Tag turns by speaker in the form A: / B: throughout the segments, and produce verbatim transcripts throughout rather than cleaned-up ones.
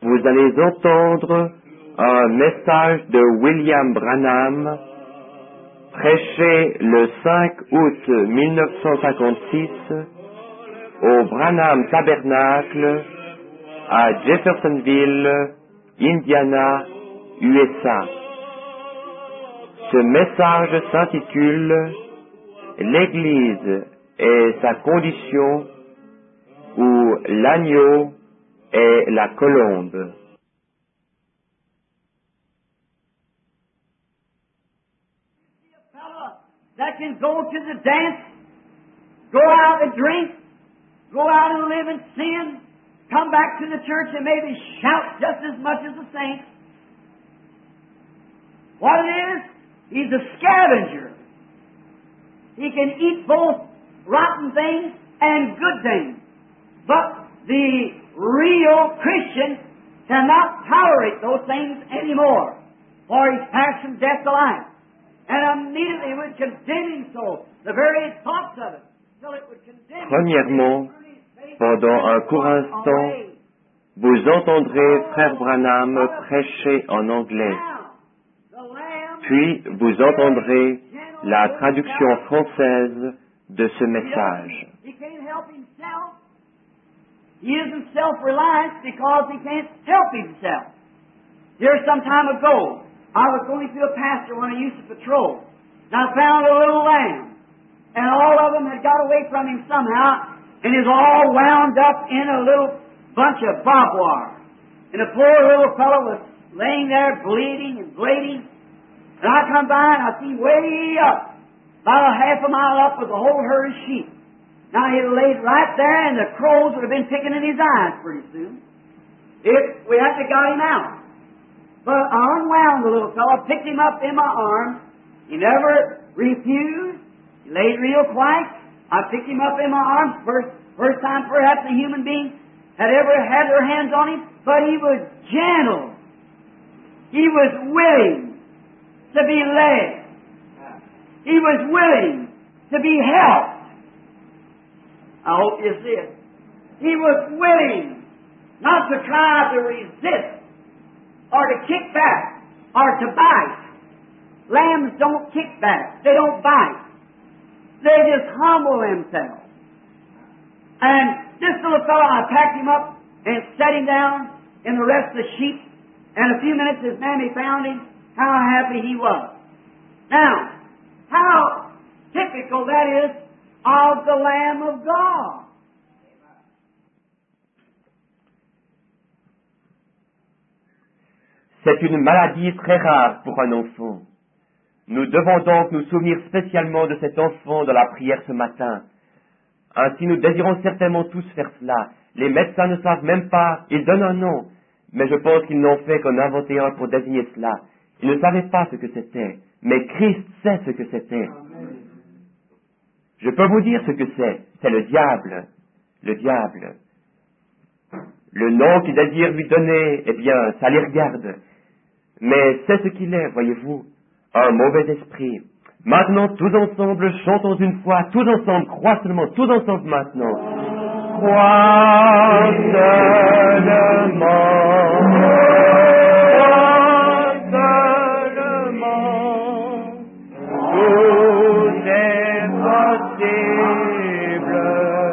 A: vous allez entendre un message de William Branham prêché le cinq août mille neuf cent cinquante-six au Branham Tabernacle à Jeffersonville, Indiana, U S A. Ce message s'intitule « L'Église et sa condition » ou « L'agneau et la colombe ».
B: That can go to the dance, go out and drink, go out and live in sin, come back to the church and maybe shout just as much as the saints. What it is, he's a scavenger. He can eat both rotten things and good things. But the real Christian cannot tolerate those things anymore, for he's passed from death to life. And immediately would condemn him so, the very thoughts of it, till it would condemn him.
A: Premièrement, pendant un court instant, vous entendrez Frère Branham prêcher en anglais. Puis vous entendrez la traduction française de ce message.
B: He isn't self-reliant because he can't help himself. Here some time ago, I was going through a pasture when I used to patrol, and I found a little lamb, and all of them had got away from him somehow, and is all wound up in a little bunch of barbed wire. And the poor little fellow was laying there bleeding and bleeding, and I come by and I see way up, about a half a mile up, was a whole herd of sheep. Now he laid right there, and the crows would have been picking in his eyes pretty soon if we had to got him out. But I unwound the little fellow, picked him up in my arms. He never refused. He laid real quiet. I picked him up in my arms. First, first time perhaps a human being had ever had their hands on him. But he was gentle. He was willing to be led. He was willing to be helped. I hope you see it. He was willing not to try to resist, or to kick back, or to bite. Lambs don't kick back. They don't bite. They just humble themselves. And this little fellow, I packed him up and set him down in the rest of the sheep. And a few minutes, his mammy found him. How happy he was. Now, how typical that is of the Lamb of God.
A: C'est une maladie très rare pour un enfant. Nous devons donc nous souvenir spécialement de cet enfant dans la prière ce matin. Ainsi, nous désirons certainement tous faire cela. Les médecins ne savent même pas, ils donnent un nom, mais je pense qu'ils n'ont fait qu'en inventer un pour désigner cela. Ils ne savaient pas ce que c'était, mais Christ sait ce que c'était. Je peux vous dire ce que c'est, c'est le diable, le diable. Le nom qu'il désire lui donner, eh bien, ça les regarde. Mais c'est ce qu'il est, voyez-vous, un mauvais esprit. Maintenant, tous ensemble, chantons une fois, tous ensemble, crois seulement, tous ensemble maintenant. Crois seulement, crois seulement, tout est possible,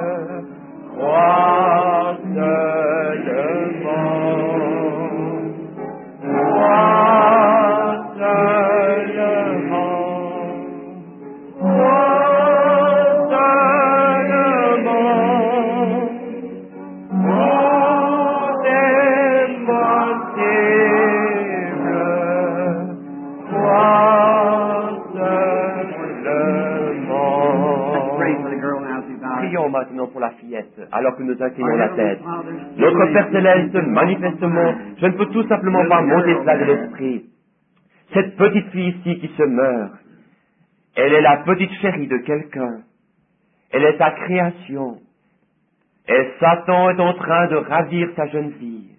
A: crois seulement, crois seulement, crois seulement, tout est possible, crois seulement. Prions maintenant pour la fillette, alors que nous inclinons la tête. Notre Père Céleste, manifestement, je ne peux tout simplement pas monter cela de l'esprit. Cette petite fille ici qui se meurt, elle est la petite chérie de quelqu'un. Elle est ta création. Et Satan est en train de ravir sa jeune fille.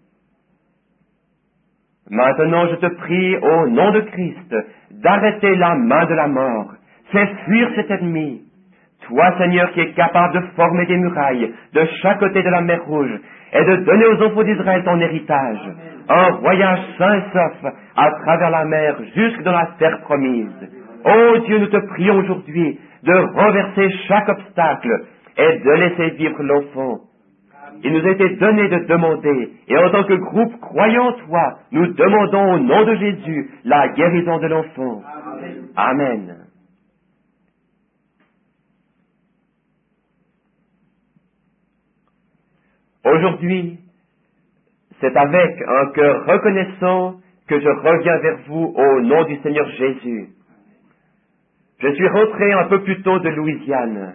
A: Maintenant, je te prie, au nom de Christ, d'arrêter la main de la mort. Fais fuir cet ennemi. Toi, Seigneur, qui es capable de former des murailles de chaque côté de la mer Rouge et de donner aux enfants d'Israël ton héritage, un voyage sain et sauf à travers la mer jusque dans la terre promise. Ô Dieu, nous te prions aujourd'hui de renverser chaque obstacle et de laisser vivre l'enfant. Il nous a été donné de demander, et en tant que groupe croyant en toi, nous demandons au nom de Jésus la guérison de l'enfant. Amen. Aujourd'hui, c'est avec un cœur reconnaissant que je reviens vers vous au nom du Seigneur Jésus. Je suis rentré un peu plus tôt de Louisiane.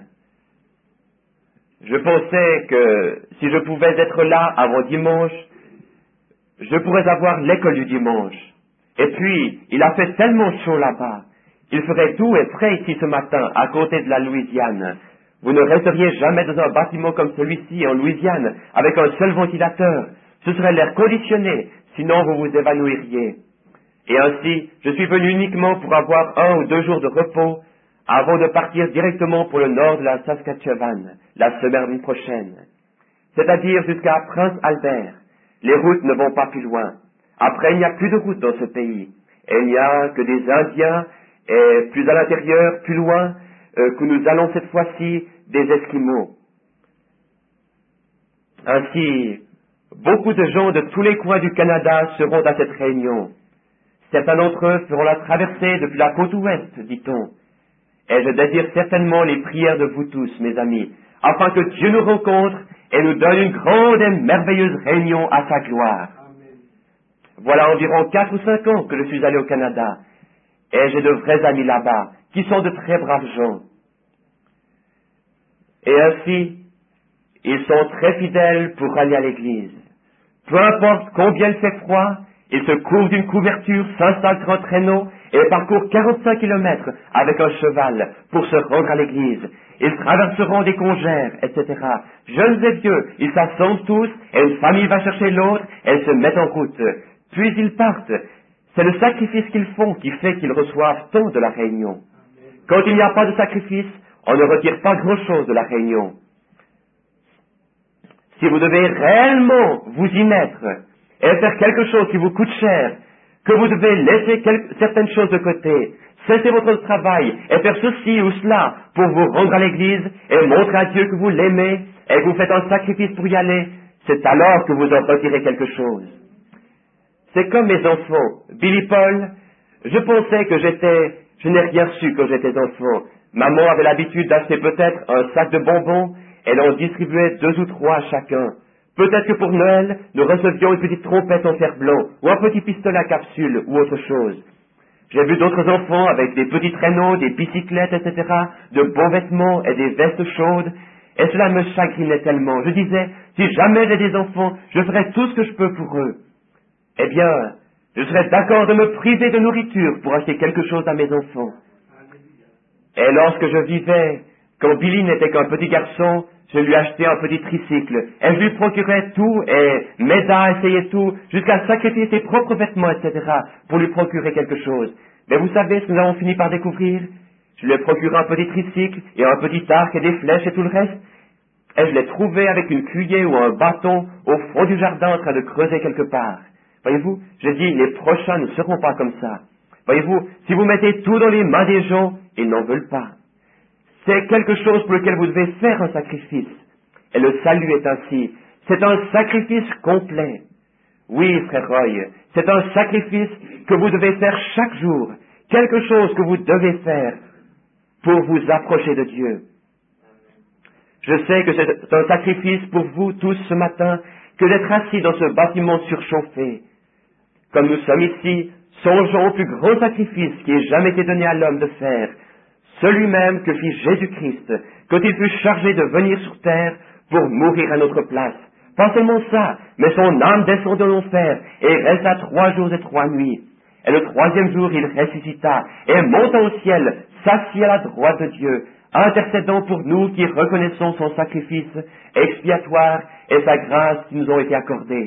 A: Je pensais que si je pouvais être là avant dimanche, je pourrais avoir l'école du dimanche. Et puis, il a fait tellement chaud là-bas. Il ferait doux et frais ici ce matin, à côté de la Louisiane. Vous ne resteriez jamais dans un bâtiment comme celui-ci en Louisiane, avec un seul ventilateur. Ce serait l'air conditionné, sinon vous vous évanouiriez. Et ainsi, je suis venu uniquement pour avoir un ou deux jours de repos, avant de partir directement pour le nord de la Saskatchewan, la semaine prochaine. C'est-à-dire jusqu'à Prince Albert. Les routes ne vont pas plus loin. Après, il n'y a plus de routes dans ce pays. Et il n'y a que des Indiens, et plus à l'intérieur, plus loin, euh, que nous allons cette fois-ci, des Esquimaux. Ainsi, beaucoup de gens de tous les coins du Canada seront à cette réunion. Certains d'entre eux feront la traversée depuis la côte ouest, dit-on. Et je désire certainement les prières de vous tous, mes amis, afin que Dieu nous rencontre et nous donne une grande et merveilleuse réunion à sa gloire. Amen. Voilà environ quatre ou cinq ans que je suis allé au Canada, et j'ai de vrais amis là-bas, qui sont de très braves gens. Et ainsi, ils sont très fidèles pour aller à l'église. Peu importe combien il fait froid, ils se couvrent d'une couverture, s'installent sur un traîneau et parcourent quarante-cinq kilomètres avec un cheval pour se rendre à l'église. Ils traverseront des congères, et cetera. Jeunes et vieux, ils s'assemblent tous et une famille va chercher l'autre et ils se mettent en route. Puis ils partent. C'est le sacrifice qu'ils font qui fait qu'ils reçoivent tant de la réunion. Quand il n'y a pas de sacrifice, on ne retire pas grand-chose de la réunion. Si vous devez réellement vous y mettre et faire quelque chose qui vous coûte cher, que vous devez laisser quelque, certaines choses de côté, cesser votre travail et faire ceci ou cela pour vous rendre à l'église et montrer à Dieu que vous l'aimez et que vous faites un sacrifice pour y aller, c'est alors que vous en retirez quelque chose. C'est comme mes enfants. Billy Paul, je pensais que j'étais, je n'ai rien su quand j'étais enfant. Maman avait l'habitude d'acheter peut-être un sac de bonbons et l'en distribuait deux ou trois à chacun. Peut-être que pour Noël, nous recevions une petite trompette en fer blanc, ou un petit pistolet à capsule, ou autre chose. J'ai vu d'autres enfants avec des petits traîneaux, des bicyclettes, et cetera, de beaux vêtements et des vestes chaudes, et cela me chagrinait tellement. Je disais, si jamais j'ai des enfants, je ferai tout ce que je peux pour eux. Eh bien, je serais d'accord de me priver de nourriture pour acheter quelque chose à mes enfants. Et lorsque je vivais, quand Billy n'était qu'un petit garçon, je lui achetais un petit tricycle, et je lui procurais tout, et m'aida à essayer tout, jusqu'à sacrifier ses propres vêtements, et cetera, pour lui procurer quelque chose. Mais vous savez ce que nous avons fini par découvrir? Je lui ai procuré un petit tricycle, et un petit arc, et des flèches, et tout le reste, et je l'ai trouvé avec une cuillère ou un bâton au fond du jardin en train de creuser quelque part. Voyez-vous, je dis, les prochains ne seront pas comme ça. Voyez-vous, si vous mettez tout dans les mains des gens, ils n'en veulent pas. C'est quelque chose pour lequel vous devez faire un sacrifice. Et le salut est ainsi. C'est un sacrifice complet. Oui, frère Roy, c'est un sacrifice que vous devez faire chaque jour. Quelque chose que vous devez faire pour vous approcher de Dieu. Je sais que c'est un sacrifice pour vous tous ce matin que d'être assis dans ce bâtiment surchauffé. Comme nous sommes ici, songeons au plus grand sacrifice qui ait jamais été donné à l'homme de faire. Celui-même que fit Jésus-Christ, quand il fut chargé de venir sur terre pour mourir à notre place. Pas seulement ça, mais son âme descend de l'enfer et resta trois jours et trois nuits. Et le troisième jour, il ressuscita et monta au ciel, s'assit à la droite de Dieu, intercédant pour nous qui reconnaissons son sacrifice expiatoire et sa grâce qui nous ont été accordées.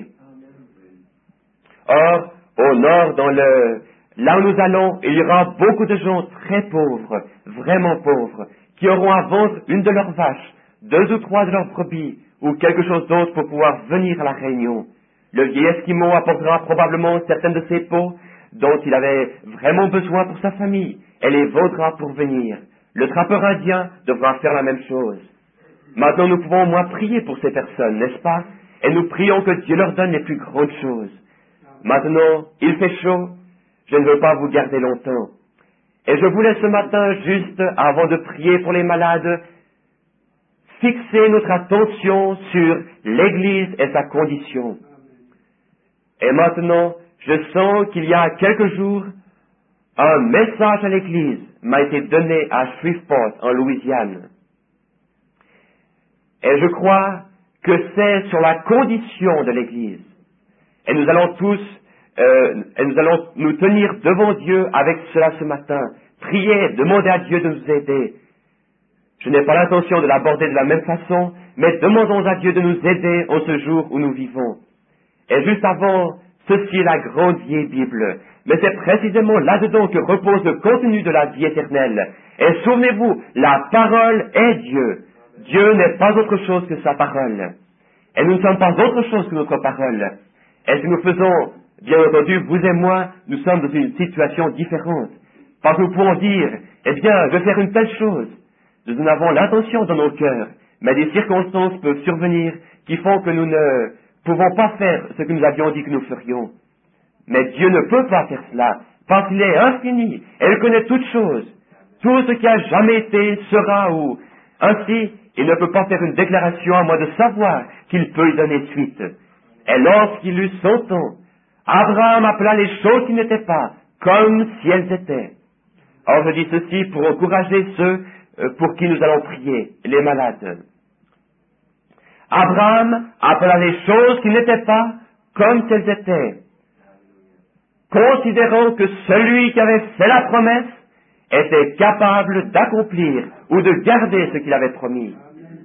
A: Or, au nord, dans le... là où nous allons, il y aura beaucoup de gens très pauvres, vraiment pauvres, qui auront à vendre une de leurs vaches, deux ou trois de leurs brebis, ou quelque chose d'autre pour pouvoir venir à la réunion. Le vieil Esquimau apportera probablement certaines de ces peaux dont il avait vraiment besoin pour sa famille, et les vendra pour venir. Le trappeur indien devra faire la même chose. Maintenant, nous pouvons au moins prier pour ces personnes, n'est-ce pas? Et nous prions que Dieu leur donne les plus grandes choses. Maintenant, il fait chaud, je ne veux pas vous garder longtemps. Et je voulais ce matin, juste avant de prier pour les malades, fixer notre attention sur l'Église et sa condition. Et maintenant, je sens qu'il y a quelques jours, un message à l'Église m'a été donné à Shreveport, en Louisiane. Et je crois que c'est sur la condition de l'Église. Et nous allons tous, euh, et nous allons nous tenir devant Dieu avec cela ce matin. Prier, demander à Dieu de nous aider. Je n'ai pas l'intention de l'aborder de la même façon, mais demandons à Dieu de nous aider en ce jour où nous vivons. Et juste avant, ceci est la grande vieille Bible. Mais c'est précisément là-dedans que repose le contenu de la vie éternelle. Et souvenez-vous, la parole est Dieu. Dieu n'est pas autre chose que sa parole. Et nous ne sommes pas autre chose que notre parole. Et si nous faisons, bien entendu, vous et moi, nous sommes dans une situation différente. Parce que nous pouvons dire, eh bien, je vais faire une telle chose. Nous en avons l'intention dans nos cœurs, mais des circonstances peuvent survenir qui font que nous ne pouvons pas faire ce que nous avions dit que nous ferions. Mais Dieu ne peut pas faire cela, parce qu'il est infini, et il connaît toutes choses. Tout ce qui a jamais été sera ou... Ainsi, il ne peut pas faire une déclaration à moins de savoir qu'il peut y donner suite. Et lorsqu'il eut son temps, Abraham appela les choses qui n'étaient pas, comme si elles étaient. Or, je dis ceci pour encourager ceux pour qui nous allons prier, les malades. Abraham appela les choses qui n'étaient pas, comme si elles étaient, considérant que celui qui avait fait la promesse était capable d'accomplir ou de garder ce qu'il avait promis.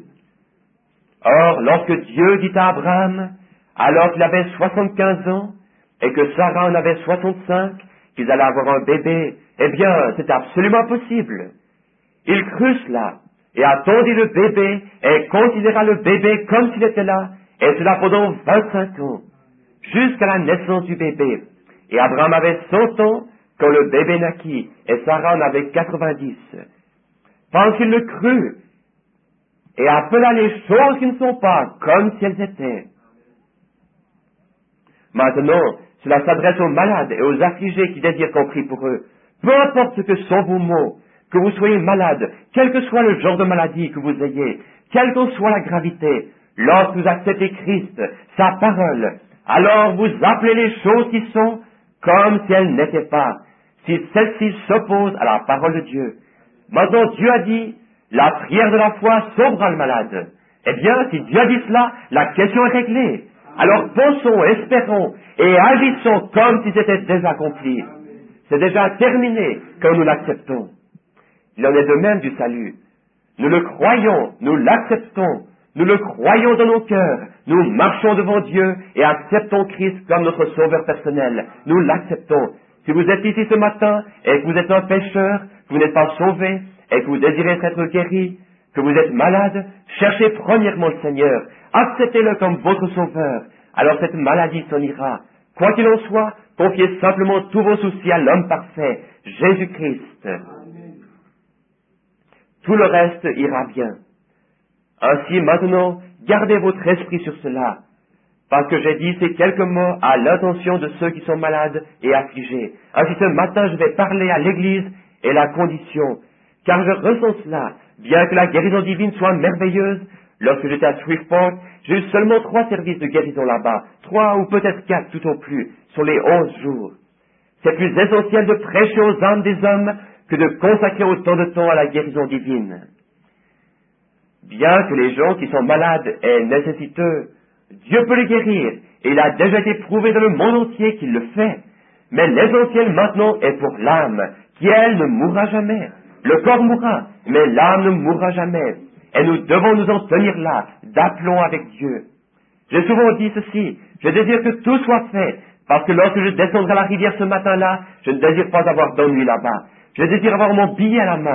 A: Or, lorsque Dieu dit à Abraham, alors qu'il avait soixante-quinze ans, et que Sarah en avait soixante-cinq, qu'ils allaient avoir un bébé, eh bien, c'était absolument possible. Il crut cela, et attendit le bébé, et considéra le bébé comme s'il était là, et cela pendant vingt-cinq ans, jusqu'à la naissance du bébé. Et Abraham avait cent ans quand le bébé naquit, et Sarah en avait quatre-vingt-dix. Parce qu'il le crut, et appela les choses qui ne sont pas comme si elles étaient. Maintenant, cela s'adresse aux malades et aux affligés qui désirent qu'on prie pour eux. Peu importe ce que sont vos maux, que vous soyez malade, quel que soit le genre de maladie que vous ayez, quelle que soit la gravité, lorsque vous acceptez Christ, sa parole, alors vous appelez les choses qui sont comme si elles n'étaient pas, si celles-ci s'opposent à la parole de Dieu. Maintenant, Dieu a dit, la prière de la foi sauvera le malade. Eh bien, si Dieu a dit cela, la question est réglée. Alors pensons, espérons et agissons comme si c'était déjà accompli. C'est déjà terminé quand nous l'acceptons. Il en est de même du salut. Nous le croyons, nous l'acceptons, nous le croyons dans nos cœurs, nous marchons devant Dieu et acceptons Christ comme notre sauveur personnel. Nous l'acceptons. Si vous êtes ici ce matin et que vous êtes un pécheur, que vous n'êtes pas sauvé et que vous désirez être guéri, que vous êtes malade, cherchez premièrement le Seigneur, acceptez-le comme votre sauveur, alors cette maladie s'en ira. Quoi qu'il en soit, confiez simplement tous vos soucis à l'homme parfait, Jésus-Christ. Tout le reste ira bien. Ainsi, maintenant, gardez votre esprit sur cela, parce que j'ai dit ces quelques mots à l'intention de ceux qui sont malades et affligés. Ainsi, ce matin, je vais parler à l'Église et la condition, car je ressens cela, bien que la guérison divine soit merveilleuse. Lorsque j'étais à Shreveport, j'ai eu seulement trois services de guérison là-bas, trois ou peut-être quatre tout au plus, sur les onze jours. C'est plus essentiel de prêcher aux âmes des hommes que de consacrer autant de temps à la guérison divine. Bien que les gens qui sont malades et nécessiteux, Dieu peut les guérir, et il a déjà été prouvé dans le monde entier qu'il le fait. Mais l'essentiel maintenant est pour l'âme, qui elle ne mourra jamais. Le corps mourra, mais l'âme ne mourra jamais. Et nous devons nous en tenir là, d'aplomb avec Dieu. J'ai souvent dit ceci, je désire que tout soit fait, parce que lorsque je descendrai à la rivière ce matin-là, je ne désire pas avoir d'ennui là-bas. Je désire avoir mon billet à la main,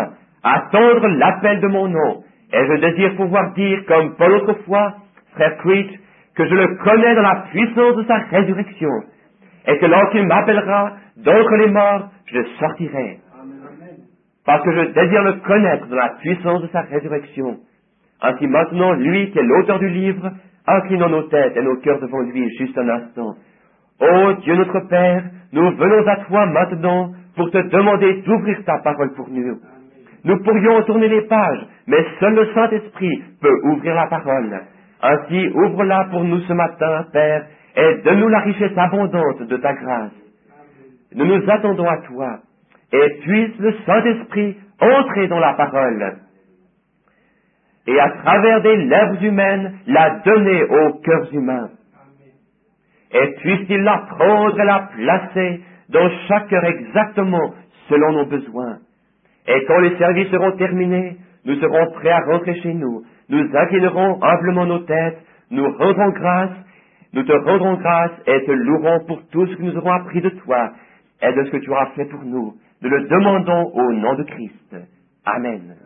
A: attendre l'appel de mon nom. Et je désire pouvoir dire, comme Paul autrefois, frère Creech, que je le connais dans la puissance de sa résurrection, et que lorsqu'il m'appellera d'entre les morts, je sortirai. Parce que je désire le connaître dans la puissance de sa résurrection. Ainsi maintenant, lui qui est l'auteur du livre, inclinons nos têtes et nos cœurs devant lui juste un instant. Ô Dieu notre Père, nous venons à toi maintenant pour te demander d'ouvrir ta parole pour nous. Nous pourrions tourner les pages, mais seul le Saint-Esprit peut ouvrir la parole. Ainsi, ouvre-la pour nous ce matin, Père, et donne-nous la richesse abondante de ta grâce. Nous nous attendons à toi, et puisse le Saint-Esprit entrer dans la parole, et à travers des lèvres humaines, la donner aux cœurs humains. Et puisse-t-il la prendre et la placer dans chaque cœur exactement selon nos besoins. Et quand les services seront terminés, nous serons prêts à rentrer chez nous. Nous inclinerons humblement nos têtes, nous rendrons grâce, nous te rendrons grâce et te louerons pour tout ce que nous aurons appris de toi et de ce que tu auras fait pour nous. Nous le demandons au nom de Christ. Amen.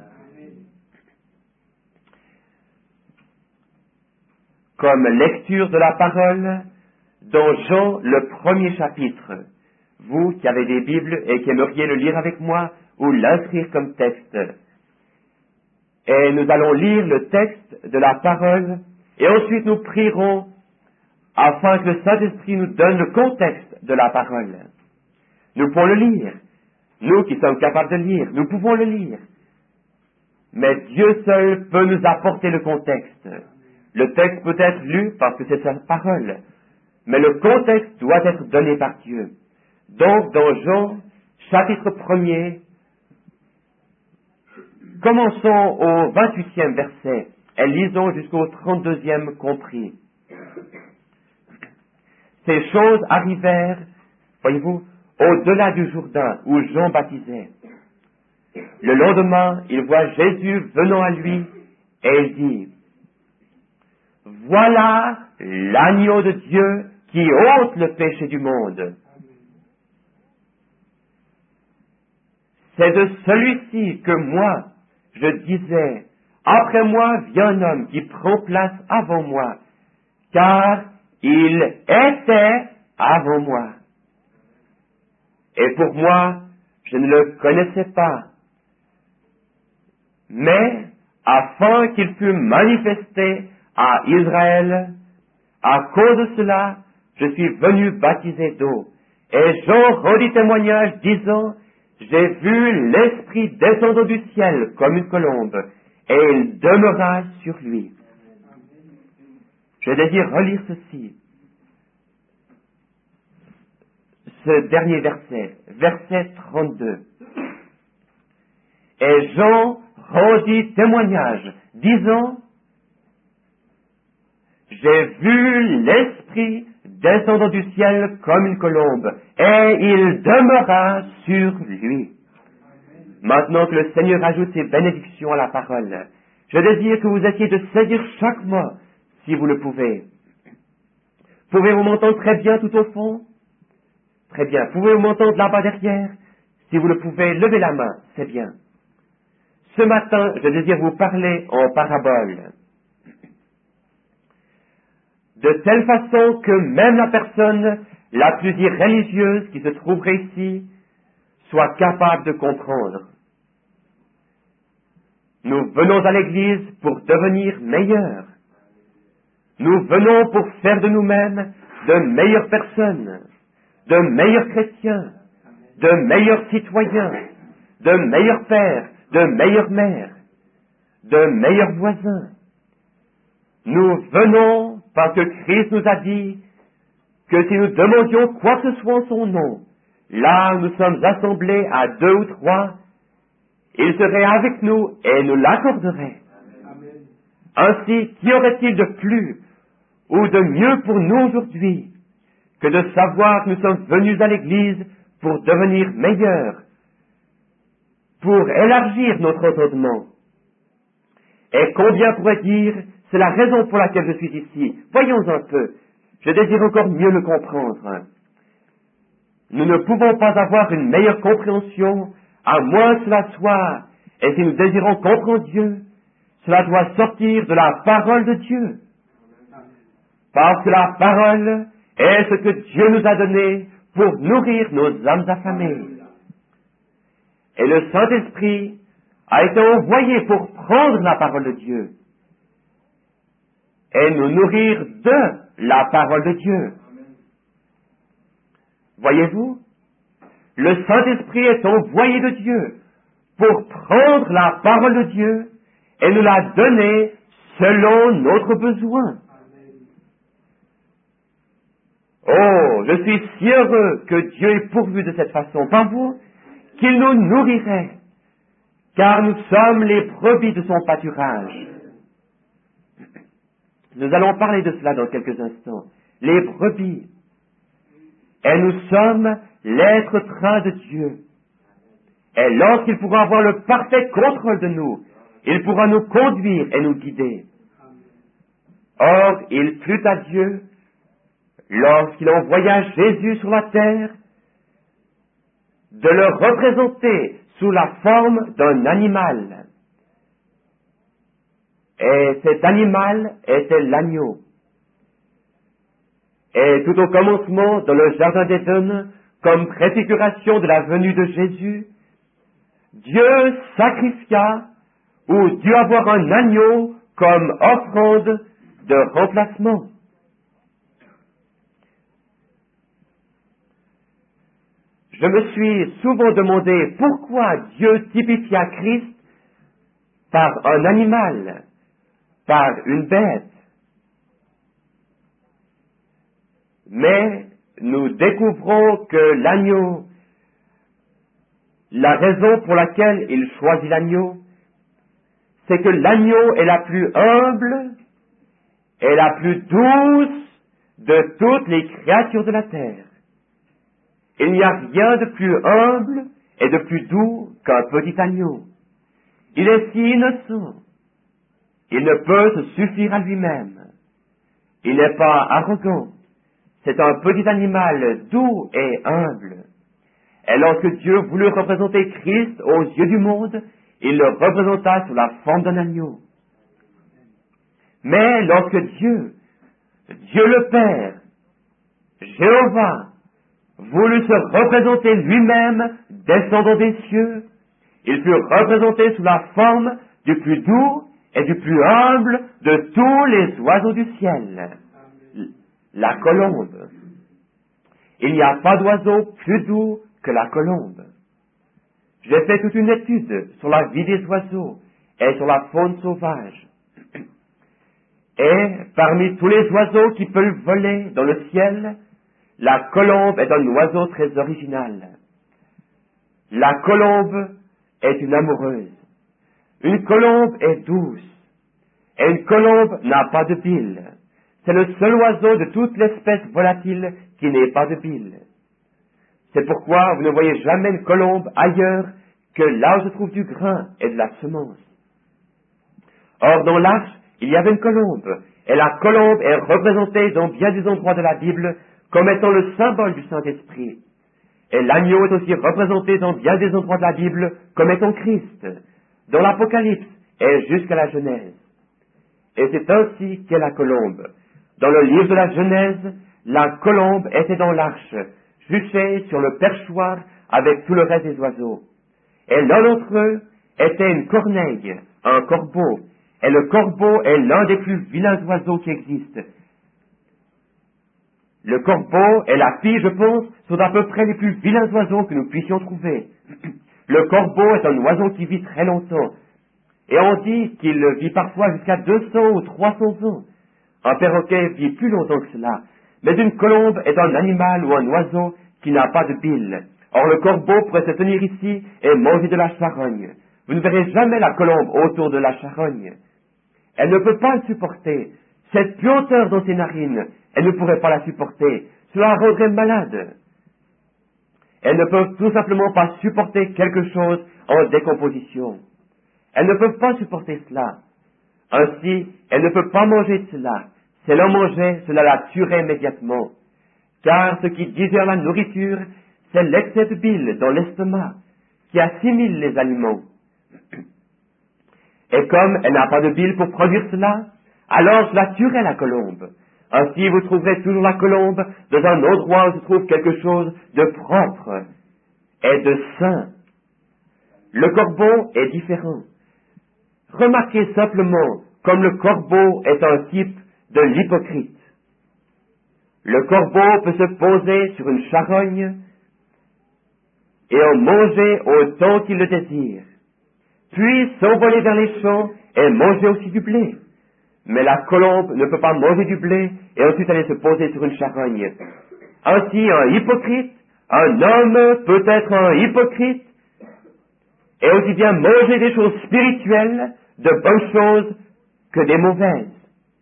A: Comme lecture de la parole dans Jean, le premier chapitre. Vous qui avez des Bibles et qui aimeriez le lire avec moi ou l'inscrire comme texte. Et nous allons lire le texte de la parole et ensuite nous prierons afin que le Saint-Esprit nous donne le contexte de la parole. Nous pouvons le lire. Nous qui sommes capables de lire, nous pouvons le lire. Mais Dieu seul peut nous apporter le contexte. Le texte peut être lu parce que c'est sa parole, mais le contexte doit être donné par Dieu. Donc, dans Jean, chapitre premier, commençons au vingt-huitième verset et lisons jusqu'au trente-deuxième compris. Ces choses arrivèrent, voyez-vous, au-delà du Jourdain où Jean baptisait. Le lendemain, il voit Jésus venant à lui et il dit, « Voilà l'agneau de Dieu qui ôte le péché du monde. » C'est de celui-ci que moi, je disais, « Après moi vient un homme qui prend place avant moi, car il était avant moi. » Et pour moi, je ne le connaissais pas. Mais, afin qu'il fût manifesté à Israël, à cause de cela, je suis venu baptiser d'eau. Et Jean rendit témoignage disant, j'ai vu l'Esprit descendre du ciel comme une colombe, et il demeura sur lui. Je désire relire ceci. Ce dernier verset, verset trente-deux. Et Jean rendit témoignage, disant, j'ai vu l'Esprit descendre du ciel comme une colombe, et il demeura sur lui. Maintenant que le Seigneur ajoute ses bénédictions à la parole, je désire que vous essayiez de saisir chaque mot, si vous le pouvez. Pouvez-vous m'entendre très bien tout au fond? Très bien. Pouvez-vous m'entendre là-bas derrière? Si vous le pouvez, levez la main, c'est bien. Ce matin, je désire vous parler en parabole. De telle façon que même la personne la plus irréligieuse qui se trouverait ici soit capable de comprendre. Nous venons à l'Église pour devenir meilleurs. Nous venons pour faire de nous-mêmes de meilleures personnes, de meilleurs chrétiens, de meilleurs citoyens, de meilleurs pères, de meilleures mères, de meilleurs voisins. Nous venons parce que Christ nous a dit que si nous demandions quoi que ce soit en son nom, là où nous sommes assemblés à deux ou trois, il serait avec nous et nous l'accorderait. Ainsi, qu'y aurait-il de plus ou de mieux pour nous aujourd'hui que de savoir que nous sommes venus à l'Église pour devenir meilleurs, pour élargir notre entendement. Et combien pourrait dire, c'est la raison pour laquelle je suis ici. Voyons un peu, je désire encore mieux le comprendre. Nous ne pouvons pas avoir une meilleure compréhension à moins que cela soit Et si nous désirons comprendre Dieu, cela doit sortir de la parole de Dieu. Parce que la parole est ce que Dieu nous a donné pour nourrir nos âmes affamées. Et le Saint-Esprit a été envoyé pour prendre la parole de Dieu et nous nourrir de la parole de Dieu. Voyez-vous, le Saint-Esprit est envoyé de Dieu pour prendre la parole de Dieu et nous la donner selon notre besoin. Oh, je suis si heureux que Dieu ait pourvu de cette façon par vous, qu'il nous nourrirait, car nous sommes les brebis de son pâturage. Nous allons parler de cela dans quelques instants. Les brebis. Et nous sommes l'être train de Dieu. Et lorsqu'il pourra avoir le parfait contrôle de nous, il pourra nous conduire et nous guider. Or, il plut à Dieu, lorsqu'il envoya Jésus sur la terre, de le représenter sous la forme d'un animal. Et cet animal était l'agneau. Et tout au commencement, dans le jardin d'Éden, comme préfiguration de la venue de Jésus, Dieu sacrifia ou dut avoir un agneau comme offrande de remplacement. Je me suis souvent demandé pourquoi Dieu typifia Christ par un animal, par une bête. Mais nous découvrons que l'agneau, la raison pour laquelle il choisit l'agneau, c'est que l'agneau est la plus humble et la plus douce de toutes les créatures de la terre. Il n'y a rien de plus humble et de plus doux qu'un petit agneau. Il est si innocent. Il ne peut se suffire à lui-même. Il n'est pas arrogant. C'est un petit animal doux et humble. Et lorsque Dieu voulut représenter Christ aux yeux du monde, il le représenta sous la forme d'un agneau. Mais lorsque Dieu, Dieu le Père, Jéhovah, voulut se représenter lui-même descendant des cieux, il fut représenté sous la forme du plus doux et du plus humble de tous les oiseaux du ciel, la colombe. Il n'y a pas d'oiseau plus doux que la colombe. J'ai fait toute une étude sur la vie des oiseaux et sur la faune sauvage. Et parmi tous les oiseaux qui peuvent voler dans le ciel, la colombe est un oiseau très original. La colombe est une amoureuse. Une colombe est douce. Et une colombe n'a pas de bile. C'est le seul oiseau de toute l'espèce volatile qui n'ait pas de bile. C'est pourquoi vous ne voyez jamais une colombe ailleurs que là où se trouve du grain et de la semence. Or, dans l'arche, il y avait une colombe. Et la colombe est représentée dans bien des endroits de la Bible comme étant le symbole du Saint-Esprit. Et l'agneau est aussi représenté dans bien des endroits de la Bible comme étant Christ, dans l'Apocalypse et jusqu'à la Genèse. Et c'est ainsi qu'est la colombe. Dans le livre de la Genèse, la colombe était dans l'arche, juchée sur le perchoir avec tout le reste des oiseaux. Et l'un d'entre eux était une corneille, un corbeau. Et le corbeau est l'un des plus vilains oiseaux qui existent. Le corbeau et la pie, je pense, sont à peu près les plus vilains oiseaux que nous puissions trouver. Le corbeau est un oiseau qui vit très longtemps. Et on dit qu'il vit parfois jusqu'à deux cents ou trois cents ans. Un perroquet vit plus longtemps que cela. Mais une colombe est un animal ou un oiseau qui n'a pas de bile. Or le corbeau pourrait se tenir ici et manger de la charogne. Vous ne verrez jamais la colombe autour de la charogne. Elle ne peut pas le supporter. Cette puanteur dans ses narines, elle ne pourrait pas la supporter. Cela la rendrait malade. Elles ne peuvent tout simplement pas supporter quelque chose en décomposition. Elles ne peuvent pas supporter cela. Ainsi, elles ne peuvent pas manger de cela. Si elle en mangeait, cela la tuerait immédiatement. Car ce qui digère la nourriture, c'est l'excès de bile dans l'estomac, qui assimile les aliments. Et comme elle n'a pas de bile pour produire cela, alors je la tuerai la colombe. Ainsi vous trouverez toujours la colombe dans un endroit où se trouve quelque chose de propre et de sain. Le corbeau est différent. Remarquez simplement comme le corbeau est un type de l'hypocrite. Le corbeau peut se poser sur une charogne et en manger autant qu'il le désire, puis s'envoler vers les champs et manger aussi du blé. Mais la colombe ne peut pas manger du blé et ensuite aller se poser sur une charogne. Ainsi, un hypocrite, un homme peut être un hypocrite et aussi bien manger des choses spirituelles, de bonnes choses, que des mauvaises.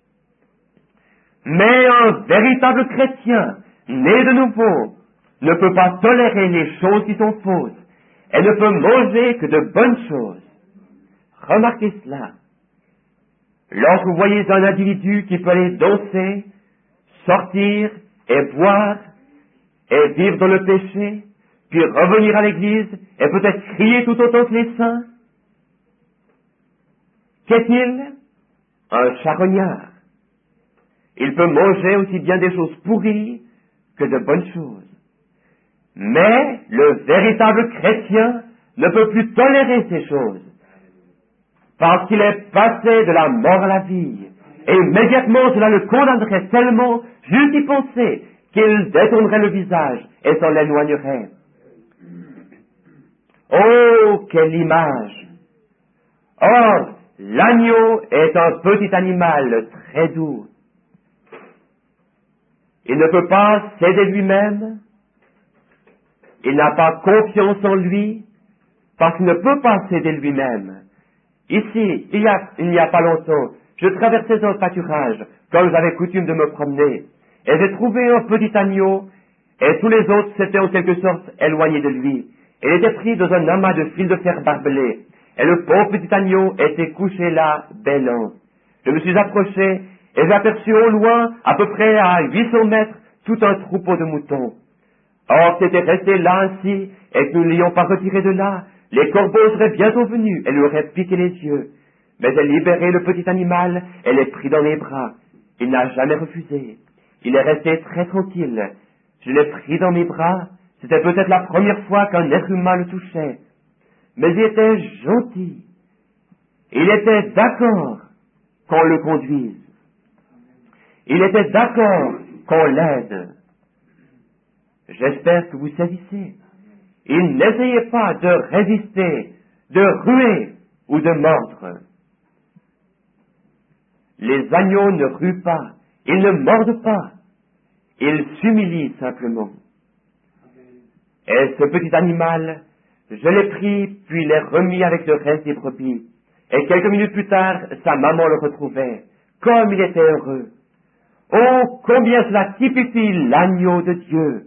A: Mais un véritable chrétien, né de nouveau, ne peut pas tolérer les choses qui sont fausses et ne peut manger que de bonnes choses. Remarquez cela. Lorsque vous voyez un individu qui peut aller danser, sortir et boire et vivre dans le péché, puis revenir à l'église et peut-être crier tout autant que les saints, qu'est-il? Un charognard. Il peut manger aussi bien des choses pourries que de bonnes choses. Mais le véritable chrétien ne peut plus tolérer ces choses, parce qu'il est passé de la mort à la vie. Et immédiatement cela le condamnerait tellement, juste y penser, qu'il détournerait le visage et s'en éloignerait. Oh, quelle image! Or, l'agneau est un petit animal très doux. Il ne peut pas s'aider lui-même. Il n'a pas confiance en lui, parce qu'il ne peut pas s'aider lui-même. Ici, il y a, il n'y a pas longtemps, je traversais un pâturage, comme j'avais coutume de me promener, et j'ai trouvé un petit agneau, et tous les autres s'étaient en quelque sorte éloignés de lui. Il était pris dans un amas de fils de fer barbelés, et le pauvre petit agneau était couché là, bêlant. Je me suis approché, et j'ai aperçu au loin, à peu près à huit cents mètres, tout un troupeau de moutons. Or, c'était resté là ainsi, et que nous ne l'ayons pas retiré de là, les corbeaux seraient bientôt venus et lui auraient piqué les yeux. Mais j'ai libéré le petit animal et l'ai pris dans mes bras. Il n'a jamais refusé. Il est resté très tranquille. Je l'ai pris dans mes bras. C'était peut-être la première fois qu'un être humain le touchait. Mais il était gentil. Il était d'accord qu'on le conduise. Il était d'accord qu'on l'aide. J'espère que vous saisissez. Il n'essayait pas de résister, de ruer ou de mordre. Les agneaux ne ruent pas, ils ne mordent pas, ils s'humilient simplement. Et ce petit animal, je l'ai pris, puis l'ai remis avec le reste des brebis. Et quelques minutes plus tard, sa maman le retrouvait. Comme il était heureux. Oh, combien cela typifie l'agneau de Dieu.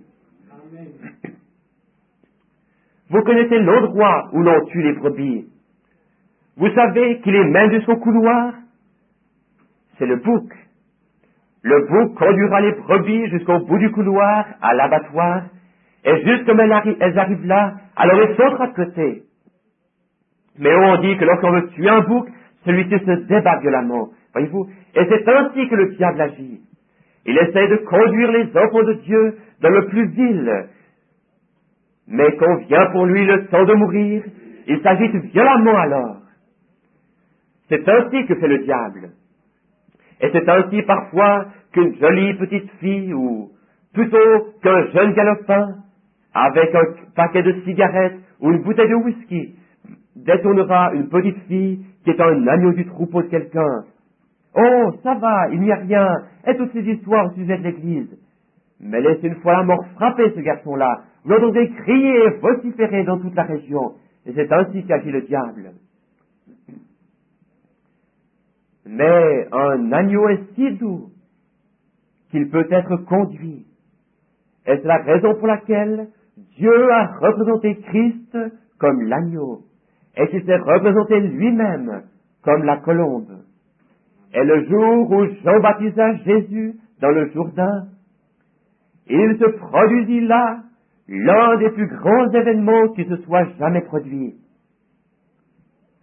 A: Vous connaissez l'endroit où l'on tue les brebis. Vous savez qui les mène jusqu'au couloir? C'est le bouc. Le bouc conduira les brebis jusqu'au bout du couloir, à l'abattoir, et juste comme elles, arri- elles arrivent là, alors elles sautent à côté. Mais on dit que lorsqu'on veut tuer un bouc, celui-ci se débat violemment, voyez-vous, et c'est ainsi que le diable agit. Il essaie de conduire les enfants de Dieu dans le plus vil. Mais quand vient pour lui le temps de mourir, il s'agite violemment alors. C'est ainsi que fait le diable. Et c'est ainsi parfois qu'une jolie petite fille, ou plutôt qu'un jeune galopin, avec un paquet de cigarettes ou une bouteille de whisky, détournera une petite fille qui est un agneau du troupeau de quelqu'un. Oh, ça va, il n'y a rien, et toutes ces histoires au sujet de l'église. Mais laissez une fois la mort frapper ce garçon-là, vous l'entendrez crier et vociférer dans toute la région, et c'est ainsi qu'agit le diable. Mais un agneau est si doux qu'il peut être conduit, et c'est la raison pour laquelle Dieu a représenté Christ comme l'agneau, et qu'il s'est représenté lui-même comme la colombe. Et le jour où Jean baptisa Jésus dans le Jourdain, il se produisit là l'un des plus grands événements qui se soit jamais produit.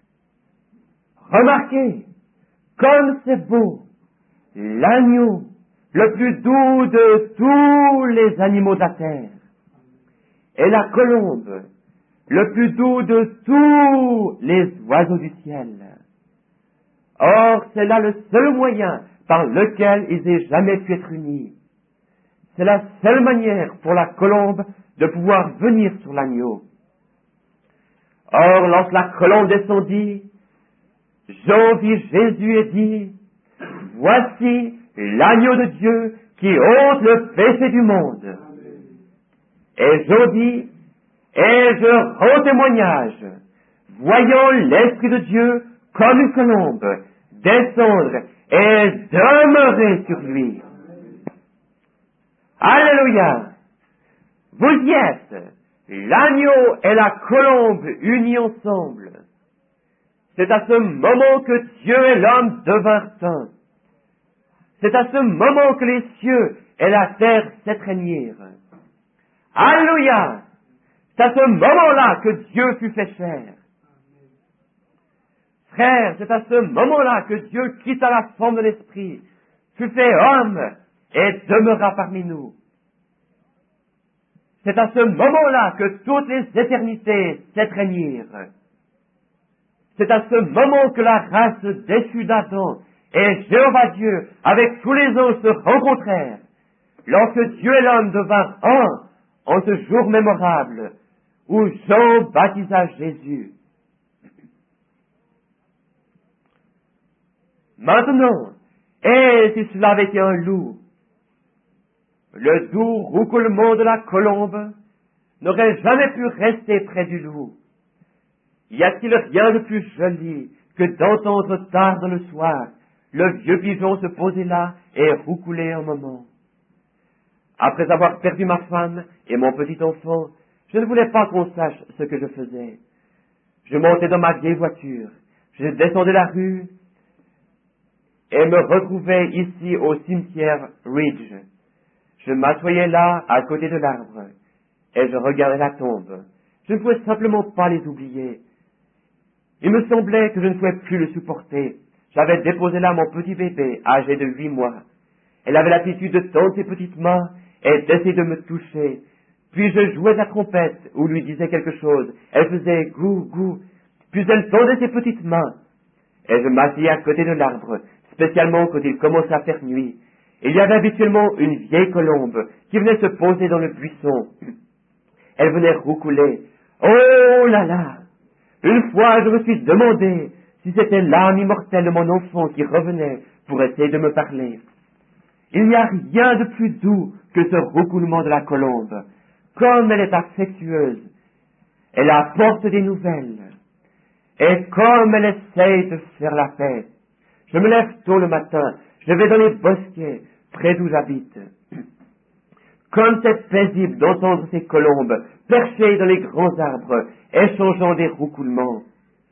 A: Remarquez, comme c'est beau, l'agneau, le plus doux de tous les animaux de la terre, et la colombe, le plus doux de tous les oiseaux du ciel. Or, c'est là le seul moyen par lequel ils aient jamais pu être unis. C'est la seule manière pour la colombe de pouvoir venir sur l'agneau. Or, lorsque la colombe descendit, Jean vit Jésus et dit, « Voici l'agneau de Dieu qui ôte le péché du monde. » Et Jean dit, « Et je rends témoignage, voyant l'Esprit de Dieu comme une colombe descendre et demeurer sur lui. » Alléluia! Vous y êtes, l'agneau et la colombe unis ensemble. C'est à ce moment que Dieu et l'homme devinrent un. C'est à ce moment que les cieux et la terre s'étreignirent. Alléluia! C'est à ce moment-là que Dieu fut fait chair. Frère, c'est à ce moment-là que Dieu quitta la forme de l'esprit, fut fait homme et demeura parmi nous. C'est à ce moment-là que toutes les éternités s'étreignirent. C'est à ce moment que la race déchue d'Adam et Jéhovah Dieu, avec tous les anges, se rencontrèrent, lorsque Dieu et l'homme devinrent un en ce jour mémorable où Jean baptisa Jésus. Maintenant, et si cela avait été un loup, le doux roucoulement de la colombe n'aurait jamais pu rester près du loup. Y a-t-il rien de plus joli que d'entendre tard dans le soir le vieux pigeon se poser là et roucouler un moment? Après avoir perdu ma femme et mon petit enfant, je ne voulais pas qu'on sache ce que je faisais. Je montais dans ma vieille voiture, je descendais la rue et me retrouvais ici au cimetière Ridge. Je m'assoyais là, à côté de l'arbre, et je regardais la tombe. Je ne pouvais simplement pas les oublier. Il me semblait que je ne pouvais plus le supporter. J'avais déposé là mon petit bébé, âgé de huit mois. Elle avait l'attitude de tendre ses petites mains et d'essayer de me toucher. Puis je jouais de la trompette ou lui disais quelque chose. Elle faisait gou, gou. Puis elle tendait ses petites mains. Et je m'asseyais à côté de l'arbre, spécialement quand il commençait à faire nuit. Il y avait habituellement une vieille colombe qui venait se poser dans le buisson. Elle venait roucouler. Oh là là! Une fois, je me suis demandé si c'était l'âme immortelle de mon enfant qui revenait pour essayer de me parler. Il n'y a rien de plus doux que ce roucoulement de la colombe. Comme elle est affectueuse, elle apporte des nouvelles. Et comme elle essaye de faire la paix. Je me lève tôt le matin, je vais dans les bosquets, près d'où j'habite. Comme c'est paisible d'entendre ces colombes perchées dans les grands arbres, échangeant des roucoulements.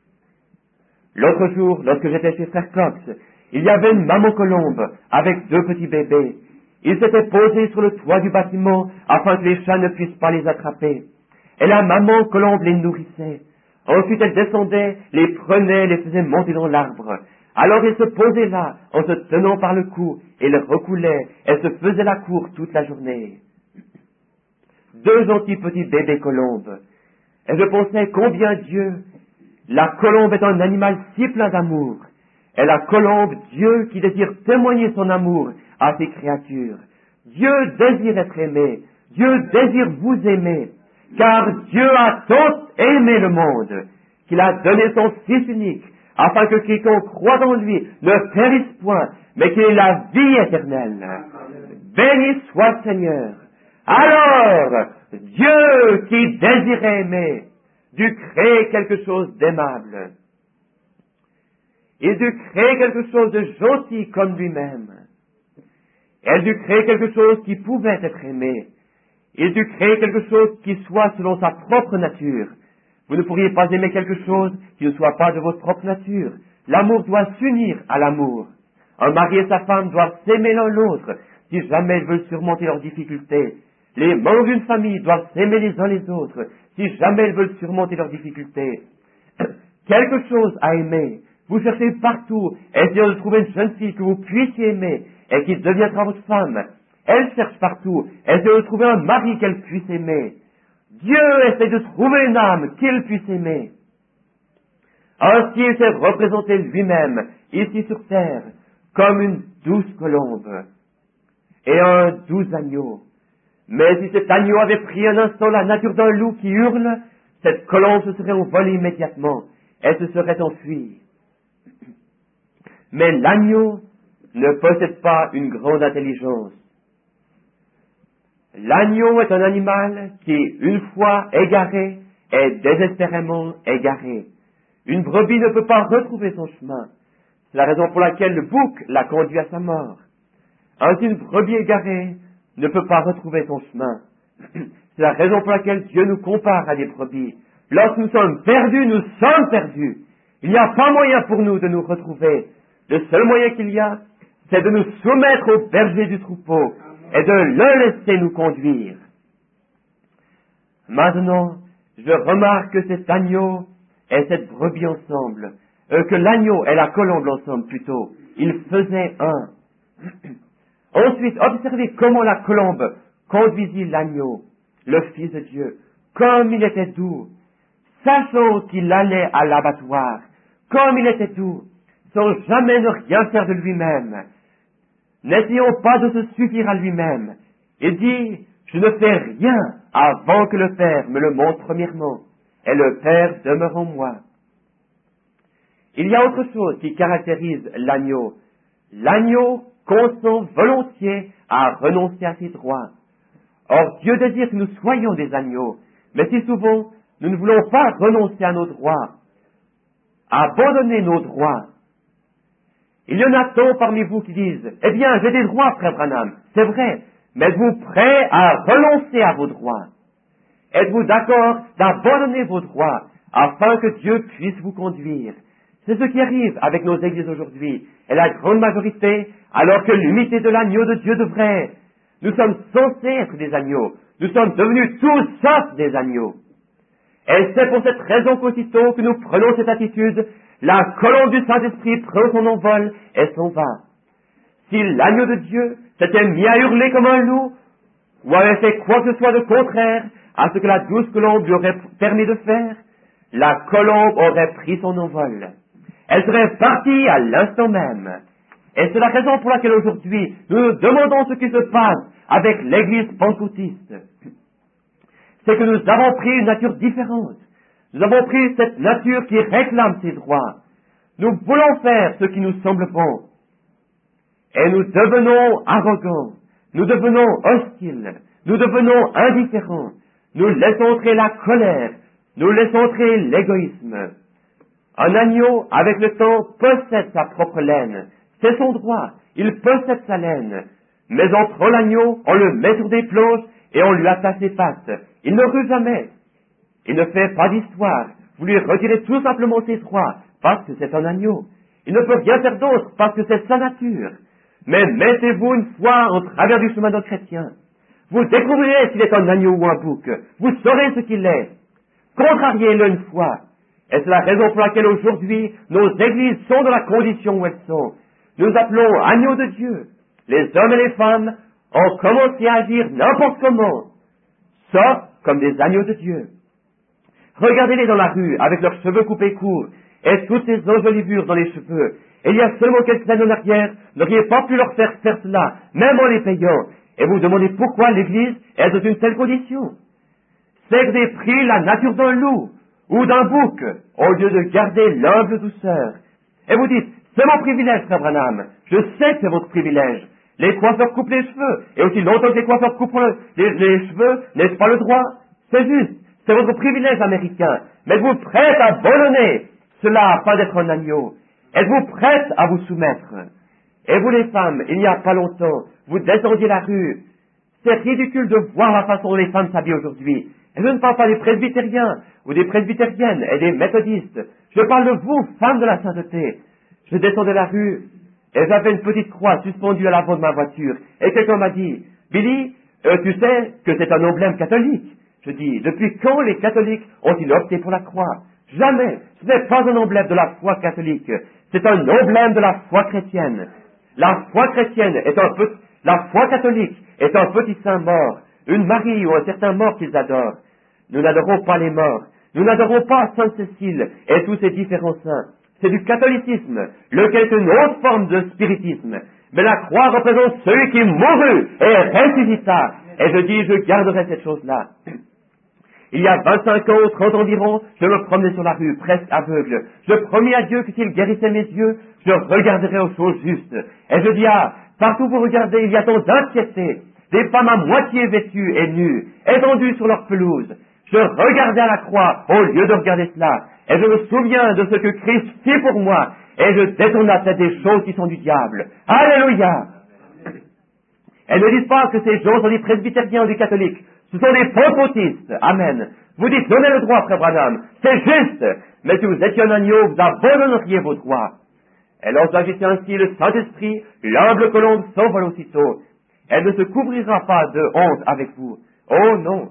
A: L'autre jour, lorsque j'étais chez Frère Cox, il y avait une maman colombe avec deux petits bébés. Ils s'étaient posés sur le toit du bâtiment afin que les chats ne puissent pas les attraper. Et la maman colombe les nourrissait. Ensuite, elle descendait, les prenait, les faisait monter dans l'arbre. Alors ils se posaient là, en se tenant par le cou, et les recoulaient, et se faisaient la cour toute la journée. Deux gentils petits bébés colombes. Et je pensais combien Dieu, la colombe est un animal si plein d'amour, et la colombe, Dieu qui désire témoigner son amour à ses créatures. Dieu désire être aimé, Dieu désire vous aimer, car Dieu a tant aimé le monde, qu'il a donné son Fils unique, afin que quiconque croit en lui ne périsse point, mais qu'il ait la vie éternelle. Béni soit le Seigneur. Alors, Dieu qui désirait aimer, dut créer quelque chose d'aimable. Il dut créer quelque chose de gentil comme lui-même. Elle dut créer quelque chose qui pouvait être aimé. Il dut créer quelque chose qui soit selon sa propre nature. Vous ne pourriez pas aimer quelque chose qui ne soit pas de votre propre nature. L'amour doit s'unir à l'amour. Un mari et sa femme doivent s'aimer l'un l'autre si jamais ils veulent surmonter leurs difficultés. Les membres d'une famille doivent s'aimer les uns les autres si jamais ils veulent surmonter leurs difficultés. Quelque chose à aimer Vous cherchez partout, essayant de trouver une jeune fille que vous puissiez aimer et qui deviendra votre femme. Elle cherche partout, essayant de trouver un mari qu'elle puisse aimer. Dieu essaie de trouver une âme qu'il puisse aimer. Ainsi, il s'est représenté lui-même, ici sur terre, comme une douce colombe et un doux agneau. Mais si cet agneau avait pris un instant la nature d'un loup qui hurle, cette colombe se serait envolée immédiatement, elle se serait enfuie. Mais l'agneau ne possède pas une grande intelligence. L'agneau est un animal qui, une fois égaré, est désespérément égaré. Une brebis ne peut pas retrouver son chemin. C'est la raison pour laquelle le bouc l'a conduit à sa mort. Ainsi, une brebis égarée ne peut pas retrouver son chemin. C'est la raison pour laquelle Dieu nous compare à des brebis. Lorsque nous sommes perdus, nous sommes perdus. Il n'y a pas moyen pour nous de nous retrouver. Le seul moyen qu'il y a, c'est de nous soumettre au berger du troupeau et de le laisser nous conduire. Maintenant, je remarque que cet agneau et cette brebis ensemble, euh, que l'agneau et la colombe ensemble plutôt, ils faisaient un. Ensuite, observez comment la colombe conduisit l'agneau, le Fils de Dieu, comme il était doux, sachant qu'il allait à l'abattoir, comme il était doux, sans jamais ne rien faire de lui-même, n'essayons pas de se suffire à lui-même. Il dit, je ne fais rien avant que le Père me le montre premièrement, et le Père demeure en moi. Il y a autre chose qui caractérise l'agneau. L'agneau consent volontiers à renoncer à ses droits. Or, Dieu désire que nous soyons des agneaux, mais si souvent, nous ne voulons pas renoncer à nos droits, abandonner nos droits. Il y en a tant parmi vous qui disent, eh bien, j'ai des droits, frère Branham, c'est vrai, mais êtes-vous prêts à renoncer à vos droits? Êtes-vous d'accord d'abandonner vos droits afin que Dieu puisse vous conduire? C'est ce qui arrive avec nos églises aujourd'hui, et la grande majorité, alors que l'unité de l'agneau de Dieu devrait. Nous sommes censés être des agneaux, nous sommes devenus tous sauf des agneaux. Et c'est pour cette raison qu'aussitôt que nous prenons cette attitude, la colombe du Saint-Esprit prend son envol et s'en va. Si l'agneau de Dieu s'était mis à hurler comme un loup, ou avait fait quoi que ce soit de contraire à ce que la douce colombe lui aurait permis de faire, la colombe aurait pris son envol. Elle serait partie à l'instant même. Et c'est la raison pour laquelle aujourd'hui nous nous demandons ce qui se passe avec l'Église pentecôtiste. C'est que nous avons pris une nature différente. Nous avons pris cette nature qui réclame ses droits. Nous voulons faire ce qui nous semble bon. Et nous devenons arrogants. Nous devenons hostiles. Nous devenons indifférents. Nous laissons entrer la colère. Nous laissons entrer l'égoïsme. Un agneau, avec le temps, possède sa propre laine. C'est son droit. Il possède sa laine. Mais en prenant l'agneau, on le met sur des planches et on lui attache ses pattes. Il ne rue jamais. Il ne fait pas d'histoire. Vous lui retirez tout simplement ses droits, parce que c'est un agneau. Il ne peut rien faire d'autre, parce que c'est sa nature. Mais mettez-vous une fois en travers du chemin d'un chrétien. Vous découvrirez s'il est un agneau ou un bouc. Vous saurez ce qu'il est. Contrariez-le une fois. Et c'est la raison pour laquelle aujourd'hui, nos églises sont dans la condition où elles sont. Nous appelons agneaux de Dieu. Les hommes et les femmes ont commencé à agir n'importe comment, sauf comme des agneaux de Dieu. Regardez-les dans la rue, avec leurs cheveux coupés courts, et toutes ces enjolivures dans les cheveux. Et il y a seulement quelques années en arrière, vous n'auriez pas pu leur faire faire cela, même en les payant. Et vous vous demandez pourquoi l'Église est dans une telle condition. C'est que vous avez pris la nature d'un loup, ou d'un bouc, au lieu de garder l'humble douceur. Et vous dites, c'est mon privilège, frère Branham. Je sais que c'est votre privilège. Les coiffeurs coupent les cheveux, et aussi longtemps que les coiffeurs coupent le, les, les cheveux, n'est-ce pas le droit? C'est juste, c'est votre privilège américain. Mais êtes-vous prête à abandonner cela afin d'être un agneau? Êtes-vous prête à vous soumettre? Et vous les femmes, il n'y a pas longtemps, vous descendiez la rue. C'est ridicule de voir la façon dont les femmes s'habillent aujourd'hui. Et je ne parle pas des presbytériens, ou des presbytériennes, et des méthodistes. Je parle de vous, femmes de la sainteté. Je descendais la rue, et j'avais une petite croix suspendue à l'avant de ma voiture. Et quelqu'un m'a dit, Billy, euh, tu sais que c'est un emblème catholique. Je dis, depuis quand les catholiques ont-ils opté pour la croix? Jamais. Ce n'est pas un emblème de la foi catholique. C'est un emblème de la foi chrétienne. La foi chrétienne est un petit, la foi catholique est un petit saint mort, une Marie ou un certain mort qu'ils adorent. Nous n'adorons pas les morts. Nous n'adorons pas Sainte Cécile et tous ces différents saints. C'est du catholicisme, lequel est une autre forme de spiritisme. Mais la croix représente celui qui mourut et ressuscita. Et je dis, je garderai cette chose-là. Il y a vingt-cinq ans ou trente environ, je me promenais sur la rue, presque aveugle. Je promis à Dieu que s'il guérissait mes yeux, je regarderais aux choses justes. Et je dis, ah, partout où vous regardez, il y a tant d'anxiété. Des femmes à moitié vêtues et nues, étendues sur leur pelouse. Je regardais à la croix au lieu de regarder cela. Et je me souviens de ce que Christ fit pour moi. Et je détourne la tête des choses qui sont du diable. Alléluia! Et ne dites pas que ces gens sont des presbytériens ou des catholiques. Ce sont des pentecôtistes. Amen. Vous dites, donnez le droit, frère Branham. C'est juste. Mais si vous étiez un agneau, vous abandonneriez vos droits. Et lorsque agissait ainsi le Saint-Esprit, l'humble colombe s'envole aussitôt. Elle ne se couvrira pas de honte avec vous. Oh non.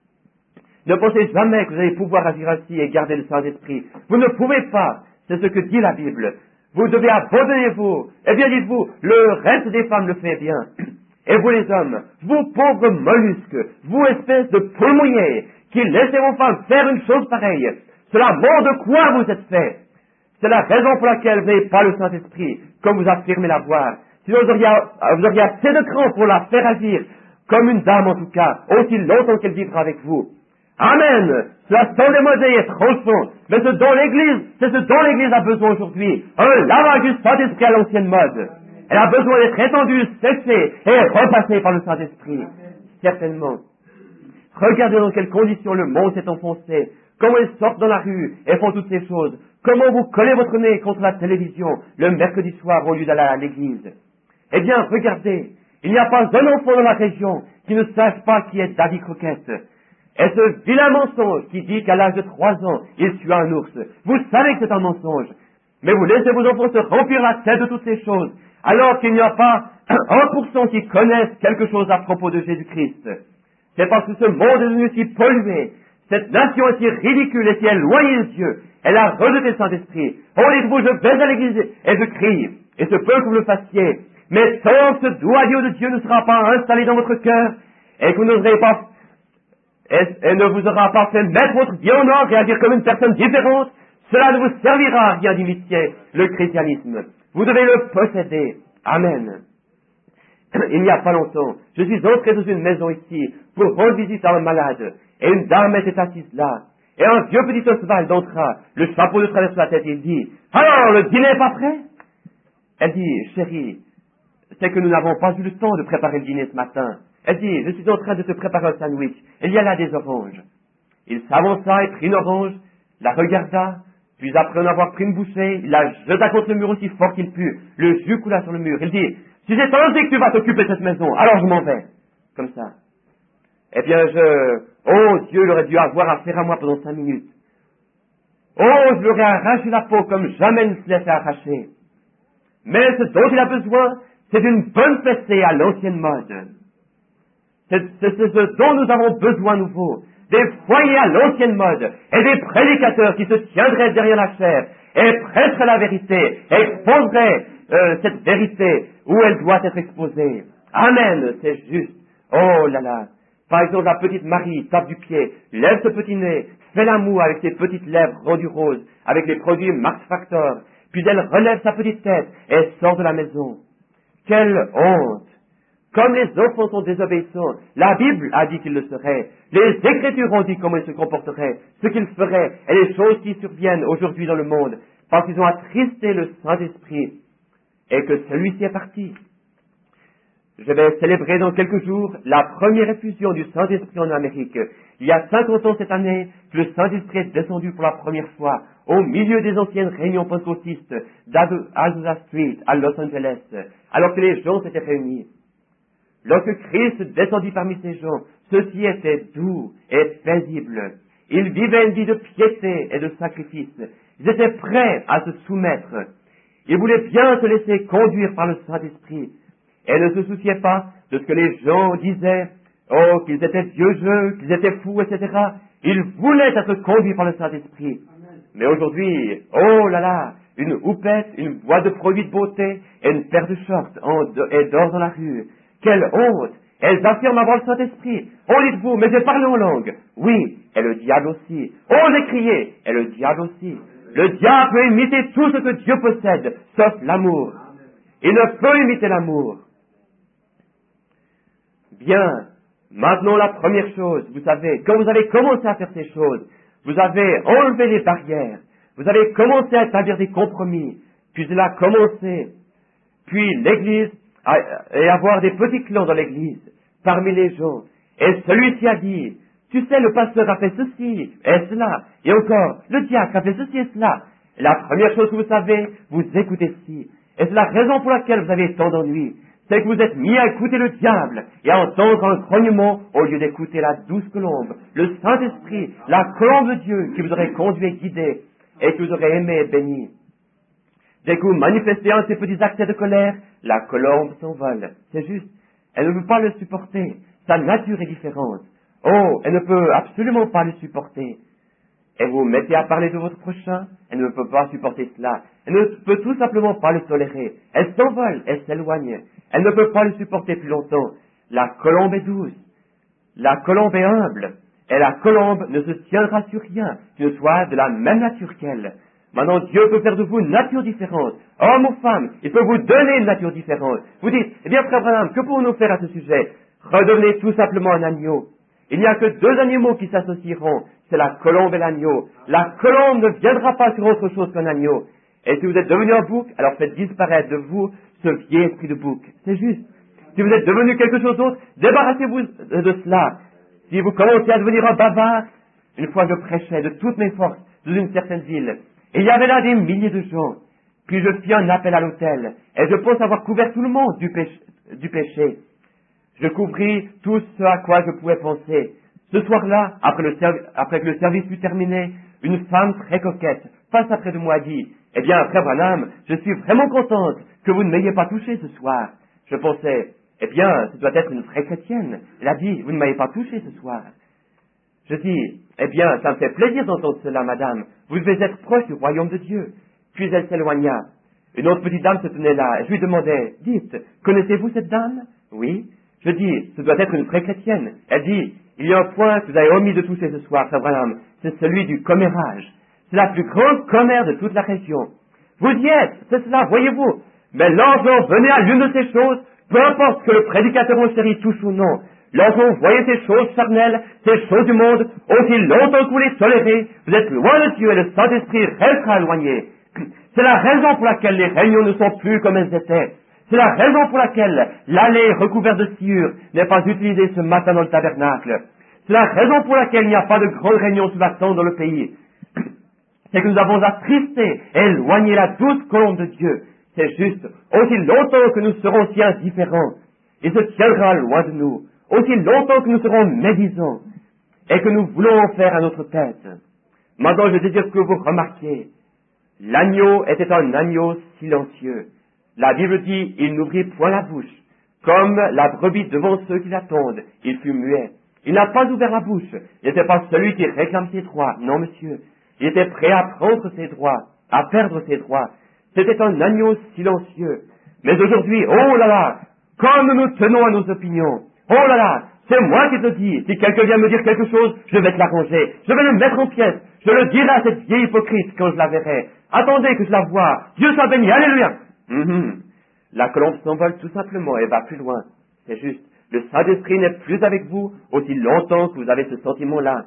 A: Ne pensez jamais que vous allez pouvoir agir ainsi et garder le Saint-Esprit. Vous ne pouvez pas. C'est ce que dit la Bible. Vous devez abandonner vous. Eh bien, dites-vous, le reste des femmes le fait bien. Et vous les hommes, vous pauvres mollusques, vous espèces de poules mouillées, qui laissez vos femmes faire une chose pareille, cela montre de quoi vous êtes faits. C'est la raison pour laquelle vous n'avez pas le Saint-Esprit, comme vous affirmez l'avoir. Sinon vous auriez, vous auriez assez de cran pour la faire agir, comme une dame en tout cas, aussi longtemps qu'elle vivra avec vous. Amen. Cela sans démoder est tranchant, mais ce dont l'Église, c'est ce dont l'Église a besoin aujourd'hui, un lavage du Saint-Esprit à l'ancienne mode. Elle a besoin d'être étendue, cessée et repassée par le Saint-Esprit. Certainement. Regardez dans quelles conditions le monde s'est enfoncé, comment ils sortent dans la rue et font toutes ces choses, comment vous collez votre nez contre la télévision le mercredi soir au lieu d'aller à l'église. Eh bien, regardez, il n'y a pas un enfant dans la région qui ne sache pas qui est Davy Crockett. Et ce vilain mensonge qui dit qu'à l'âge de trois ans, il tua un ours, vous savez que c'est un mensonge. Mais vous laissez vos enfants se remplir la tête de toutes ces choses, alors qu'il n'y a pas un pour cent qui connaissent quelque chose à propos de Jésus-Christ. C'est parce que ce monde est devenu si pollué, cette nation est si ridicule et si éloignée de Dieu, elle a rejeté le Saint-Esprit. Oh, dites-vous, je vais à l'église et je crie, et ce peut que vous le fassiez, mais tant que ce doigt de Dieu ne sera pas installé dans votre cœur, et que vous n'oserez pas, et, et ne vous aura pas fait mettre votre vie en ordre et agir comme une personne différente, cela ne vous servira à rien d'imiter le christianisme. Vous devez le posséder. Amen. Il n'y a pas longtemps, je suis entré dans une maison ici pour rendre visite à un malade, et une dame était assise là, et un vieux petit Oswald entra, le chapeau de travers la tête, et il dit, « Alors, le dîner n'est pas prêt ?» Elle dit, « Chérie, c'est que nous n'avons pas eu le temps de préparer le dîner ce matin. » Elle dit, « Je suis en train de te préparer un sandwich, il y a là des oranges. » Il s'avança et prit une orange, la regarda, puis après en avoir pris une bouchée, il la jeta contre le mur aussi fort qu'il put. Le jus coula sur le mur. Il dit, « Si c'est ainsi que tu vas t'occuper de cette maison, alors je m'en vais. » Comme ça. Eh bien, je... Oh, Dieu, il aurait dû avoir affaire à moi pendant cinq minutes. Oh, je lui aurais arraché la peau comme jamais ne se laissait arracher. Mais ce dont il a besoin, c'est d'une bonne fessée à l'ancienne mode. C'est, c'est, c'est ce dont nous avons besoin nouveau. Des foyers à l'ancienne mode, et des prédicateurs qui se tiendraient derrière la chair, et prêcheraient la vérité, et exposeraient euh, cette vérité où elle doit être exposée. Amen, c'est juste. Oh là là. Par exemple, la petite Marie tape du pied, lève ce petit nez, fait l'amour avec ses petites lèvres rendues roses, avec les produits Max Factor, puis elle relève sa petite tête et sort de la maison. Quelle honte! Comme les enfants sont désobéissants, la Bible a dit qu'ils le seraient. Les Écritures ont dit comment ils se comporteraient, ce qu'ils feraient, et les choses qui surviennent aujourd'hui dans le monde, parce qu'ils ont attristé le Saint-Esprit, et que celui-ci est parti. Je vais célébrer dans quelques jours la première effusion du Saint-Esprit en Amérique. Il y a cinquante ans cette année que le Saint-Esprit est descendu pour la première fois au milieu des anciennes réunions pentecôtistes d'Azusa Street à Los Angeles, alors que les gens s'étaient réunis. Lorsque Christ descendit parmi ces gens, ceux-ci étaient doux et paisibles. Ils vivaient une vie de piété et de sacrifice. Ils étaient prêts à se soumettre. Ils voulaient bien se laisser conduire par le Saint-Esprit. Et ne se souciaient pas de ce que les gens disaient, oh, qu'ils étaient vieux jeux, qu'ils étaient fous, et cetera. Ils voulaient être conduits par le Saint-Esprit. Mais aujourd'hui, oh là là, une houppette, une boîte de produits de beauté et une paire de shorts en de- et d'or dans la rue. Quelle honte! Elles affirment avoir le Saint-Esprit. Oh, dites-vous, mais j'ai parlé en langue. Oui, et le diable aussi. Oh, j'ai crié, et le diable aussi. Le diable peut imiter tout ce que Dieu possède, sauf l'amour. Il ne peut imiter l'amour. Bien, maintenant la première chose, vous savez, quand vous avez commencé à faire ces choses, vous avez enlevé les barrières, vous avez commencé à établir des compromis, puis il a commencé, puis l'Église, a, et avoir des petits clans dans l'Église, parmi les gens, et celui-ci a dit, tu sais, le pasteur a fait ceci, et cela, et encore, le diacre a fait ceci et cela. Et la première chose que vous savez, vous écoutez ci, et c'est la raison pour laquelle vous avez tant d'ennuis, c'est que vous êtes mis à écouter le diable et à entendre un grognement au lieu d'écouter la douce colombe, le Saint-Esprit, la colombe de Dieu qui vous aurait conduit et guidé et que vous aurez aimé et béni. Dès que vous manifestez un de ces petits accès de colère, la colombe s'envole. C'est juste. Elle ne veut pas le supporter. Sa nature est différente. Oh, elle ne peut absolument pas le supporter. Et vous vous mettez à parler de votre prochain, elle ne peut pas supporter cela. Elle ne peut tout simplement pas le tolérer. Elle s'envole, elle s'éloigne. Elle ne peut pas le supporter plus longtemps. La colombe est douce. La colombe est humble. Et la colombe ne se tiendra sur rien qui ne soit de la même nature qu'elle. Maintenant, Dieu peut faire de vous une nature différente. Homme ou femme, il peut vous donner une nature différente. Vous dites, eh bien, frère Branham, que pouvons-nous faire à ce sujet? Redevenez tout simplement un agneau. Il n'y a que deux animaux qui s'associeront. C'est la colombe et l'agneau. La colombe ne viendra pas sur autre chose qu'un agneau. Et si vous êtes devenu un bouc, alors faites disparaître de vous ce vieil esprit de bouc. C'est juste. Si vous êtes devenu quelque chose d'autre, débarrassez-vous de cela. Si vous commencez à devenir un bavard, une fois je prêchais de toutes mes forces dans une certaine ville, et il y avait là des milliers de gens. Puis je fis un appel à l'autel, et je pense avoir couvert tout le monde du péché. Du péché. Je couvris tout ce à quoi je pouvais penser. Ce soir-là, après, le servi- après que le service fut terminé, une femme très coquette passe après de moi et dit, « Eh bien, frère Branham, je suis vraiment contente que vous ne m'ayez pas touché ce soir. » Je pensais, « Eh bien, ce doit être une vraie chrétienne. » Elle a dit, « Vous ne m'avez pas touché ce soir. » Je dis, « Eh bien, ça me fait plaisir d'entendre cela, madame. Vous devez être proche du royaume de Dieu. » Puis elle s'éloigna. Une autre petite dame se tenait là, et je lui demandais, « Dites, connaissez-vous cette dame? » « Oui. » Je dis, « Ce doit être une vraie chrétienne. » Elle dit, « Il y a un point que vous avez omis de toucher ce soir, frère Branham, c'est celui du commérage. C'est la plus grande commère de toute la région. Vous y êtes, c'est cela, voyez-vous. Mais lorsqu'on venait à l'une de ces choses, peu importe que le prédicateur en série touche ou non, lorsqu'on voyait ces choses charnelles, ces choses du monde, aussi longtemps que vous les tolérez, vous êtes loin de Dieu et le Saint-Esprit restera éloigné. C'est la raison pour laquelle les réunions ne sont plus comme elles étaient. C'est la raison pour laquelle l'allée recouverte de sciure n'est pas utilisée ce matin dans le tabernacle. C'est la raison pour laquelle il n'y a pas de grande réunion sous la tente dans le pays. C'est que nous avons attristé et éloigné la douce colombe de Dieu. C'est juste, aussi longtemps que nous serons si indifférents, il se tiendra loin de nous, aussi longtemps que nous serons médisants, et que nous voulons en faire à notre tête. Maintenant, je désire que vous remarquiez, l'agneau était un agneau silencieux. La Bible dit, il n'ouvrit point la bouche. Comme la brebis devant ceux qui l'attendent, il fut muet. Il n'a pas ouvert la bouche. Il n'était pas celui qui réclame ses droits. Non, monsieur. Il était prêt à prendre ses droits, à perdre ses droits. C'était un agneau silencieux. Mais aujourd'hui, oh là là, comme nous tenons à nos opinions. Oh là là, c'est moi qui te dis. Si quelqu'un vient me dire quelque chose, je vais te l'arranger. Je vais le mettre en pièces. Je le dirai à cette vieille hypocrite quand je la verrai. Attendez que je la voie. Dieu soit béni. Alléluia. Mm-hmm. La colombe s'envole tout simplement et va plus loin. C'est juste. Le Saint-Esprit n'est plus avec vous aussi longtemps que vous avez ce sentiment-là.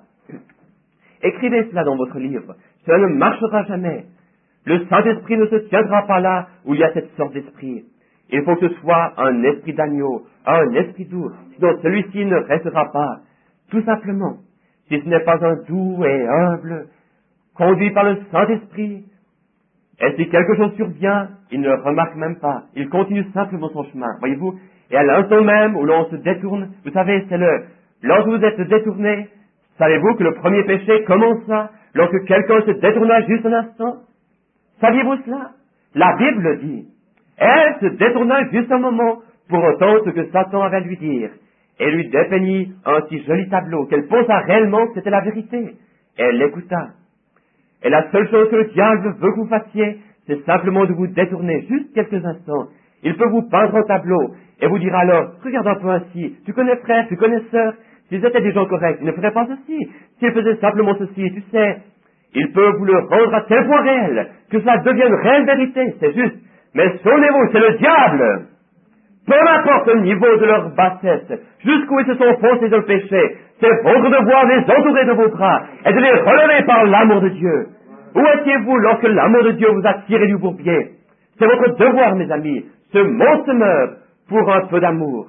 A: Écrivez cela dans votre livre. Cela ne marchera jamais. Le Saint-Esprit ne se tiendra pas là où il y a cette sorte d'esprit. Il faut que ce soit un esprit d'agneau, un esprit doux, sinon celui-ci ne restera pas. Tout simplement. Si ce n'est pas un doux et humble, conduit par le Saint-Esprit, et si quelque chose survient, il ne le remarque même pas. Il continue simplement son chemin. Voyez-vous? Et à l'instant même où l'on se détourne, vous savez, c'est le... Lorsque vous êtes détourné, savez-vous que le premier péché commença lorsque quelqu'un se détourna juste un instant? Saviez-vous cela? La Bible le dit. Elle se détourna juste un moment pour entendre ce que Satan avait à lui dire, et lui dépeignit un si joli tableau qu'elle pensa réellement que c'était la vérité. Et elle l'écouta. Et la seule chose que le diable veut que vous fassiez, c'est simplement de vous détourner juste quelques instants. Il peut vous peindre un tableau et vous dire alors, regarde un peu ainsi, tu connais frère, tu connais sœur, s'ils étaient des gens corrects, ils ne feraient pas ceci. S'ils faisaient simplement ceci, tu sais, il peut vous le rendre à tel point réel que cela devienne réelle vérité, c'est juste. Mais souvenez-vous, c'est le diable. Peu importe le niveau de leur bassesse, jusqu'où ils se sont foncés dans le péché, c'est votre devoir de les entourer de vos bras et de les relever par l'amour de Dieu. Où étiez-vous lorsque l'amour de Dieu vous a tiré du bourbier? C'est votre devoir, mes amis. Ce monde se meurt pour un peu d'amour.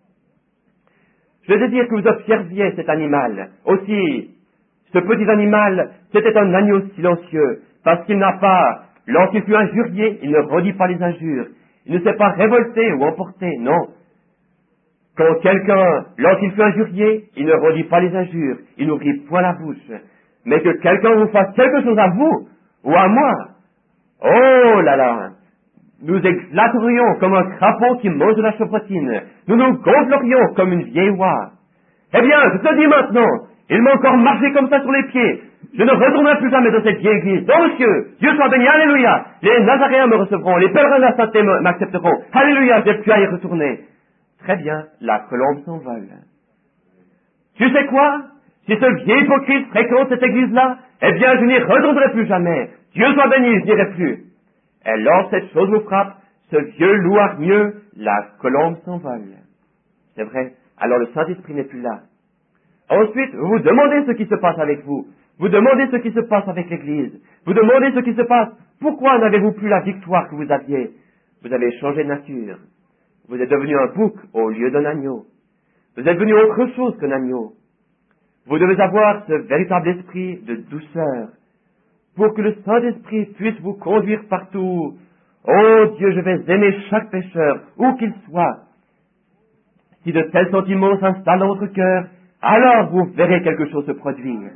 A: Je désire que vous observiez cet animal. Aussi, ce petit animal, c'était un agneau silencieux, parce qu'il n'a pas, lorsqu'il fut injurié, il ne redit pas les injures. Il ne s'est pas révolté ou emporté, non. Quand quelqu'un, lorsqu'il fut injurié, il ne redit pas les injures, il n'ouvrit point la bouche. Mais que quelqu'un vous fasse quelque chose à vous, ou à moi, oh là là, nous éclaterions comme un crapaud qui mange de la chevrotine, nous nous gonflerions comme une vieille oie. Eh bien, je te dis maintenant, il m'a encore marché comme ça sur les pieds. Je ne retournerai plus jamais dans cette vieille église. Non, monsieur, Dieu soit béni, alléluia. Les Nazaréens me recevront, les pèlerins de la sainteté m'accepteront. Alléluia, j'ai plus à y retourner. Très bien, la colombe s'envole. Tu sais quoi? Si ce vieil hypocrite fréquente cette église-là, eh bien, je n'y retournerai plus jamais. Dieu soit béni, je n'irai plus. Et lorsque cette chose vous frappe, ce vieux loup hargneux, la colombe s'envole. C'est vrai, alors le Saint-Esprit n'est plus là. Ensuite, vous vous demandez ce qui se passe avec vous. Vous demandez ce qui se passe avec l'Église. Vous demandez ce qui se passe. Pourquoi n'avez-vous plus la victoire que vous aviez? Vous avez changé de nature. Vous êtes devenu un bouc au lieu d'un agneau. Vous êtes devenu autre chose qu'un agneau. Vous devez avoir ce véritable esprit de douceur pour que le Saint-Esprit puisse vous conduire partout. Oh Dieu, je vais aimer chaque pécheur, où qu'il soit. Si de tels sentiments s'installent dans votre cœur, alors vous verrez quelque chose se produire.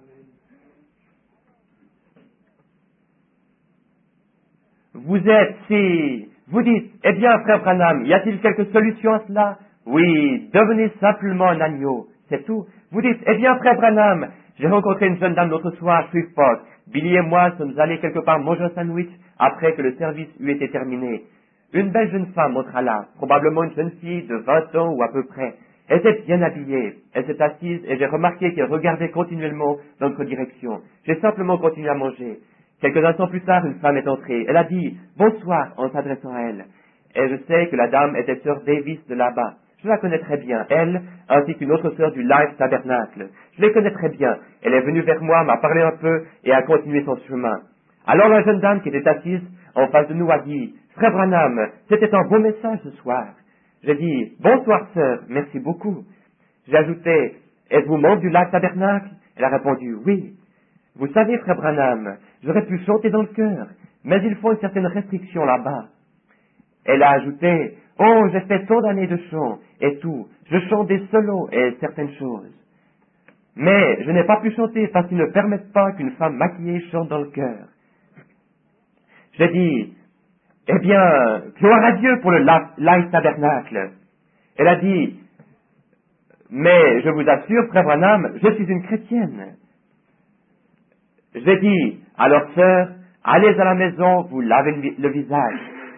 A: Vous êtes si... Vous dites, eh bien, frère Branham, y a-t-il quelque solution à cela? Oui, devenez simplement un agneau, c'est tout. Vous dites, eh bien, frère Branham, j'ai rencontré une jeune dame l'autre soir à Shreveport. Billy et moi sommes allés quelque part manger un sandwich après que le service eut été terminé. Une belle jeune femme entra là, probablement une jeune fille de vingt ans ou à peu près. Elle était bien habillée. Elle s'est assise et j'ai remarqué qu'elle regardait continuellement dans notre direction. J'ai simplement continué à manger. Quelques instants plus tard, une femme est entrée. Elle a dit « Bonsoir » en s'adressant à elle. Et je sais que la dame était sœur Davis de là-bas. Je la connais très bien, elle, ainsi qu'une autre sœur du Life Tabernacle. Je les connais très bien. Elle est venue vers moi, m'a parlé un peu et a continué son chemin. Alors la jeune dame qui était assise en face de nous a dit « Frère Branham, c'était un beau message ce soir. » J'ai dit « Bonsoir sœur, merci beaucoup. » J'ai ajouté « Êtes-vous membre du Life Tabernacle ?» Elle a répondu « Oui. » Vous savez, frère Branham, j'aurais pu chanter dans le cœur, mais il faut une certaine restriction là-bas. Elle a ajouté, oh, j'ai fait tant d'années de chant et tout, je chante des solos et certaines choses. Mais je n'ai pas pu chanter parce qu'ils ne permettent pas qu'une femme maquillée chante dans le cœur. J'ai dit, eh bien, gloire à Dieu pour le Life Tabernacle. Elle a dit, mais je vous assure, frère Branham, je suis une chrétienne. J'ai dit, alors sœur, allez à la maison, vous lavez le, le visage.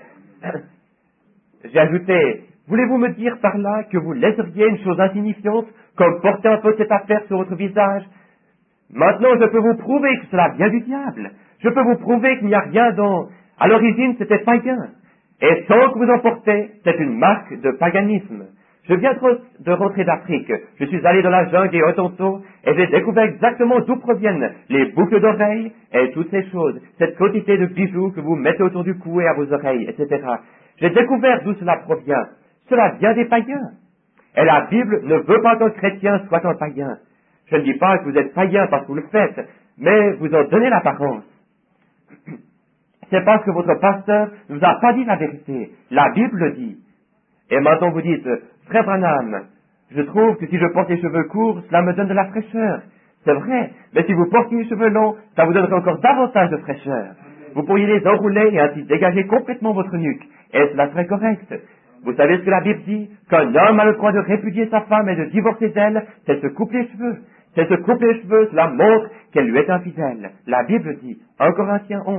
A: J'ai ajouté, voulez-vous me dire par là que vous laisseriez une chose insignifiante, comme porter un peu cette affaire sur votre visage? Maintenant, je peux vous prouver que cela vient du diable. Je peux vous prouver qu'il n'y a rien dans... À l'origine, c'était païen. Et tant que vous en portez, c'est une marque de paganisme. Je viens de rentrer d'Afrique. Je suis allé dans la jungle et au Tonto et j'ai découvert exactement d'où proviennent les boucles d'oreilles et toutes ces choses, cette quantité de bijoux que vous mettez autour du cou et à vos oreilles, et cetera. J'ai découvert d'où cela provient. Cela vient des païens. Et la Bible ne veut pas qu'un chrétien soit un païen. Je ne dis pas que vous êtes païen parce que vous le faites, mais vous en donnez l'apparence. C'est parce que votre pasteur ne vous a pas dit la vérité. La Bible le dit. Et maintenant vous dites, frère Branham, je trouve que si je porte les cheveux courts, cela me donne de la fraîcheur. C'est vrai, mais si vous portiez les cheveux longs, ça vous donnerait encore davantage de fraîcheur. Vous pourriez les enrouler et ainsi dégager complètement votre nuque, et cela serait correct. Vous savez ce que la Bible dit? Qu'un homme a le droit de répudier sa femme et de divorcer d'elle, c'est se couper les cheveux. C'est se couper les cheveux, cela montre qu'elle lui est infidèle. La Bible dit, un Corinthiens onze,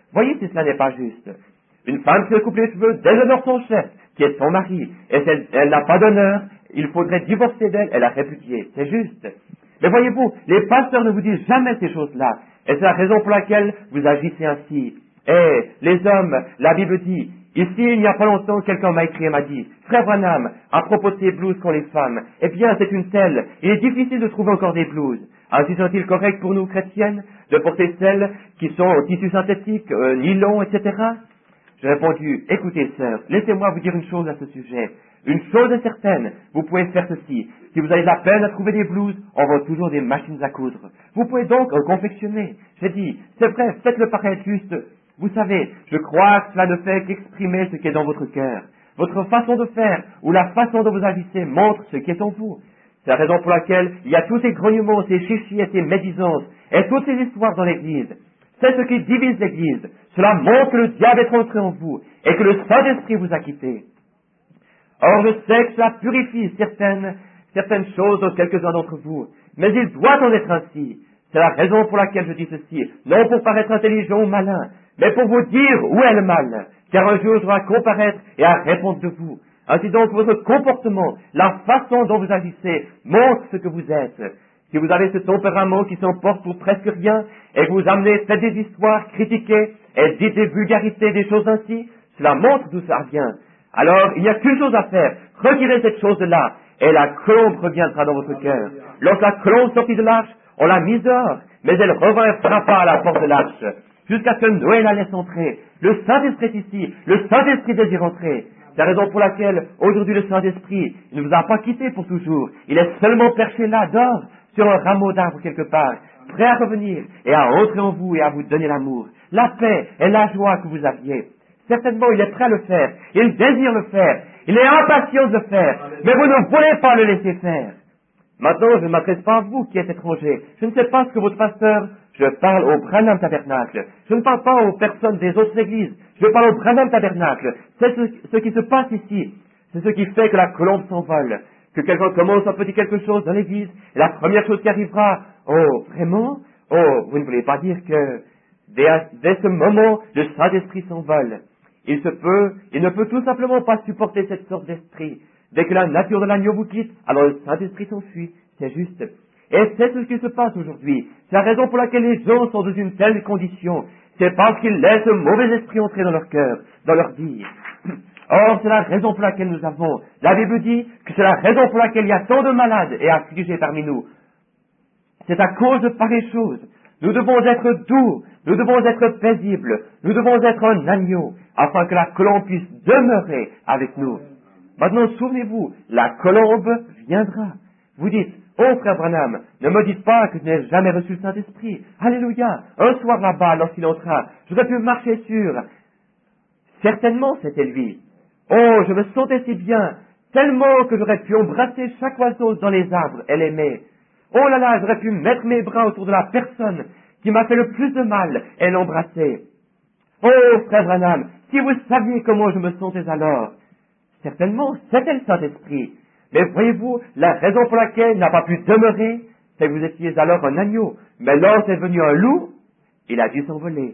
A: Voyez si cela n'est pas juste. Une femme qui se coupe les cheveux déshonore son chef, qui est son mari, et si elle, elle n'a pas d'honneur, il faudrait divorcer d'elle et la répudier. C'est juste. Mais voyez-vous, les pasteurs ne vous disent jamais ces choses-là, et c'est la raison pour laquelle vous agissez ainsi. Eh, les hommes, la Bible dit, ici, il n'y a pas longtemps, quelqu'un m'a écrit et m'a dit, Frère Branham, à propos de ces blouses qu'ont les femmes, eh bien, c'est une telle, il est difficile de trouver encore des blouses. Ainsi serait-il correct pour nous, chrétiennes, de porter celles qui sont au tissu synthétique, euh, nylon, et cetera? J'ai répondu, écoutez, sœur, laissez-moi vous dire une chose à ce sujet. Une chose est certaine, vous pouvez faire ceci. Si vous avez de la peine à trouver des blouses, on vend toujours des machines à coudre. Vous pouvez donc en confectionner. J'ai dit, c'est vrai, faites-le paraître juste. Vous savez, je crois que cela ne fait qu'exprimer ce qui est dans votre cœur. Votre façon de faire ou la façon dont vous agissez montre ce qui est en vous. C'est la raison pour laquelle il y a tous ces grognements, ces chichis et ces médisances et toutes ces histoires dans l'Église. C'est ce qui divise l'Église. Cela montre que le diable est entré en vous et que le Saint-Esprit vous a quitté. Or, je sais que cela purifie certaines, certaines choses dans quelques-uns d'entre vous, mais il doit en être ainsi. C'est la raison pour laquelle je dis ceci, non pour paraître intelligent ou malin, mais pour vous dire où est le mal, car un jour je dois comparaître et à répondre de vous. Ainsi donc, votre comportement, la façon dont vous agissez, montre ce que vous êtes. Si vous avez ce tempérament qui s'emporte pour presque rien, et que vous amenez faites des histoires, critiquez, et dites des vulgarités, des choses ainsi, cela montre d'où ça vient. Alors, il n'y a qu'une chose à faire, retirez cette chose de là, et la colombe reviendra dans votre cœur. Lorsque la colombe sortit de l'arche, on l'a mise dehors, mais elle revint et frappa à la porte de l'arche, jusqu'à ce que Noé la laisse entrer. Le Saint-Esprit est ici, le Saint-Esprit désire entrer. C'est la raison pour laquelle, aujourd'hui, le Saint-Esprit ne vous a pas quitté pour toujours. Il est seulement perché là, dehors, sur un rameau d'arbre quelque part, prêt à revenir et à entrer en vous et à vous donner l'amour, la paix et la joie que vous aviez. Certainement, il est prêt à le faire, il désire le faire, il est impatient de le faire, mais vous ne voulez pas le laisser faire. Maintenant, je ne m'adresse pas à vous qui êtes étrangers. Je ne sais pas ce que votre pasteur, je parle au Branham Tabernacle. Je ne parle pas aux personnes des autres églises, je parle au Branham Tabernacle. C'est ce, ce qui se passe ici. C'est ce qui fait que la colombe s'envole. Que quelqu'un commence un petit quelque chose dans l'église, et la première chose qui arrivera, oh, vraiment? Oh, vous ne voulez pas dire que, dès, dès ce moment, le Saint-Esprit s'envole. Il se peut, il ne peut tout simplement pas supporter cette sorte d'esprit. Dès que la nature de l'agneau vous quitte, alors le Saint-Esprit s'enfuit. C'est juste. Et c'est ce qui se passe aujourd'hui. C'est la raison pour laquelle les gens sont dans une telle condition. C'est parce qu'ils laissent un mauvais esprit entrer dans leur cœur, dans leur vie. Or, c'est la raison pour laquelle nous avons. La Bible dit que c'est la raison pour laquelle il y a tant de malades et affligés parmi nous. C'est à cause de pareilles choses. Nous devons être doux, nous devons être paisibles, nous devons être un agneau, afin que la colombe puisse demeurer avec nous. Maintenant, souvenez-vous, la colombe viendra. Vous dites, oh frère Branham, ne me dites pas que je n'ai jamais reçu le Saint-Esprit. Alléluia. Un soir là-bas, lorsqu'il entra, j'aurais pu marcher sur. Certainement, c'était lui. Oh, je me sentais si bien, tellement que j'aurais pu embrasser chaque oiseau dans les arbres et l'aimer. Oh là là, j'aurais pu mettre mes bras autour de la personne qui m'a fait le plus de mal et l'embrasser. Oh, frère Branham, si vous saviez comment je me sentais alors. Certainement, c'était le Saint-Esprit. Mais voyez-vous, la raison pour laquelle il n'a pas pu demeurer, c'est que vous étiez alors un agneau. Mais lorsqu'est venu un loup, il a dû s'envoler.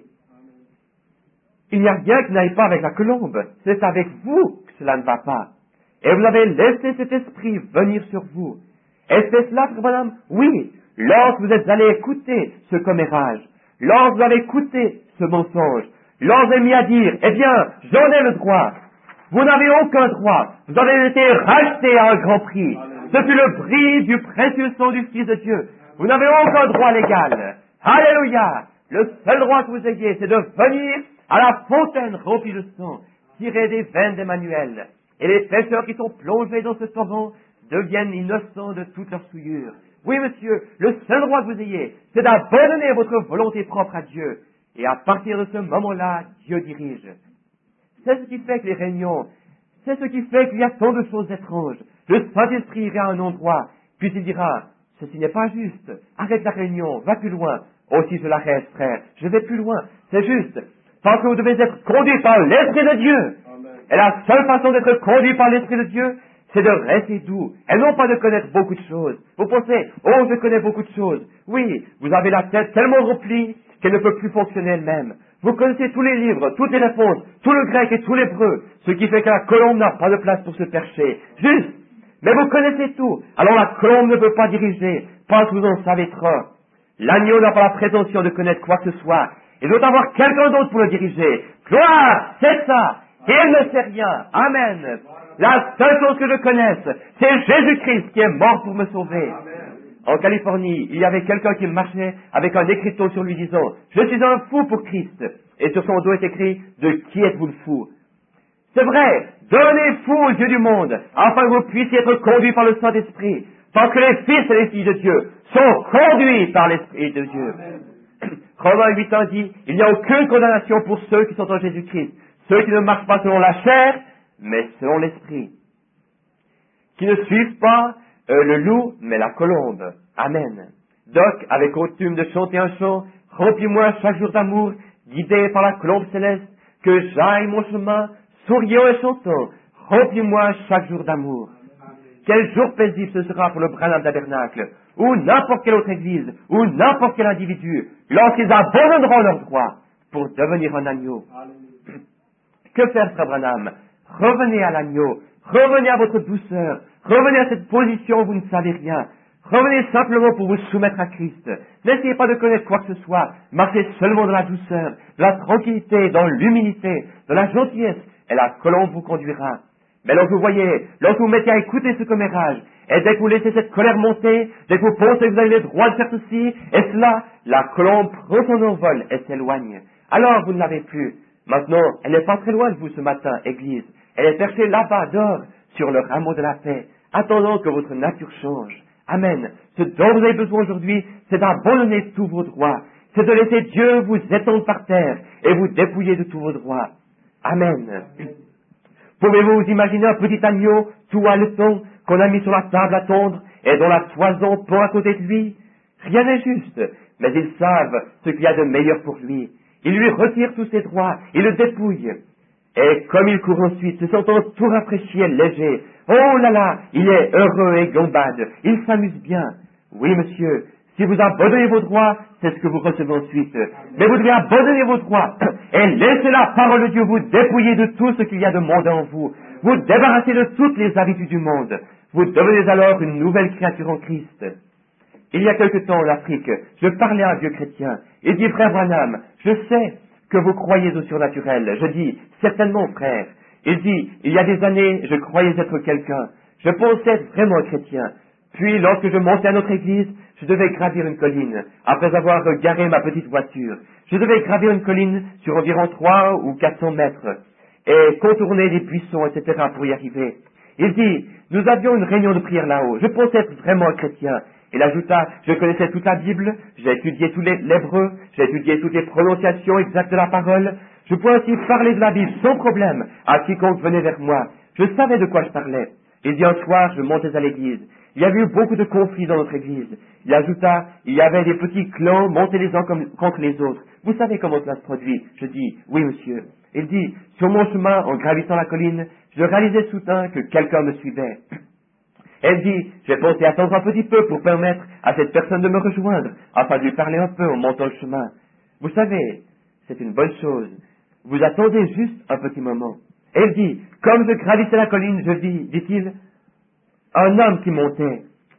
A: Il n'y a rien qui n'aille pas avec la colombe. C'est avec vous que cela ne va pas. Et vous avez laissé cet esprit venir sur vous. Et c'est cela, frère Branham? Oui, lorsque vous êtes allé écouter ce commérage, lorsque vous avez écouté ce mensonge, lorsque vous avez mis à dire, eh bien, j'en ai le droit. Vous n'avez aucun droit. Vous avez été racheté à un grand prix. Ce fut le prix du précieux sang du Fils de Dieu. Vous n'avez aucun droit légal. Alléluia. Le seul droit que vous ayez, c'est de venir à la fontaine remplie de sang, tirée des veines d'Emmanuel. Et les pécheurs qui sont plongés dans ce torrent deviennent innocents de toute leur souillure. Oui, monsieur, le seul droit que vous ayez, c'est d'abandonner votre volonté propre à Dieu. Et à partir de ce moment-là, Dieu dirige. C'est ce qui fait que les réunions, c'est ce qui fait qu'il y a tant de choses étranges. Le Saint-Esprit ira à un endroit, puis il dira, ceci n'est pas juste, arrête la réunion, va plus loin. Aussi je l'arrête, frère, je vais plus loin, c'est juste, parce que vous devez être conduit par l'Esprit de Dieu. Amen. Et la seule façon d'être conduit par l'Esprit de Dieu, c'est de rester doux, et non pas de connaître beaucoup de choses. Vous pensez, oh, je connais beaucoup de choses. Oui, vous avez la tête tellement remplie qu'elle ne peut plus fonctionner elle-même. Vous connaissez tous les livres, toutes les réponses, tout le grec et tout l'hébreu, ce qui fait que la colombe n'a pas de place pour se percher. Juste. Mais vous connaissez tout. Alors la colombe ne peut pas diriger, parce que vous en savez trop. L'agneau n'a pas la prétention de connaître quoi que ce soit. Il doit avoir quelqu'un d'autre pour le diriger. Gloire, c'est ça. Il ne sait rien. Amen. La seule chose que je connaisse, c'est Jésus-Christ qui est mort pour me sauver. En Californie, il y avait quelqu'un qui marchait avec un écriteau sur lui disant « Je suis un fou pour Christ ». Et sur son dos est écrit « De qui êtes-vous le fou ?» C'est vrai, devenez fou aux yeux du monde, afin que vous puissiez être conduits par le Saint-Esprit. Parce que les fils et les filles de Dieu sont conduits par l'Esprit de Dieu. Romains huit ans dit « Il n'y a aucune condamnation pour ceux qui sont en Jésus-Christ, ceux qui ne marchent pas selon la chair, mais selon l'Esprit. Qui ne suivent pas euh, le loup, mais la colombe. Amen. Doc avait coutume de chanter un chant, remplis-moi chaque jour d'amour, guidé par la colombe céleste, que j'aille mon chemin, souriant et chantant, remplis-moi chaque jour d'amour. Quel jour paisible ce sera pour le Branham Tabernacle, ou n'importe quelle autre église, ou n'importe quel individu, lorsqu'ils abandonneront leurs droits pour devenir un agneau. Que faire, frère Branham? Revenez à l'agneau, revenez à votre douceur, revenez à cette position où vous ne savez rien. Revenez simplement pour vous soumettre à Christ. N'essayez pas de connaître quoi que ce soit. Marchez seulement dans la douceur, dans la tranquillité, dans l'humilité, dans la gentillesse, et la colombe vous conduira. Mais lorsque vous voyez, lorsque vous mettez à écouter ce commérage, et dès que vous laissez cette colère monter, dès que vous pensez que vous avez le droit de faire ceci et cela, la colombe prend son envol et s'éloigne. Alors vous ne l'avez plus. Maintenant, elle n'est pas très loin de vous ce matin, Église. Elle est perchée là-bas, dehors, sur le rameau de la paix, attendant que votre nature change. Amen. Ce dont vous avez besoin aujourd'hui, c'est d'abandonner tous vos droits. C'est de laisser Dieu vous étendre par terre et vous dépouiller de tous vos droits. Amen. Pouvez-vous vous imaginer un petit agneau, tout haletant, qu'on a mis sur la table à tondre et dont la toison pend à côté de lui? Rien n'est juste, mais ils savent ce qu'il y a de meilleur pour lui. Ils lui retirent tous ses droits, ils le dépouillent. Et comme il court ensuite, se sentant tout rafraîchi et léger, oh là là, il est heureux et gambade, il s'amuse bien. Oui, monsieur, si vous abandonnez vos droits, c'est ce que vous recevez ensuite. Mais vous devez abandonner vos droits et laisser la parole de Dieu vous dépouiller de tout ce qu'il y a de monde en vous. Vous débarrasser de toutes les habitudes du monde. Vous devenez alors une nouvelle créature en Christ. Il y a quelque temps en Afrique, je parlais à un vieux chrétien. Il dit, frère Branham, je sais que vous croyez au surnaturel. Je dis, certainement, frère. Il dit, il y a des années, je croyais être quelqu'un. Je pensais être vraiment un chrétien. Puis, lorsque je montais à notre église, je devais gravir une colline, après avoir garé ma petite voiture. Je devais gravir une colline sur environ trois ou quatre cents mètres, et contourner des buissons, et cetera pour y arriver. Il dit, nous avions une réunion de prière là-haut. Je pensais être vraiment un chrétien. Il ajouta, je connaissais toute la Bible, j'ai étudié tout l'hébreu, j'ai étudié toutes les prononciations exactes de la parole. Je pouvais aussi parler de la Bible sans problème à quiconque venait vers moi. Je savais de quoi je parlais. Il dit, un soir, je montais à l'église. Il y avait eu beaucoup de conflits dans notre église. Il ajouta, il y avait des petits clans montés les uns comme, contre les autres. Vous savez comment cela se produit? Je dis, oui, monsieur. Il dit, sur mon chemin, en gravissant la colline, je réalisais soudain que quelqu'un me suivait. Elle dit, j'ai pensé attendre un petit peu pour permettre à cette personne de me rejoindre, afin de lui parler un peu en montant le chemin. Vous savez, c'est une bonne chose. Vous attendez juste un petit moment. Elle dit, comme je gravissais la colline, je vis, dit-il, un homme qui montait.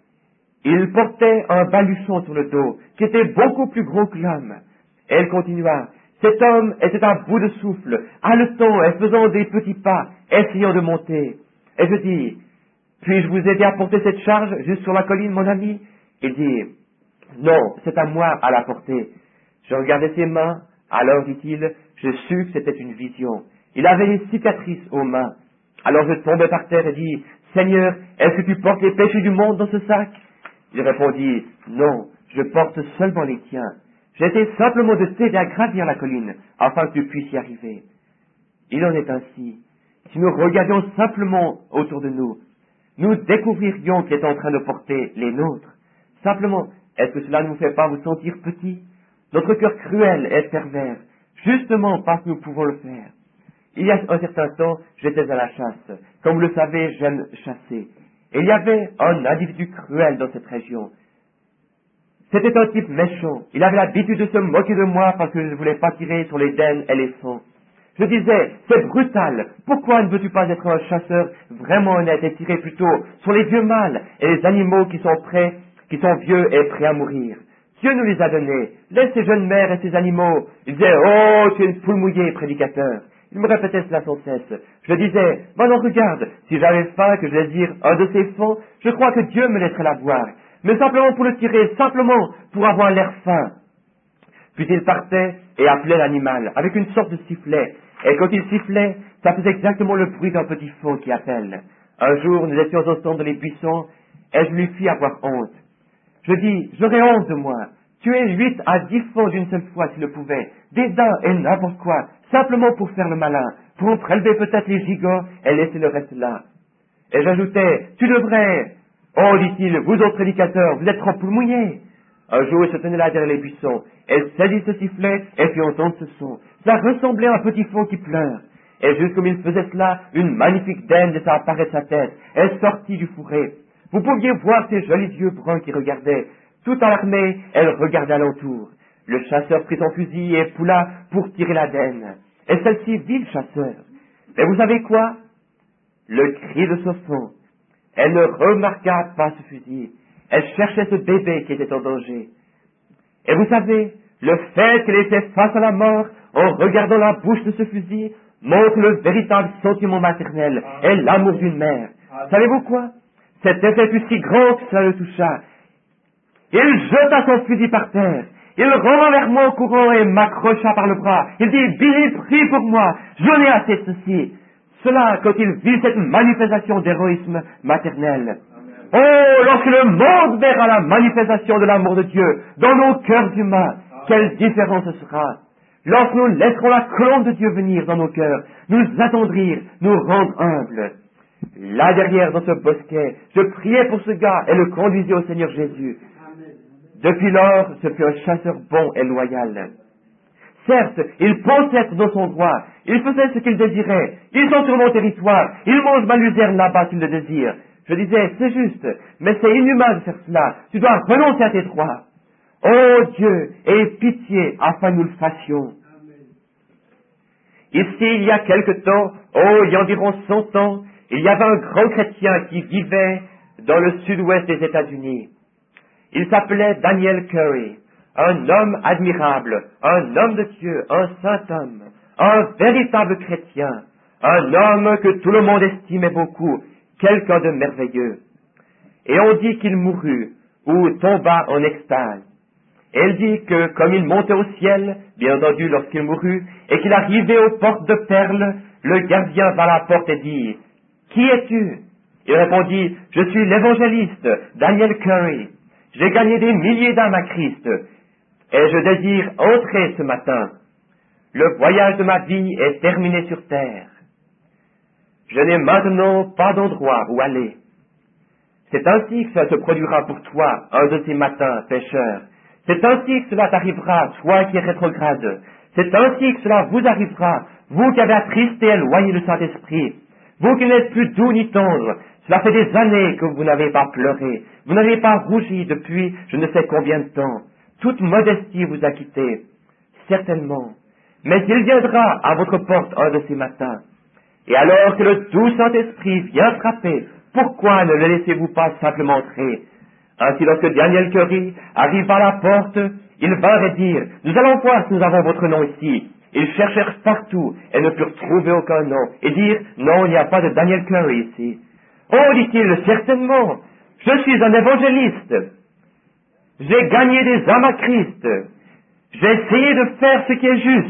A: Il portait un baluchon sur le dos, qui était beaucoup plus gros que l'homme. Elle continua, cet homme était à bout de souffle, haletant et faisant des petits pas, essayant de monter. Et je dis, puis-je vous aider à porter cette charge juste sur la colline, mon ami? Il dit, non, c'est à moi à la porter. Je regardais ses mains, alors, dit-il, je sus que c'était une vision. Il avait des cicatrices aux mains. Alors je tombais par terre et dis, Seigneur, est-ce que tu portes les péchés du monde dans ce sac? Il répondit, non, je porte seulement les tiens. J'essaie simplement de t'aider à gravir la colline, afin que tu puisses y arriver. Il en est ainsi. Si nous regardions simplement autour de nous, nous découvririons qu'il est en train de porter les nôtres. Simplement, est-ce que cela ne vous fait pas vous sentir petit? Notre cœur cruel est pervers, justement parce que nous pouvons le faire. Il y a un certain temps, j'étais à la chasse. Comme vous le savez, j'aime chasser. Et il y avait un individu cruel dans cette région. C'était un type méchant. Il avait l'habitude de se moquer de moi parce que je ne voulais pas tirer sur les dennes éléphants. Je disais, c'est brutal. Pourquoi ne veux-tu pas être un chasseur vraiment honnête et tirer plutôt sur les vieux mâles et les animaux qui sont prêts, qui sont vieux et prêts à mourir? Dieu nous les a donnés. Laisse ces jeunes mères et ces animaux. Il disait, oh, tu es une poule mouillée, prédicateur. Il me répétait cela sans cesse. Je disais, maintenant regarde, si j'avais faim que je désire un de ces fonds, je crois que Dieu me laisserait l'avoir. Mais simplement pour le tirer, simplement pour avoir l'air fin. Puis il partait et appelait l'animal avec une sorte de sifflet. Et quand il sifflait, ça faisait exactement le bruit d'un petit faux qui appelle. Un jour, nous étions au centre des buissons, et je lui fis avoir honte. Je dis, j'aurais honte de moi. Tuer huit à dix faux d'une seule fois s'il le pouvait, des daims et n'importe quoi, simplement pour faire le malin, pour en prélever peut-être les gigots et laisser le reste là. Et j'ajoutais, tu devrais... Oh, dit-il, vous autres prédicateurs, vous êtes trop poules mouillées. Un jour, il se tenait là derrière les buissons. Elle saisit ce sifflet et fit entendre ce son. Cela ressemblait à un petit faux qui pleure. Et juste comme il faisait cela, une magnifique dinde laissa apparaître sa tête. Elle sortit du fourré. Vous pouviez voir ses jolis yeux bruns qui regardaient. Tout alarmée, elle regardait alentour. Le chasseur prit son fusil et poula pour tirer la dinde. Et celle-ci vit le chasseur. Mais vous savez quoi? Le cri de ce fond. Elle ne remarqua pas ce fusil. Elle cherchait ce bébé qui était en danger. Et vous savez, le fait qu'elle était face à la mort, en regardant la bouche de ce fusil, montre le véritable sentiment maternel et l'amour d'une mère. Savez-vous quoi? Cet effet fut si grand que cela le toucha. Il jeta son fusil par terre. Il revint vers moi en courant et m'accrocha par le bras. Il dit, Billy, prie pour moi, j'en ai assez de ceci. Cela, quand il vit cette manifestation d'héroïsme maternel. Oh, lorsque le monde verra la manifestation de l'amour de Dieu dans nos cœurs humains, quelle différence ce sera. Lorsque nous laisserons la colombe de Dieu venir dans nos cœurs, nous attendrir, nous rendre humbles. Là derrière, dans ce bosquet, je priais pour ce gars et le conduisais au Seigneur Jésus. Depuis lors, ce fut un chasseur bon et loyal. Certes, il pensait être dans son droit, il faisait ce qu'il désirait, ils sont sur mon territoire, ils mangent ma luzerne là-bas s'ils le désirent. Je disais, c'est juste, mais c'est inhumain de faire cela, tu dois renoncer à tes droits. Oh Dieu, aie pitié afin que nous le fassions. Ici, il y a quelque temps, oh, il y a environ cent ans, il y avait un grand chrétien qui vivait dans le sud-ouest des États-Unis. Il s'appelait Daniel Curry, un homme admirable, un homme de Dieu, un saint homme, un véritable chrétien, un homme que tout le monde estimait beaucoup, quelqu'un de merveilleux. Et on dit qu'il mourut, ou tomba en extase. Et elle dit que, comme il montait au ciel, bien entendu lorsqu'il mourut, et qu'il arrivait aux portes de perles, le gardien vint à la porte et dit, « Qui es-tu » Il répondit, « Je suis l'évangéliste, Daniel Curry. J'ai gagné des milliers d'âmes à Christ, et je désire entrer ce matin. Le voyage de ma vie est terminé sur terre. Je n'ai maintenant pas d'endroit où aller. C'est ainsi que cela se produira pour toi, un de ces matins, pécheur. C'est ainsi que cela t'arrivera, toi qui es rétrograde. C'est ainsi que cela vous arrivera, vous qui avez attristé et éloigné le Saint-Esprit. Vous qui n'êtes plus doux ni tendre. Cela fait des années que vous n'avez pas pleuré. Vous n'avez pas rougi depuis je ne sais combien de temps. Toute modestie vous a quitté. Certainement. Mais il viendra à votre porte un de ces matins. Et alors que le doux Saint-Esprit vient frapper, pourquoi ne le laissez-vous pas simplement entrer? Ainsi, lorsque Daniel Curry arriva à la porte, ils vinrent et dirent, « Nous allons voir si nous avons votre nom ici. » Ils cherchèrent partout et ne purent trouver aucun nom, et dirent, « Non, il n'y a pas de Daniel Curry ici. » « Oh, dit-il, certainement, je suis un évangéliste. J'ai gagné des âmes à Christ. J'ai essayé de faire ce qui est juste. »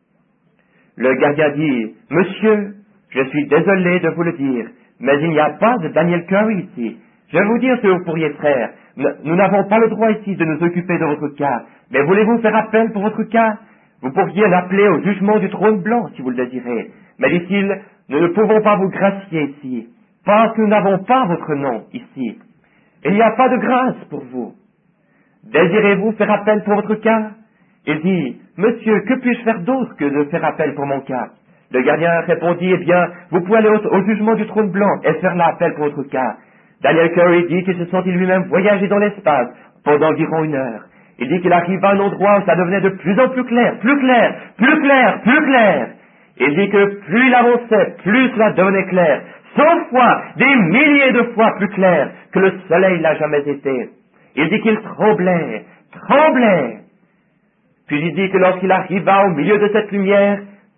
A: Le gardien dit, « Monsieur, je suis désolé de vous le dire, mais il n'y a pas de Daniel Curry ici. Je vais vous dire ce que vous pourriez faire. Nous n'avons pas le droit ici de nous occuper de votre cas, mais voulez-vous faire appel pour votre cas? Vous pourriez l'appeler au jugement du trône blanc si vous le désirez. Mais dit-il, nous ne pouvons pas vous gracier ici, parce que nous n'avons pas votre nom ici. Il n'y a pas de grâce pour vous. Désirez-vous faire appel pour votre cas? Il dit, « Monsieur, que puis-je faire d'autre que de faire appel pour mon cas ?» Le gardien répondit, « Eh bien, vous pouvez aller au, au jugement du trône blanc et faire l'appel pour votre cas. » Daniel Curry dit qu'il se sentit lui-même voyager dans l'espace, pendant environ une heure. Il dit qu'il arriva à un endroit où ça devenait de plus en plus clair, plus clair, plus clair, plus clair. Il dit que plus il avançait, plus cela devenait clair, cent fois, des milliers de fois plus clair que le soleil n'a jamais été. Il dit qu'il tremblait, tremblait. Puis il dit que lorsqu'il arriva au milieu de cette lumière,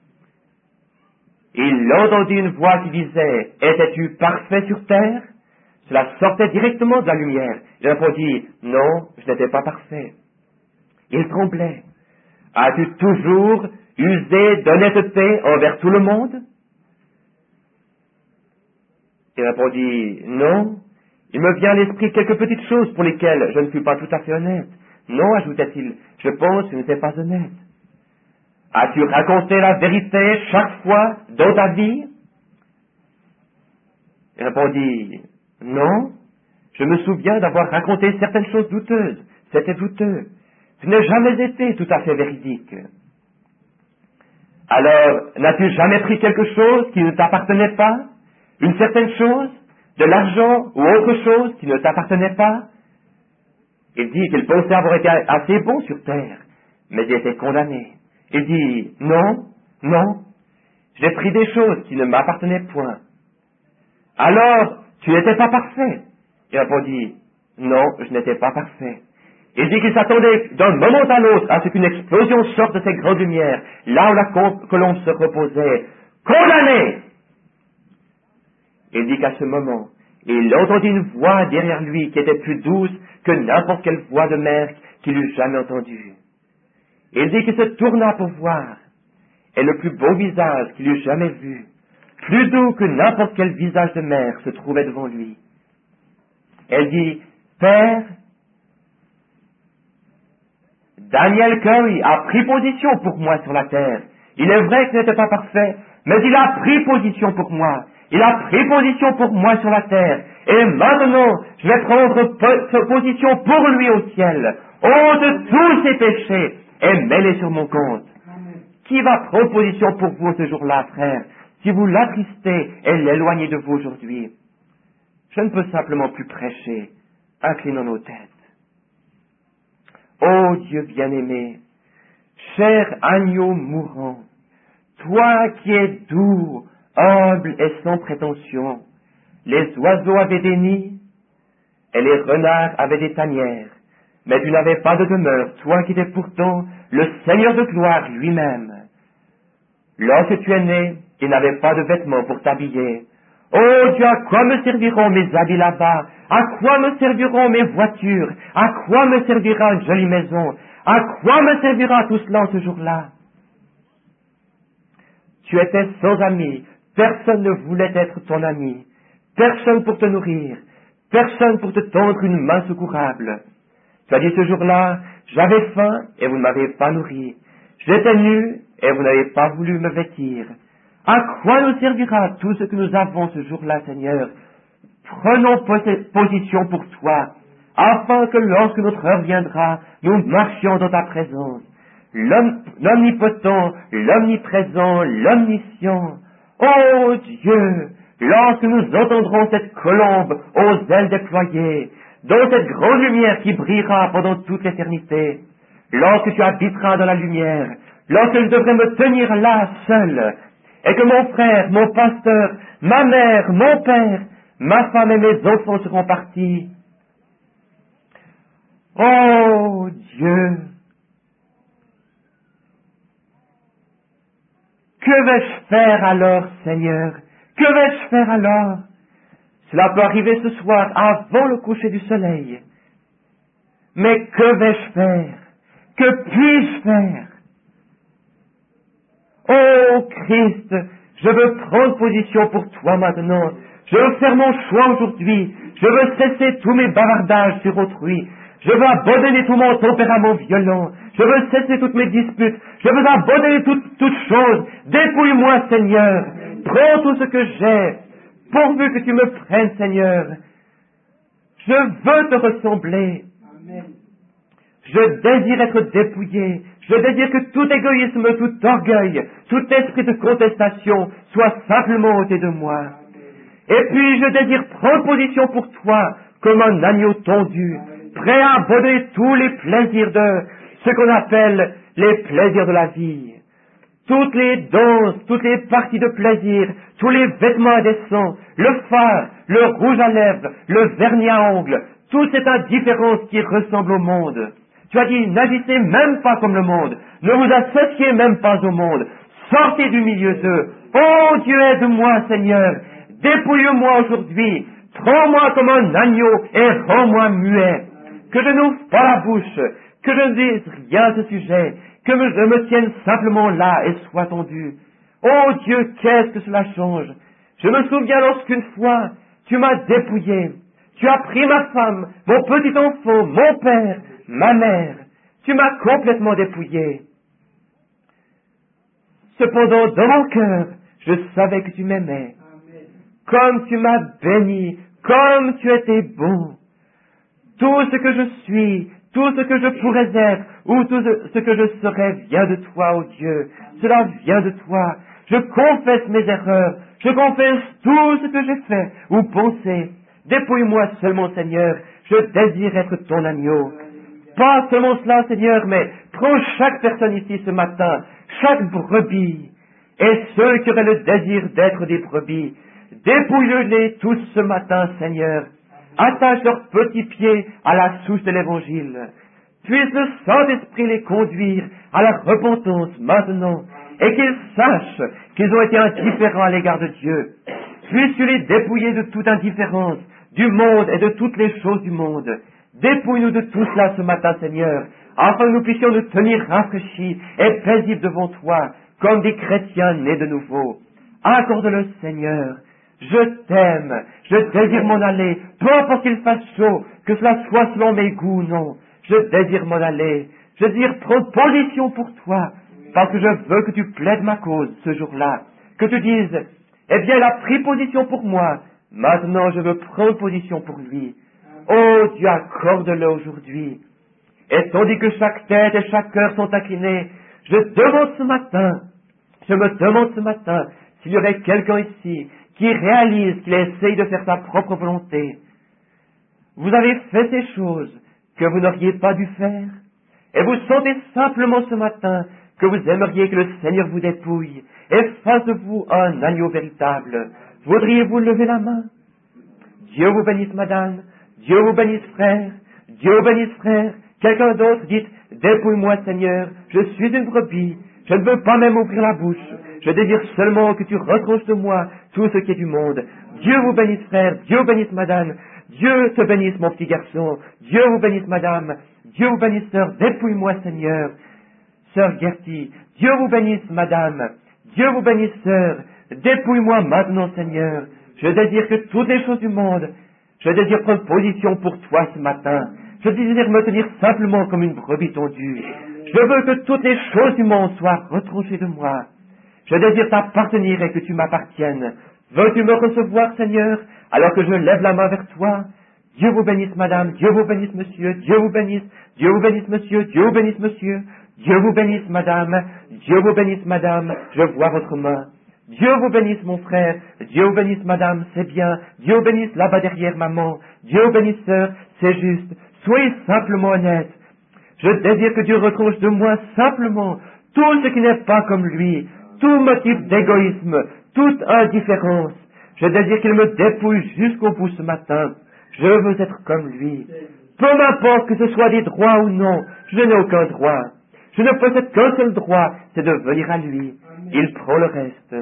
A: il entendit une voix qui disait « Étais-tu parfait sur terre ?» Cela sortait directement de la lumière. Il répondit « Non, je n'étais pas parfait. » Il tremblait. « As-tu toujours usé d'honnêteté envers tout le monde ?» Il répondit « Non, il me vient à l'esprit quelques petites choses pour lesquelles je ne suis pas tout à fait honnête. » Non, ajouta-t-il, je pense que je n'étais pas honnête. As-tu raconté la vérité chaque fois dans ta vie? Il répondit, non, je me souviens d'avoir raconté certaines choses douteuses. C'était douteux. Tu n'as jamais été tout à fait véridique. Alors, n'as-tu jamais pris quelque chose qui ne t'appartenait pas? Une certaine chose? De l'argent ou autre chose qui ne t'appartenait pas? Il dit qu'il pensait avoir été assez bon sur terre, mais il était condamné. Il dit, non, non, j'ai pris des choses qui ne m'appartenaient point. Alors, tu n'étais pas parfait. Il répondit, non, je n'étais pas parfait. Il dit qu'il s'attendait d'un moment à l'autre à ce qu'une explosion sorte de ces grandes lumières, là où la colombe se reposait. Condamné! Il dit qu'à ce moment, il entendit une voix derrière lui qui était plus douce que n'importe quelle voix de mère qu'il eût jamais entendue. Il dit qu'il se tourna pour voir, et le plus beau visage qu'il eût jamais vu, plus doux que n'importe quel visage de mère, se trouvait devant lui. Elle dit, « Père, Daniel Curry a pris position pour moi sur la terre. Il est vrai qu'il n'était pas parfait, mais il a pris position pour moi. Il a pris position pour moi sur la terre. Et maintenant, je vais prendre po- position pour lui au ciel. Oh, de tous ses péchés, et mêler sur mon compte. » Qui va prendre position pour vous ce jour-là, frère, si vous l'attristez et l'éloignez de vous aujourd'hui? Je ne peux simplement plus prêcher, inclinons nos têtes. Ô Dieu bien-aimé, cher agneau mourant, toi qui es doux, humble et sans prétention, les oiseaux avaient des nids et les renards avaient des tanières, mais tu n'avais pas de demeure, toi qui étais pourtant le Seigneur de gloire lui-même. Lorsque tu es né, il n'avait pas de vêtements pour t'habiller. Oh Dieu, à quoi me serviront mes habits là-bas? À quoi me serviront mes voitures? À quoi me servira une jolie maison? À quoi me servira tout cela ce jour-là? Tu étais sans amis, personne ne voulait être ton ami, personne pour te nourrir, personne pour te tendre une main secourable. Tu as dit ce jour-là, j'avais faim et vous ne m'avez pas nourri, j'étais nu et vous n'avez pas voulu me vêtir. À quoi nous servira tout ce que nous avons ce jour-là, Seigneur? Prenons position pour toi, afin que lorsque notre heure viendra, nous marchions dans ta présence. L'omnipotent, l'omniprésent, l'omniscient. Ô Dieu, lorsque nous entendrons cette colombe aux ailes déployées, dans cette grande lumière qui brillera pendant toute l'éternité, lorsque tu habiteras dans la lumière, lorsque je devrais me tenir là seul, et que mon frère, mon pasteur, ma mère, mon père, ma femme et mes enfants seront partis. Oh Dieu, que vais-je faire alors, Seigneur? Que vais-je faire alors? Cela peut arriver ce soir, avant le coucher du soleil. Mais que vais-je faire? Que puis-je faire? Oh Christ, je veux prendre position pour toi maintenant. Je veux faire mon choix aujourd'hui. Je veux cesser tous mes bavardages sur autrui. Je veux abandonner tout mon tempérament violent. Je veux cesser toutes mes disputes. Je veux abandonner toutes, toutes choses. Dépouille-moi, Seigneur. Prends tout ce que j'ai, pourvu que tu me prennes, Seigneur. Je veux te ressembler. Amen. Je désire être dépouillé. Je désire que tout égoïsme, tout orgueil, tout esprit de contestation soit simplement ôté de moi. Et puis je désire prendre position pour toi comme un agneau tondu, prêt à abandonner tous les plaisirs de ce qu'on appelle les plaisirs de la vie. Toutes les danses, toutes les parties de plaisir, tous les vêtements indécents, le fard, le rouge à lèvres, le vernis à ongles, toute cette indifférence qui ressemble au monde. Tu as dit, n'agissez même pas comme le monde, ne vous associez même pas au monde, sortez du milieu d'eux. Oh Dieu, aide-moi Seigneur, dépouille-moi aujourd'hui, prends-moi comme un agneau et rends-moi muet, que je n'ouvre pas la bouche, que je ne dise rien à ce sujet, que je me tienne simplement là et sois tendu. Oh Dieu, qu'est-ce que cela change! Je me souviens lorsqu'une fois, tu m'as dépouillé. Tu as pris ma femme, mon petit enfant, mon père, ma mère. Tu m'as complètement dépouillé. Cependant, dans mon cœur, je savais que tu m'aimais. Comme tu m'as béni, comme tu étais bon. Tout ce que je suis, tout ce que je pourrais être, ou tout ce que je serai vient de toi, ô Dieu. Cela vient de toi. Je confesse mes erreurs. Je confesse tout ce que j'ai fait ou pensé. Dépouille-moi seulement, Seigneur. Je désire être ton agneau. Pas seulement cela, Seigneur, mais prends chaque personne ici ce matin, chaque brebis, et ceux qui auraient le désir d'être des brebis. Dépouille-les tous ce matin, Seigneur. Attache leurs petits pieds à la souche de l'Évangile. Puisse le Saint-Esprit les conduire à la repentance maintenant, et qu'ils sachent qu'ils ont été indifférents à l'égard de Dieu. Puisses-tu les dépouiller de toute indifférence, du monde et de toutes les choses du monde. Dépouille-nous de tout cela ce matin, Seigneur, afin que nous puissions nous tenir rafraîchis et paisibles devant toi, comme des chrétiens nés de nouveau. Accorde-le, Seigneur. Je t'aime, je désire m'en aller, peu importe qu'il fasse chaud, que cela soit selon mes goûts ou non. Je désire m'en aller, je désire prendre position pour toi, parce que je veux que tu plaides ma cause ce jour-là, que tu dises, eh bien, il a pris position pour moi, maintenant je veux prendre position pour lui. Oh Dieu, accorde-le aujourd'hui. Et tandis que chaque tête et chaque cœur sont inclinés, je demande ce matin, je me demande ce matin, s'il y aurait quelqu'un ici qui réalise qu'il essaye de faire sa propre volonté. Vous avez fait ces choses que vous n'auriez pas dû faire, et vous sentez simplement ce matin que vous aimeriez que le Seigneur vous dépouille et fasse de vous un agneau véritable. Voudriez-vous lever la main? Dieu vous bénisse, madame. Dieu vous bénisse, frère. Dieu vous bénisse, frère. Quelqu'un d'autre, dites, dépouille-moi, Seigneur. Je suis une brebis. Je ne veux pas même ouvrir la bouche. Je désire seulement que tu retranches de moi tout ce qui est du monde. Dieu vous bénisse, frère. Dieu vous bénisse, madame. Dieu te bénisse, mon petit garçon. Dieu vous bénisse, madame. Dieu vous bénisse, sœur. Dépouille-moi, Seigneur. Sœur Gertie. Dieu vous bénisse, madame. Dieu vous bénisse, sœur. Dépouille-moi maintenant, Seigneur. Je désire que toutes les choses du monde, je désire prendre position pour toi ce matin. Je désire me tenir simplement comme une brebis tondue. Je veux que toutes les choses du monde soient retranchées de moi. Je désire t'appartenir et que tu m'appartiennes. Veux-tu me recevoir, Seigneur, alors que je lève la main vers toi? Dieu vous bénisse, madame. Dieu vous bénisse, monsieur. Dieu vous bénisse. Dieu vous bénisse, monsieur. Dieu vous bénisse, monsieur. Dieu vous bénisse, madame. Dieu vous bénisse, madame. Je vois votre main. Dieu vous bénisse, mon frère. Dieu vous bénisse, madame. C'est bien. Dieu vous bénisse là-bas derrière, maman. Dieu vous bénisse, sœur. C'est juste. Soyez simplement honnête. Je désire que Dieu retranche de moi simplement tout ce qui n'est pas comme lui, tout motif d'égoïsme, toute indifférence. Je désire qu'il me dépouille jusqu'au bout ce matin. Je veux être comme lui. Peu m'importe que ce soit des droits ou non, je n'ai aucun droit. Je ne possède qu'un seul droit, c'est de venir à lui. Il prend le reste.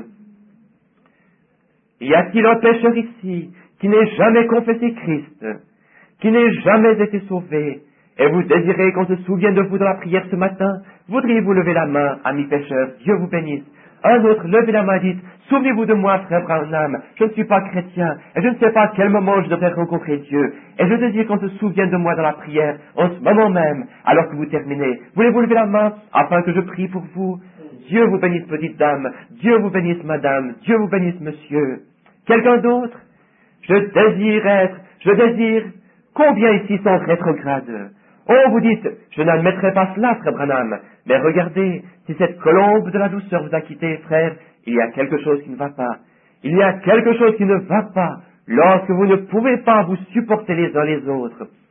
A: Y a-t-il un pécheur ici qui n'ait jamais confessé Christ, qui n'ait jamais été sauvé, et vous désirez qu'on se souvienne de vous dans la prière ce matin? Voudriez-vous lever la main, ami pécheur? Dieu vous bénisse. Un autre, levez la main, dites, souvenez-vous de moi, frère Branham, je ne suis pas chrétien, et je ne sais pas à quel moment je devrais rencontrer Dieu, et je désire qu'on se souvienne de moi dans la prière, en ce moment même, alors que vous terminez. Voulez-vous lever la main, afin que je prie pour vous? Dieu vous bénisse, petite dame, Dieu vous bénisse, madame, Dieu vous bénisse, monsieur. Quelqu'un d'autre? Je désire être, je désire, combien ici sont rétrogrades? Oh, vous dites, je n'admettrai pas cela, frère Branham. Mais regardez, si cette colombe de la douceur vous a quitté, frère, il y a quelque chose qui ne va pas. Il y a quelque chose qui ne va pas lorsque vous ne pouvez pas vous supporter les uns les autres.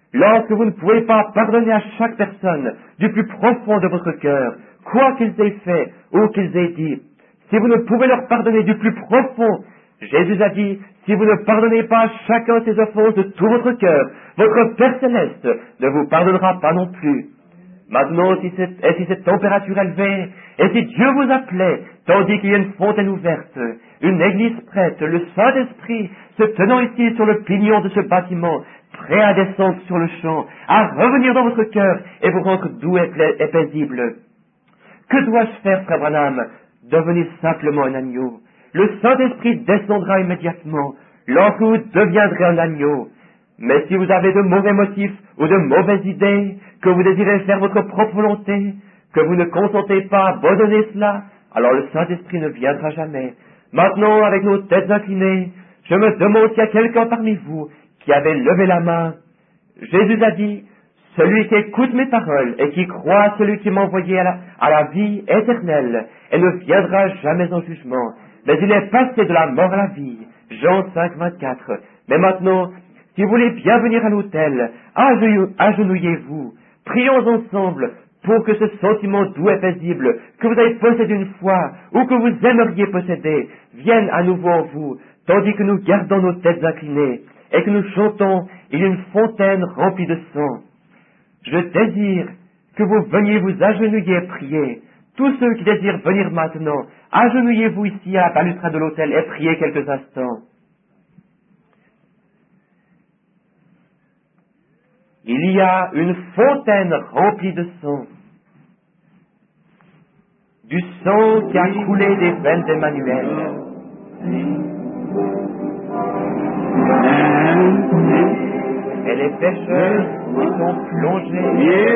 A: lorsque vous ne pouvez pas pardonner à chaque personne du plus profond de votre cœur, quoi qu'ils aient fait ou qu'ils aient dit, si vous ne pouvez leur pardonner du plus profond, Jésus a dit, si vous ne pardonnez pas à chacun ses offenses de tout votre cœur, votre Père céleste ne vous pardonnera pas non plus. Maintenant, si cette, et si cette température élevée, et si Dieu vous appelait, tandis qu'il y a une fontaine ouverte, une église prête, le Saint-Esprit se tenant ici sur le pignon de ce bâtiment, prêt à descendre sur le champ, à revenir dans votre cœur et vous rendre doux et, pla- et paisible. Que dois-je faire, frère Branham? Devenir simplement un agneau. Le Saint-Esprit descendra immédiatement lorsque vous deviendrez un agneau. Mais si vous avez de mauvais motifs ou de mauvaises idées, que vous désirez faire votre propre volonté, que vous ne consentez pas à abandonner cela, alors le Saint-Esprit ne viendra jamais. Maintenant, avec nos têtes inclinées, je me demande s'il y a quelqu'un parmi vous qui avait levé la main. Jésus a dit, celui qui écoute mes paroles et qui croit à celui qui m'a envoyé à la, à la vie éternelle, et ne viendra jamais en jugement, mais il est passé de la mort à la vie. Jean cinq, vingt-quatre. Mais maintenant, si vous voulez bien venir à l'autel, agenouillez-vous, prions ensemble pour que ce sentiment doux et paisible que vous avez possédé une fois ou que vous aimeriez posséder vienne à nouveau en vous, tandis que nous gardons nos têtes inclinées et que nous chantons « Il y a une fontaine remplie de sang ». Je désire que vous veniez vous agenouiller et prier. Tous ceux qui désirent venir maintenant, agenouillez-vous ici à la balustrade de l'autel et priez quelques instants. Il y a une fontaine remplie de sang, du sang qui a coulé des veines d'Emmanuel. Et les pécheurs qui sont plongés.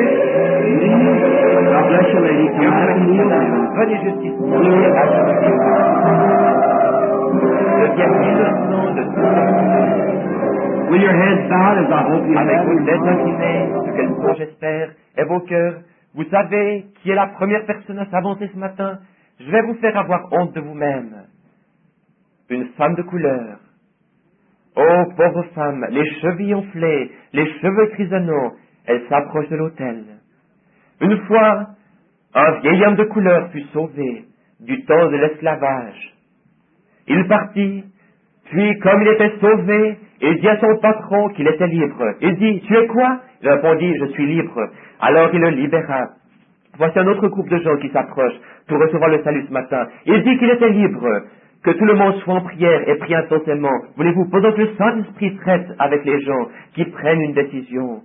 A: Venez juste ici et agenouillez-vous. Deviennent innocents de tout.
B: With your heads bowed, as I hope you
A: Avec
B: have.
A: vos têtes inclinées, ce qu'elles sont, j'espère, et vos cœurs, vous savez qui est la première personne à s'avancer ce matin? Je vais vous faire avoir honte de vous-même. Une femme de couleur. Oh, pauvre femme, les chevilles enflées, les cheveux grisonnants, elle s'approche de l'autel. Une fois, un vieil homme de couleur fut sauvé du temps de l'esclavage. Il partit, puis comme il était sauvé, il dit à son patron qu'il était libre. Il dit, tu es quoi? Il répondit, je suis libre. Alors il le libéra. Voici un autre groupe de gens qui s'approchent pour recevoir le salut ce matin. Il dit qu'il était libre. Que tout le monde soit en prière et prie intensément. Voulez-vous, pendant que le Saint-Esprit traite avec les gens qui prennent une décision.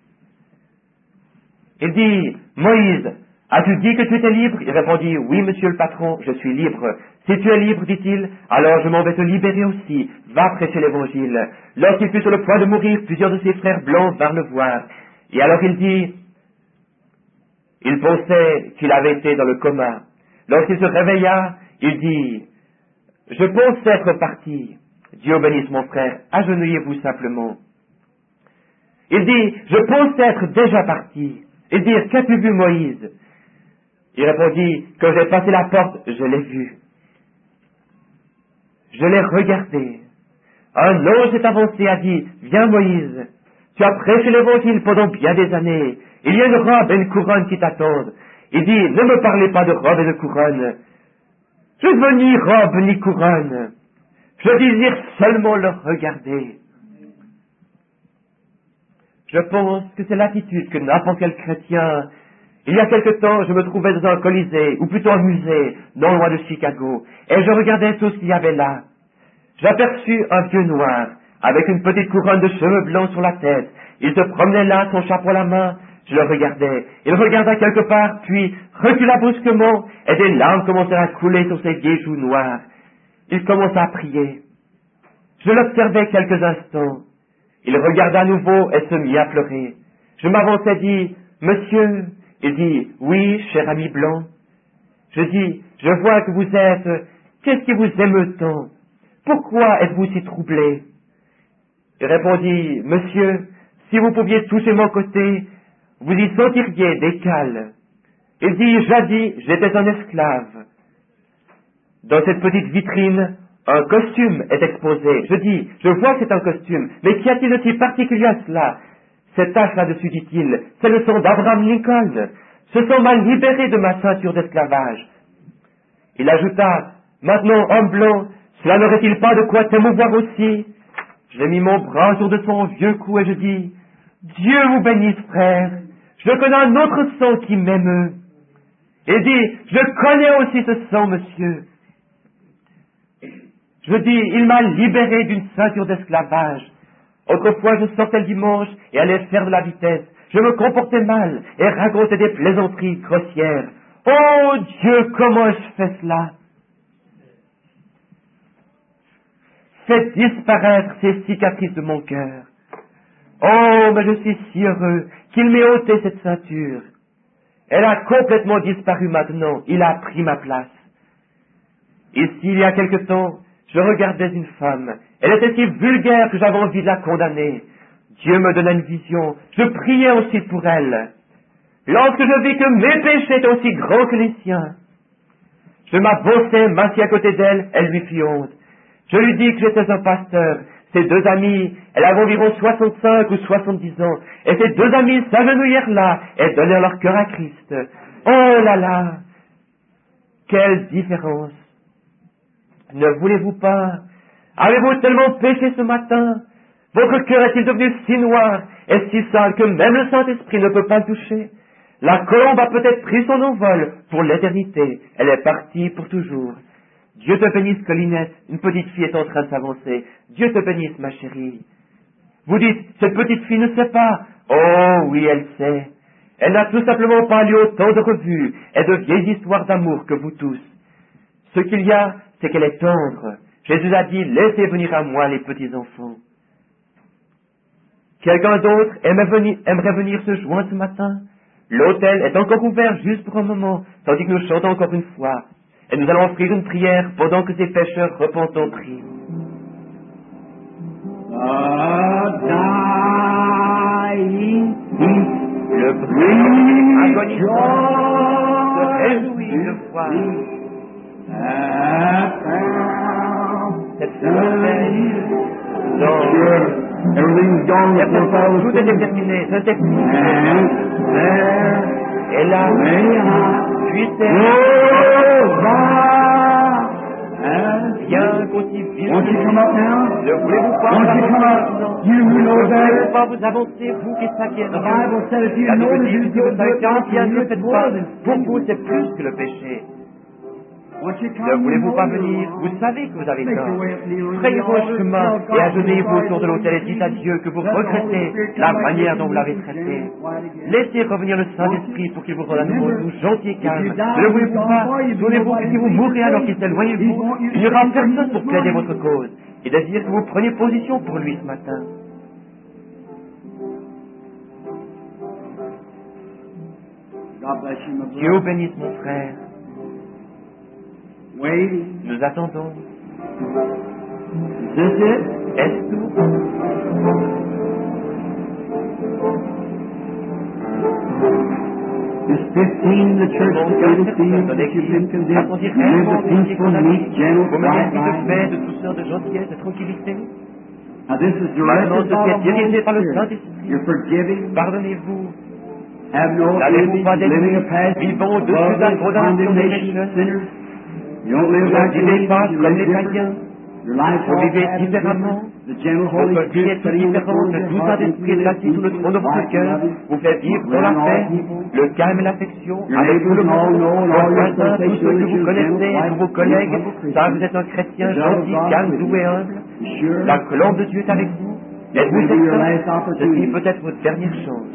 A: Il dit, Moïse, as-tu dit que tu étais libre? Il répondit, oui, monsieur le patron, je suis libre. Si tu es libre, dit-il, alors je m'en vais te libérer aussi. Va prêcher l'évangile. Lorsqu'il fut sur le point de mourir, plusieurs de ses frères blancs vinrent le voir. Et alors il dit, il pensait qu'il avait été dans le coma. Lorsqu'il se réveilla, il dit, je pense être parti. Dieu bénisse mon frère, agenouillez-vous simplement. Il dit, je pense être déjà parti. Il dit, qu'as-tu vu, Moïse? Il répondit, quand j'ai passé la porte, je l'ai vu. Je l'ai regardé. Un ange s'est avancé et a dit, viens Moïse, tu as prêché l'évangile pendant bien des années. Il y a une robe et une couronne qui t'attendent. Il dit, ne me parlez pas de robe et de couronne. Je ne veux ni robe ni couronne. Je désire seulement le regarder. Je pense que c'est l'attitude que n'importe quel chrétien. Il y a quelque temps, je me trouvais dans un colisée, ou plutôt un musée, non loin de Chicago, et je regardais tout ce qu'il y avait là. J'aperçus un vieux noir, avec une petite couronne de cheveux blancs sur la tête. Il se promenait là, son chapeau à la main. Je le regardais. Il regarda quelque part, puis recula brusquement, et des larmes commencèrent à couler sur ses vieilles joues noires. Il commença à prier. Je l'observai quelques instants. Il regarda à nouveau et se mit à pleurer. Je m'avançai et dis, « Monsieur ?» Il dit, « Oui, cher ami blanc. » Je dis, « Je vois que vous êtes... Qu'est-ce qui vous émeut tant? Pourquoi êtes-vous si troublé ?» Il répondit, « Monsieur, si vous pouviez toucher mon côté, vous y sentiriez des cales. » Il dit, « Jadis, j'étais un esclave. » Dans cette petite vitrine, un costume est exposé. Je dis, « Je vois que c'est un costume, mais qu'y a-t-il de si particulier à cela? Cette tache là-dessus, dit-il, c'est le sang d'Abraham Lincoln. Ce sang m'a libéré de ma ceinture d'esclavage. Il ajouta, maintenant, homme blanc, cela n'aurait-il pas de quoi t'émouvoir aussi? J'ai mis mon bras autour de son vieux cou et je dis, Dieu vous bénisse, frère. Je connais un autre sang qui m'émeut. Et dit, je connais aussi ce sang, monsieur. Je dis, il m'a libéré d'une ceinture d'esclavage. Autrefois, je sortais le dimanche et allais faire de la vitesse. Je me comportais mal et racontais des plaisanteries grossières. Oh Dieu, comment je fais cela? Faites disparaître ces cicatrices de mon cœur. Oh, mais je suis si heureux qu'il m'ait ôté cette ceinture. Elle a complètement disparu maintenant. Il a pris ma place. Ici, il y a quelque temps, je regardais une femme. Elle était si vulgaire que j'avais envie de la condamner. Dieu me donna une vision. Je priais ensuite pour elle. Lorsque je vis que mes péchés étaient aussi grands que les siens, je m'avancai, m'assis à côté d'elle, elle lui fit honte. Je lui dis que j'étais un pasteur. Ses deux amis, elle avait environ soixante-cinq ou soixante-dix ans, et ses deux amis s'agenouillèrent là et donnèrent leur cœur à Christ. Oh là là! Quelle différence! Ne voulez-vous pas? Avez-vous tellement péché ce matin? Votre cœur est-il devenu si noir et si sale que même le Saint-Esprit ne peut pas le toucher? La colombe a peut-être pris son envol pour l'éternité. Elle est partie pour toujours. Dieu te bénisse, Colinette. Une petite fille est en train de s'avancer. Dieu te bénisse, ma chérie. Vous dites, cette petite fille ne sait pas. Oh oui, elle sait. Elle n'a tout simplement pas lu autant de revues et de vieilles histoires d'amour que vous tous. Ce qu'il y a, c'est qu'elle est tendre. Jésus a dit, laissez venir à moi les petits enfants. Quelqu'un d'autre aimerait venir, aimerait venir se joindre ce matin? L'autel est encore ouvert juste pour un moment, tandis que nous chantons encore une fois. Et nous allons offrir une prière pendant que ces pécheurs repentants prient. Le bruit agonisant se réjouit de voir cette belle dans
C: Everything's gone
A: et
C: with the
A: pourtant, tout
C: fellowship.
A: était terminé, je t'ai
C: And there
A: et là,
C: may I
A: puissez
C: go by.
A: bien aussi vivre.
C: Won't you come up now?
A: Ne voulez-vous pas
C: Won't you
A: vous
C: come
A: avancer
C: up? You who know
A: Ne voulez-vous
C: better.
A: pas vous avancer, vous qui savez
C: The Bible said if you
A: La
C: know
A: Bible
C: that
A: dit
C: you
A: que si
C: do
A: vous savez
C: good
A: qu'un
C: works,
A: bien
C: you
A: ne
C: do
A: faites
C: more
A: pas,
C: than
A: pour
C: sin.
A: vous c'est plus que le péché.
C: Won't you
A: Ne
C: come?
A: voulez-vous
C: You
A: pas
C: know
A: venir?
C: you're
A: Vous
C: wrong.
A: savez que vous avez
C: Make
A: tort.
C: your way up to the altar.
A: Frayez vos chemins
C: Tell God
A: et agenouillez-vous
C: you're
A: autour de
C: sorry
A: l'autel et
C: for
A: dites à
C: your
A: Dieu que vous
C: Let the Holy
A: regrettez
C: Spirit
A: la
C: come like
A: manière
C: this
A: dont vous
C: and
A: l'avez
C: you can
A: traité.
C: stand quiet again.
A: Laissez revenir le Saint-Esprit pour qu'il vous rende à nouveau doux, gentil et calme.
C: If you die,
A: Ne le voulez-vous
C: he's
A: pas?
C: gone for you.
A: Souvenez-vous que si vous mourrez alors qu'il s'éloigne de vous, il n'y aura personne pour plaider votre cause. Il désire que vous preniez position pour lui ce matin.
C: God bless you, my
A: Dieu vous
C: brother.
A: bénisse, mon frère.
C: Waiting.
A: Nous attendons.
C: Is this it?
A: Est-ce tout?
C: Is fifteen the church
A: Mon
C: to
A: cœur,
C: feel
A: c'est
C: to you
A: pour
C: that you've been
A: l'église.
C: condemned?
A: Attendez
C: Live
A: réellement
C: a
A: des petits
C: peaceful, meek, gentle,
A: Vous me dites
C: quiet
A: de paix,
C: life.
A: de douceur, de gentillesse, de tranquillité.
C: Now this is
A: Maintenant,
C: directed by
A: ceci
C: the
A: est dirigé
C: Holy
A: par le
C: Spirit.
A: Saint-Esprit.
C: You're forgiving.
A: Pardonnez-vous.
C: Have no
A: N'avez-vous pas
C: envy, living a
A: d'ennemis,
C: past,
A: vivant au-dessus
C: above
A: de la
C: the
A: condamnation des
C: condemnation of
A: pécheurs.
C: sinners. You don't live
A: Vous
C: like
A: ne vivez
C: the
A: pas
C: you
A: comme
C: live
A: les
C: different.
A: païens.
C: Your life's
A: Vous
C: all
A: vivez
C: bad and
A: différemment.
C: different. The gentle Holy
A: Votre vie
C: Spirit
A: est toute
C: sitting on the
A: différente.
C: throne of
A: Le
C: your
A: doux
C: heart
A: Saint-Esprit
C: makes
A: est
C: you
A: assis sur le
C: live
A: trône de votre
C: right and
A: cœur,
C: loving.
A: vous fait vivre dans la paix, le calme et l'affection,
C: Your
A: avec tout le
C: neighbors all
A: monde,
C: know and
A: vos
C: all your
A: voisins, tous
C: associates
A: ceux
C: know
A: que
C: that
A: vous
C: you're
A: connaissez,
C: gentle,
A: tous vos
C: quiet,
A: collègues,
C: humble
A: savent que vous
C: Christian.
A: êtes un chrétien
C: The love of
A: gentil,
C: God
A: calme,
C: with
A: doux
C: you.
A: et humble.
C: Sure.
A: La colombe de Dieu est avec vous. Êtes-vous
C: Maybe your last
A: certain?
C: opportunity.
A: Ceci peut être votre dernière chance.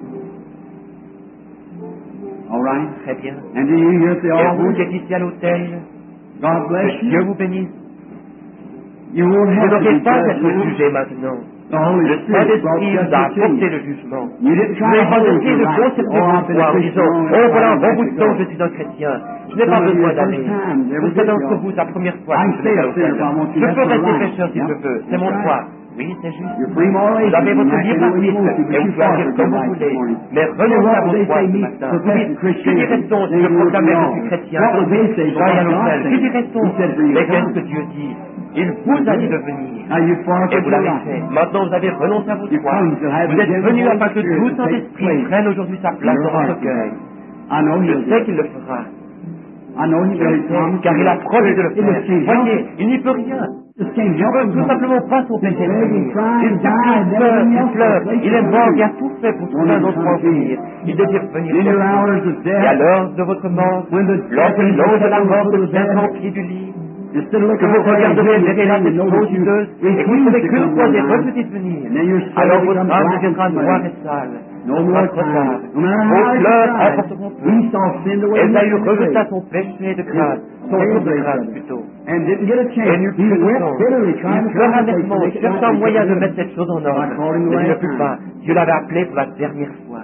C: All right.
A: Très bien.
C: And do you here at the
A: Et vous qui
C: altar?
A: êtes ici à l'autel,
C: God bless
A: que Dieu
C: you.
A: vous bénisse.
C: You won't
A: Vous
C: have to
A: n'aurez
C: be
A: pas à
C: judged
A: être
C: now.
A: jugé maintenant.
C: The Holy
A: Le
C: Spirit brought
A: Saint-Esprit vous a
C: judgment to
A: apporté
C: you.
A: le jugement.
C: You didn't
A: Vous
C: try
A: n'avez
C: to
A: pas
C: hold
A: essayé
C: your
A: de
C: right.
A: conserver
C: Oh,
A: vos
C: I've been
A: foi
C: a
A: en
C: Christian
A: disant
C: long
A: « Oh,
C: enough,
A: voilà un
C: I
A: bon
C: don't
A: bout
C: have
A: de
C: to
A: temps,
C: go.
A: je suis un chrétien. Je n'ai
C: Some
A: pas
C: of you
A: besoin
C: are
A: d'aller.
C: first time, never
A: Vous
C: did
A: êtes d'entre
C: y'all.
A: vous la première fois
C: I
A: que
C: can
A: vous
C: stay
A: venez à
C: a sinner if I
A: l'autel.
C: want to.
A: Je
C: That's
A: peux
C: my
A: rester
C: right.
A: pécheur si
C: Yep.
A: je veux. C'est
C: That's
A: mon
C: right.
A: choix. Oui, c'est juste.
C: You're free moral
A: Vous avez
C: agent.
A: votre
C: You can
A: libre
C: do what you want
A: arbitre
C: to, but
A: et vous
C: you
A: pouvez agir
C: forfeit
A: comme
C: your
A: vous
C: rights this
A: voulez.
C: morning.
A: Mais
C: So
A: renoncez à
C: what
A: vos
C: would they
A: droits
C: say
A: ce
C: me
A: matin.
C: professing
A: Que
C: Christianity?
A: dirait-on si
C: They
A: je
C: were
A: proclamais que je
C: wrong.
A: suis chrétien?
C: What would they say?
A: Je vais à
C: What God
A: l'autel. Que
C: said.
A: dirait-on?
C: He said for you
A: Mais
C: to
A: qu'est-ce
C: come.
A: que Dieu dit? Il vous a dit de venir.
C: Now you
A: Et
C: forfeit
A: vous
C: your
A: l'avez
C: rights.
A: fait. Maintenant, vous avez renoncé à vos
C: You
A: droits.
C: come to have
A: Vous
C: the
A: êtes
C: general
A: venu
C: Holy
A: afin que
C: Spirit
A: tout
C: to take
A: Saint-Esprit
C: place
A: prenne aujourd'hui sa
C: in
A: place
C: your
A: dans votre
C: heart
A: cœur.
C: today. I know
A: Je
C: He'll do
A: sais
C: it.
A: qu'il le fera.
C: I know He
A: Je
C: will
A: le sais, car il a promis de le faire. Voyez, il n'y peut rien.
C: This can't
A: Il ne
C: help
A: peut
C: him.
A: tout simplement pas s'empêcher de venir. Il
C: Crying,
A: souffre,
C: died,
A: il pleure,
C: everything
A: il
C: else
A: pleure.
C: was
A: Il est
C: wasted
A: mort, il a
C: away.
A: tout fait pour trouver un autre point où venir. Il désire venir
C: In
A: vers
C: your
A: vous.
C: hours of
A: Et à
C: death,
A: l'heure de votre mort,
C: when the
A: lorsque
C: second
A: l'ange de la
C: devil
A: mort
C: put
A: se
C: to
A: tiendra au
C: bed,
A: pied du lit,
C: instead of
A: que
C: looking
A: vous
C: up there and
A: regarderez
C: doing
A: vers la
C: your thing,
A: tête
C: you notice you
A: honteuse et que vous ne
C: refuse
A: savez
C: to
A: qu'une
C: come
A: fois et
C: down.
A: refusez de venir,
C: And then your soul
A: alors votre
C: becomes
A: âme
C: black and
A: deviendra noire
C: sweaty.
A: et sale.
C: No
A: Ce sera
C: more
A: trop
C: time.
A: tard.
C: No matter
A: Vos
C: how you
A: pleurs
C: tried,
A: importeront peu.
C: Esau sinned away
A: Esaü
C: from the
A: rejeta
C: grave.
A: son péché de grâce, son
C: His
A: tour de
C: grace,
A: grâce
C: brother.
A: plutôt.
C: And didn't get a
A: Et
C: chance.
A: n'eut
C: He
A: plus de
C: wept
A: temps.
C: bitterly trying
A: Il
C: to
A: pleura
C: find a place to
A: nettement,
C: make it
A: cherchant
C: right.
A: un
C: He
A: moyen de
C: couldn't
A: mettre
C: do it.
A: cette chose en
C: God
A: ordre.
C: called him the
A: Mais il ne
C: last
A: put
C: time.
A: pas. Dieu l'avait appelé pour la dernière fois.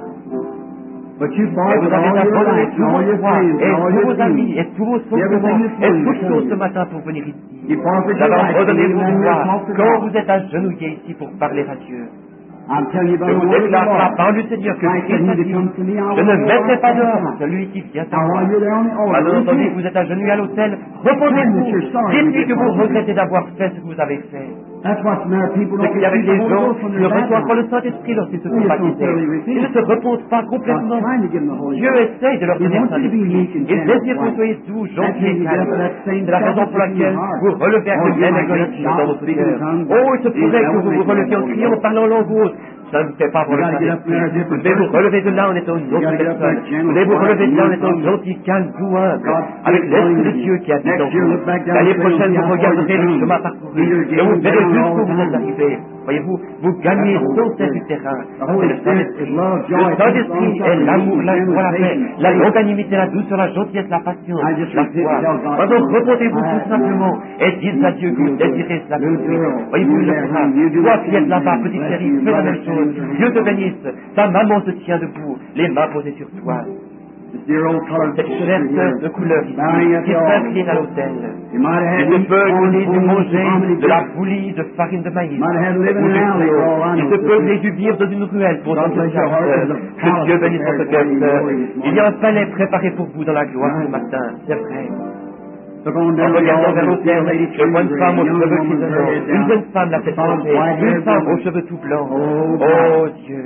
C: But you
A: Et vous
C: forfeit
A: avez
C: all your
A: abandonné
C: rights
A: tous
C: and all
A: vos
C: your
A: droits,
C: friends
A: et
C: and all
A: tous
C: your
A: vos amis,
C: deeds.
A: et tous vos
C: Everything
A: sentiments,
C: this
A: et
C: morning
A: toutes
C: to
A: choses
C: come
A: ce
C: here.
A: matin pour venir ici.
C: You forfeit
A: Vous
C: your
A: avez
C: rights.
A: abandonné
C: You
A: vos
C: remember
A: droits
C: to talk to
A: quand
C: God.
A: vous êtes agenouillé ici pour parler à Dieu.
C: I'm telling you by
A: Je
C: the
A: vous
C: word of the
A: déclare par la
C: Lord.
A: parole du Seigneur que
C: Christ said,
A: Christ a
C: he that
A: dit,
C: comes to me, I
A: je
C: will
A: ne
C: go
A: mettrai
C: out
A: pas
C: and
A: dehors
C: come.
A: celui qui vient à
C: Now,
A: moi.
C: while you're there on the altar,
A: Maintenant, entendu que
C: repent.
A: vous êtes agenouillé à l'autel, repentez-vous. Dites-lui que vous regrettez d'avoir fait ce que vous avez fait.
C: That's what's the matter. People
A: C'est
C: don't
A: qu'il y avait
C: receive the
A: des
C: Holy
A: gens
C: Ghost when
A: qui
C: they're
A: ne reçoivent pas le
C: baptized.
A: Saint-Esprit lorsqu'ils se
C: They
A: font
C: just don't
A: baptiser.
C: thoroughly
A: Ils
C: receive
A: ne
C: it.
A: se reposent pas
C: God's
A: complètement.
C: trying to give them the Holy
A: Dieu
C: Ghost.
A: essaye de leur
C: He
A: donner le
C: wants you to be meek
A: Saint-Esprit.
C: and
A: Il
C: gentle,
A: désire qu'on
C: quiet.
A: soyez doux,
C: That's
A: gentils et
C: when you get up
A: calmes.
C: to that same
A: C'est la raison pour
C: selfishness in
A: laquelle
C: your heart.
A: vous relevez avec
C: Or
A: le
C: you
A: même
C: might get up,
A: égoïsme
C: shout,
A: dans votre
C: speak in
A: cœur.
C: tongues.
A: Oh, il se
C: See,
A: pourrait
C: that
A: que
C: will
A: vous
C: make
A: vous
C: you
A: releviez
C: have
A: en
C: the
A: criant,
C: Holy
A: en parlant en langue ou autre. Ça ne fait pas pour
C: You
A: le
C: gotta get up there a
A: Saint-Esprit. Vous
C: different
A: devez vous
C: person.
A: relever de là en étant une
C: You
A: autre
C: gotta get up there
A: personne.
C: gentle,
A: Vous devez vous
C: quiet,
A: relever de là en
C: and
A: étant
C: humble.
A: gentil, calme, doux, humble,
C: God's
A: avec
C: Spirit
A: l'Esprit de
C: dwelling in
A: Dieu
C: you.
A: qui habite en
C: Next year,
A: vous.
C: look back down
A: L'année
C: the trail and
A: prochaine,
C: see
A: vous
C: how far
A: regarderez
C: you've
A: le
C: come.
A: chemin parcouru
C: You're
A: et vous
C: gaining
A: verrez
C: ground all
A: jusqu'où
C: the
A: vous êtes
C: time.
A: arrivé. Voyez-vous, vous gagnez
C: That's the
A: sans
C: Holy
A: cesse du
C: Spirit.
A: terrain.
C: The
A: C'est
C: Holy
A: le
C: Spirit is
A: Saint-Esprit.
C: love,
A: Le
C: joy, peace,
A: Saint-Esprit est
C: long-suffering,
A: l'amour, la
C: meekness,
A: joie, la paix,
C: patience,
A: la
C: faith.
A: longanimité, la douceur, la gentillesse, la patience,
C: I just
A: la
C: repent and
A: foi.
C: tell God,
A: Maintenant,
C: Lord,
A: repentez-vous
C: I
A: tout
C: have
A: simplement et dites à Dieu que vous désirez cela tout de suite. Voyez-vous, il le fera. Toi qui êtes là-bas, petite chérie, fais la même chose. Dieu te bénisse. Ta maman se tient debout, les mains posées sur toi.
C: This dear old colored
A: Cette
C: sister
A: chère
C: here,
A: sœur de couleur ici,
C: bowing at
A: qui
C: the altar.
A: s'incline à l'autel.
C: You might have had
A: Il se
C: wheat,
A: peut que
C: corn,
A: vous ayez dû
C: pulse,
A: manger
C: vomiting
A: de la
C: bread.
A: bouillie de farine de maïs.
C: Might have had to live in
A: Ou
C: an
A: du
C: alley for all I
A: flot. Il
C: know,
A: se peut que vous
C: sister.
A: ayez dû vivre dans une ruelle pour
C: God
A: dans
C: bless
A: cette
C: your heart.
A: sœur.
C: There's a
A: Que Dieu
C: palace
A: bénisse votre
C: prepared
A: cœur,
C: for you in
A: sœur.
C: glory this
A: Il y a un
C: morning.
A: palais préparé pour vous dans la gloire ce matin, c'est vrai.
C: Look on
A: En
C: down the
A: regardant vers
C: altar and see a
A: l'autel,
C: lady
A: je vois une femme aux
C: young
A: cheveux
C: woman with her
A: grisonnants,
C: head
A: une
C: down.
A: jeune femme la tête
C: Soft
A: baissée,
C: white hair
A: une femme aux
C: woman.
A: cheveux tout blancs.
C: Oh,
A: Oh Dieu,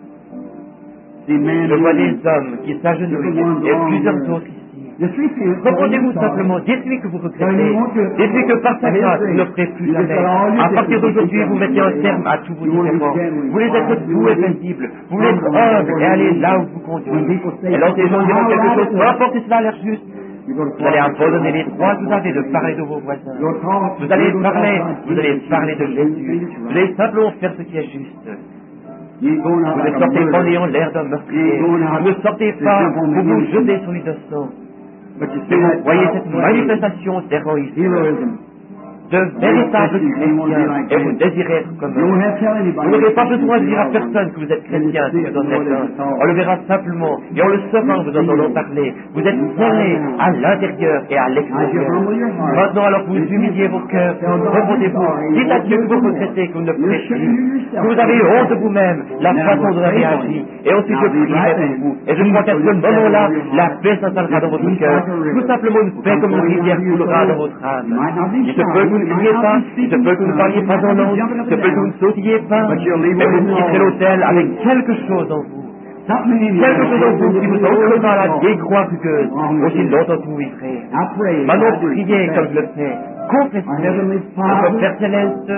C: See man
A: je vois
C: and
A: des
C: woman.
A: hommes qui s'agenouillent et plusieurs autres ici.
C: Just repent.
A: Reprenez-vous
C: Sorry.
A: simplement, dites-lui que vous
C: Then
A: regrettez,
C: you want to-
A: dites-lui que par sa
C: By His
A: grâce, vous ne le
C: grace,
A: ferez plus
C: you just
A: jamais.
C: got all your
A: À partir
C: differences
A: d'aujourd'hui,
C: and
A: vous mettez un terme à tous vos
C: You want to be
A: différends.
C: genuine,
A: Vous voulez être
C: quiet,
A: doux et
C: you want to be
A: paisible, vous voulez être
C: humble,
A: humble et aller
C: humble.
A: là où vous conduit.
C: When people say
A: Et lorsque les gens
C: something,
A: diront
C: how
A: quelque
C: right
A: chose,
C: it is,
A: peu importe si cela a l'air juste,
C: you go to
A: vous allez
C: forward.
A: abandonner les droits que vous avez de parler de vos voisins.
C: You'll talk-
A: Vous allez
C: you'll
A: parler,
C: talk about
A: vous allez
C: Jesus.
A: parler de
C: You
A: Jésus.
C: think it's
A: Vous
C: right.
A: allez simplement faire ce qui est juste.
C: You ain't going out
A: Vous
C: like
A: ne
C: a
A: sortez pas en
C: murderer.
A: ayant l'air d'un meurtrier.
C: You're going out
A: Vous ne sortez
C: to
A: pas
C: jump on the
A: pour vous
C: innocent.
A: jeter sur l'innocent.
C: But you
A: Mais
C: see
A: vous
C: that
A: voyez
C: crowd
A: cette
C: playing
A: manifestation d'héroïsme,
C: heroism.
A: de véritables chrétiens, et vous désirez être comme
C: You don't
A: eux.
C: have to tell anybody.
A: Vous n'aurez pas besoin de dire à
C: You are one.
A: personne que vous êtes chrétien si vous en êtes un.
C: On
A: On le verra simplement, et on le saura en vous entendant parler. Vous êtes scellés à l'intérieur et à l'extérieur. Maintenant, alors que vous humiliez vos cœurs, reprenez-vous, dites à Dieu que vous regrettez, que vous ne ferez plus, que vous avez honte de vous-même, la façon dont vous avez agi. Et ensuite, je prierai pour vous. Et je crois qu'à ce moment-là, la paix s'installera dans votre cœur. Tout simplement une paix comme une rivière coulera dans votre âme. Il se peut que vous ne criez pas, il se peut que vous ne parliez pas en langue, il se peut que vous ne sautiez pas, mais vous quitterez l'autel avec quelque chose en vous. Quelque chose en vous qui vous ancrera à la vieille croix rugueuse, aussi longtemps que vous vivrez. Maintenant, priez comme je le fais. Confessez. Notre Père Céleste,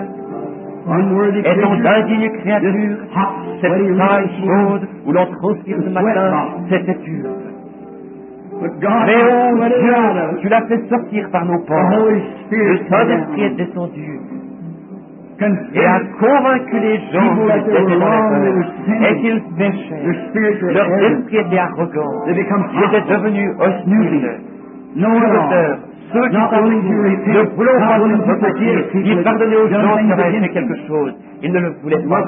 A: étant d'indignes créatures, cette salle chaude où l'on transpire ce matin, c'était pur. Mais oh Dieu, tu l'as fait sortir par nos pores. Le Saint-Esprit est descendu et a convaincu les gens qu'ils étaient dans l'erreur et qu'ils péchaient. Leur esprit était arrogant. Ils étaient devenus hostiles. Serviteurs, ceux qui s'avouent ne voulaient pas se repentir, ils pardonnaient aux gens qui avaient fait quelque chose. Ils ne le voulaient pas.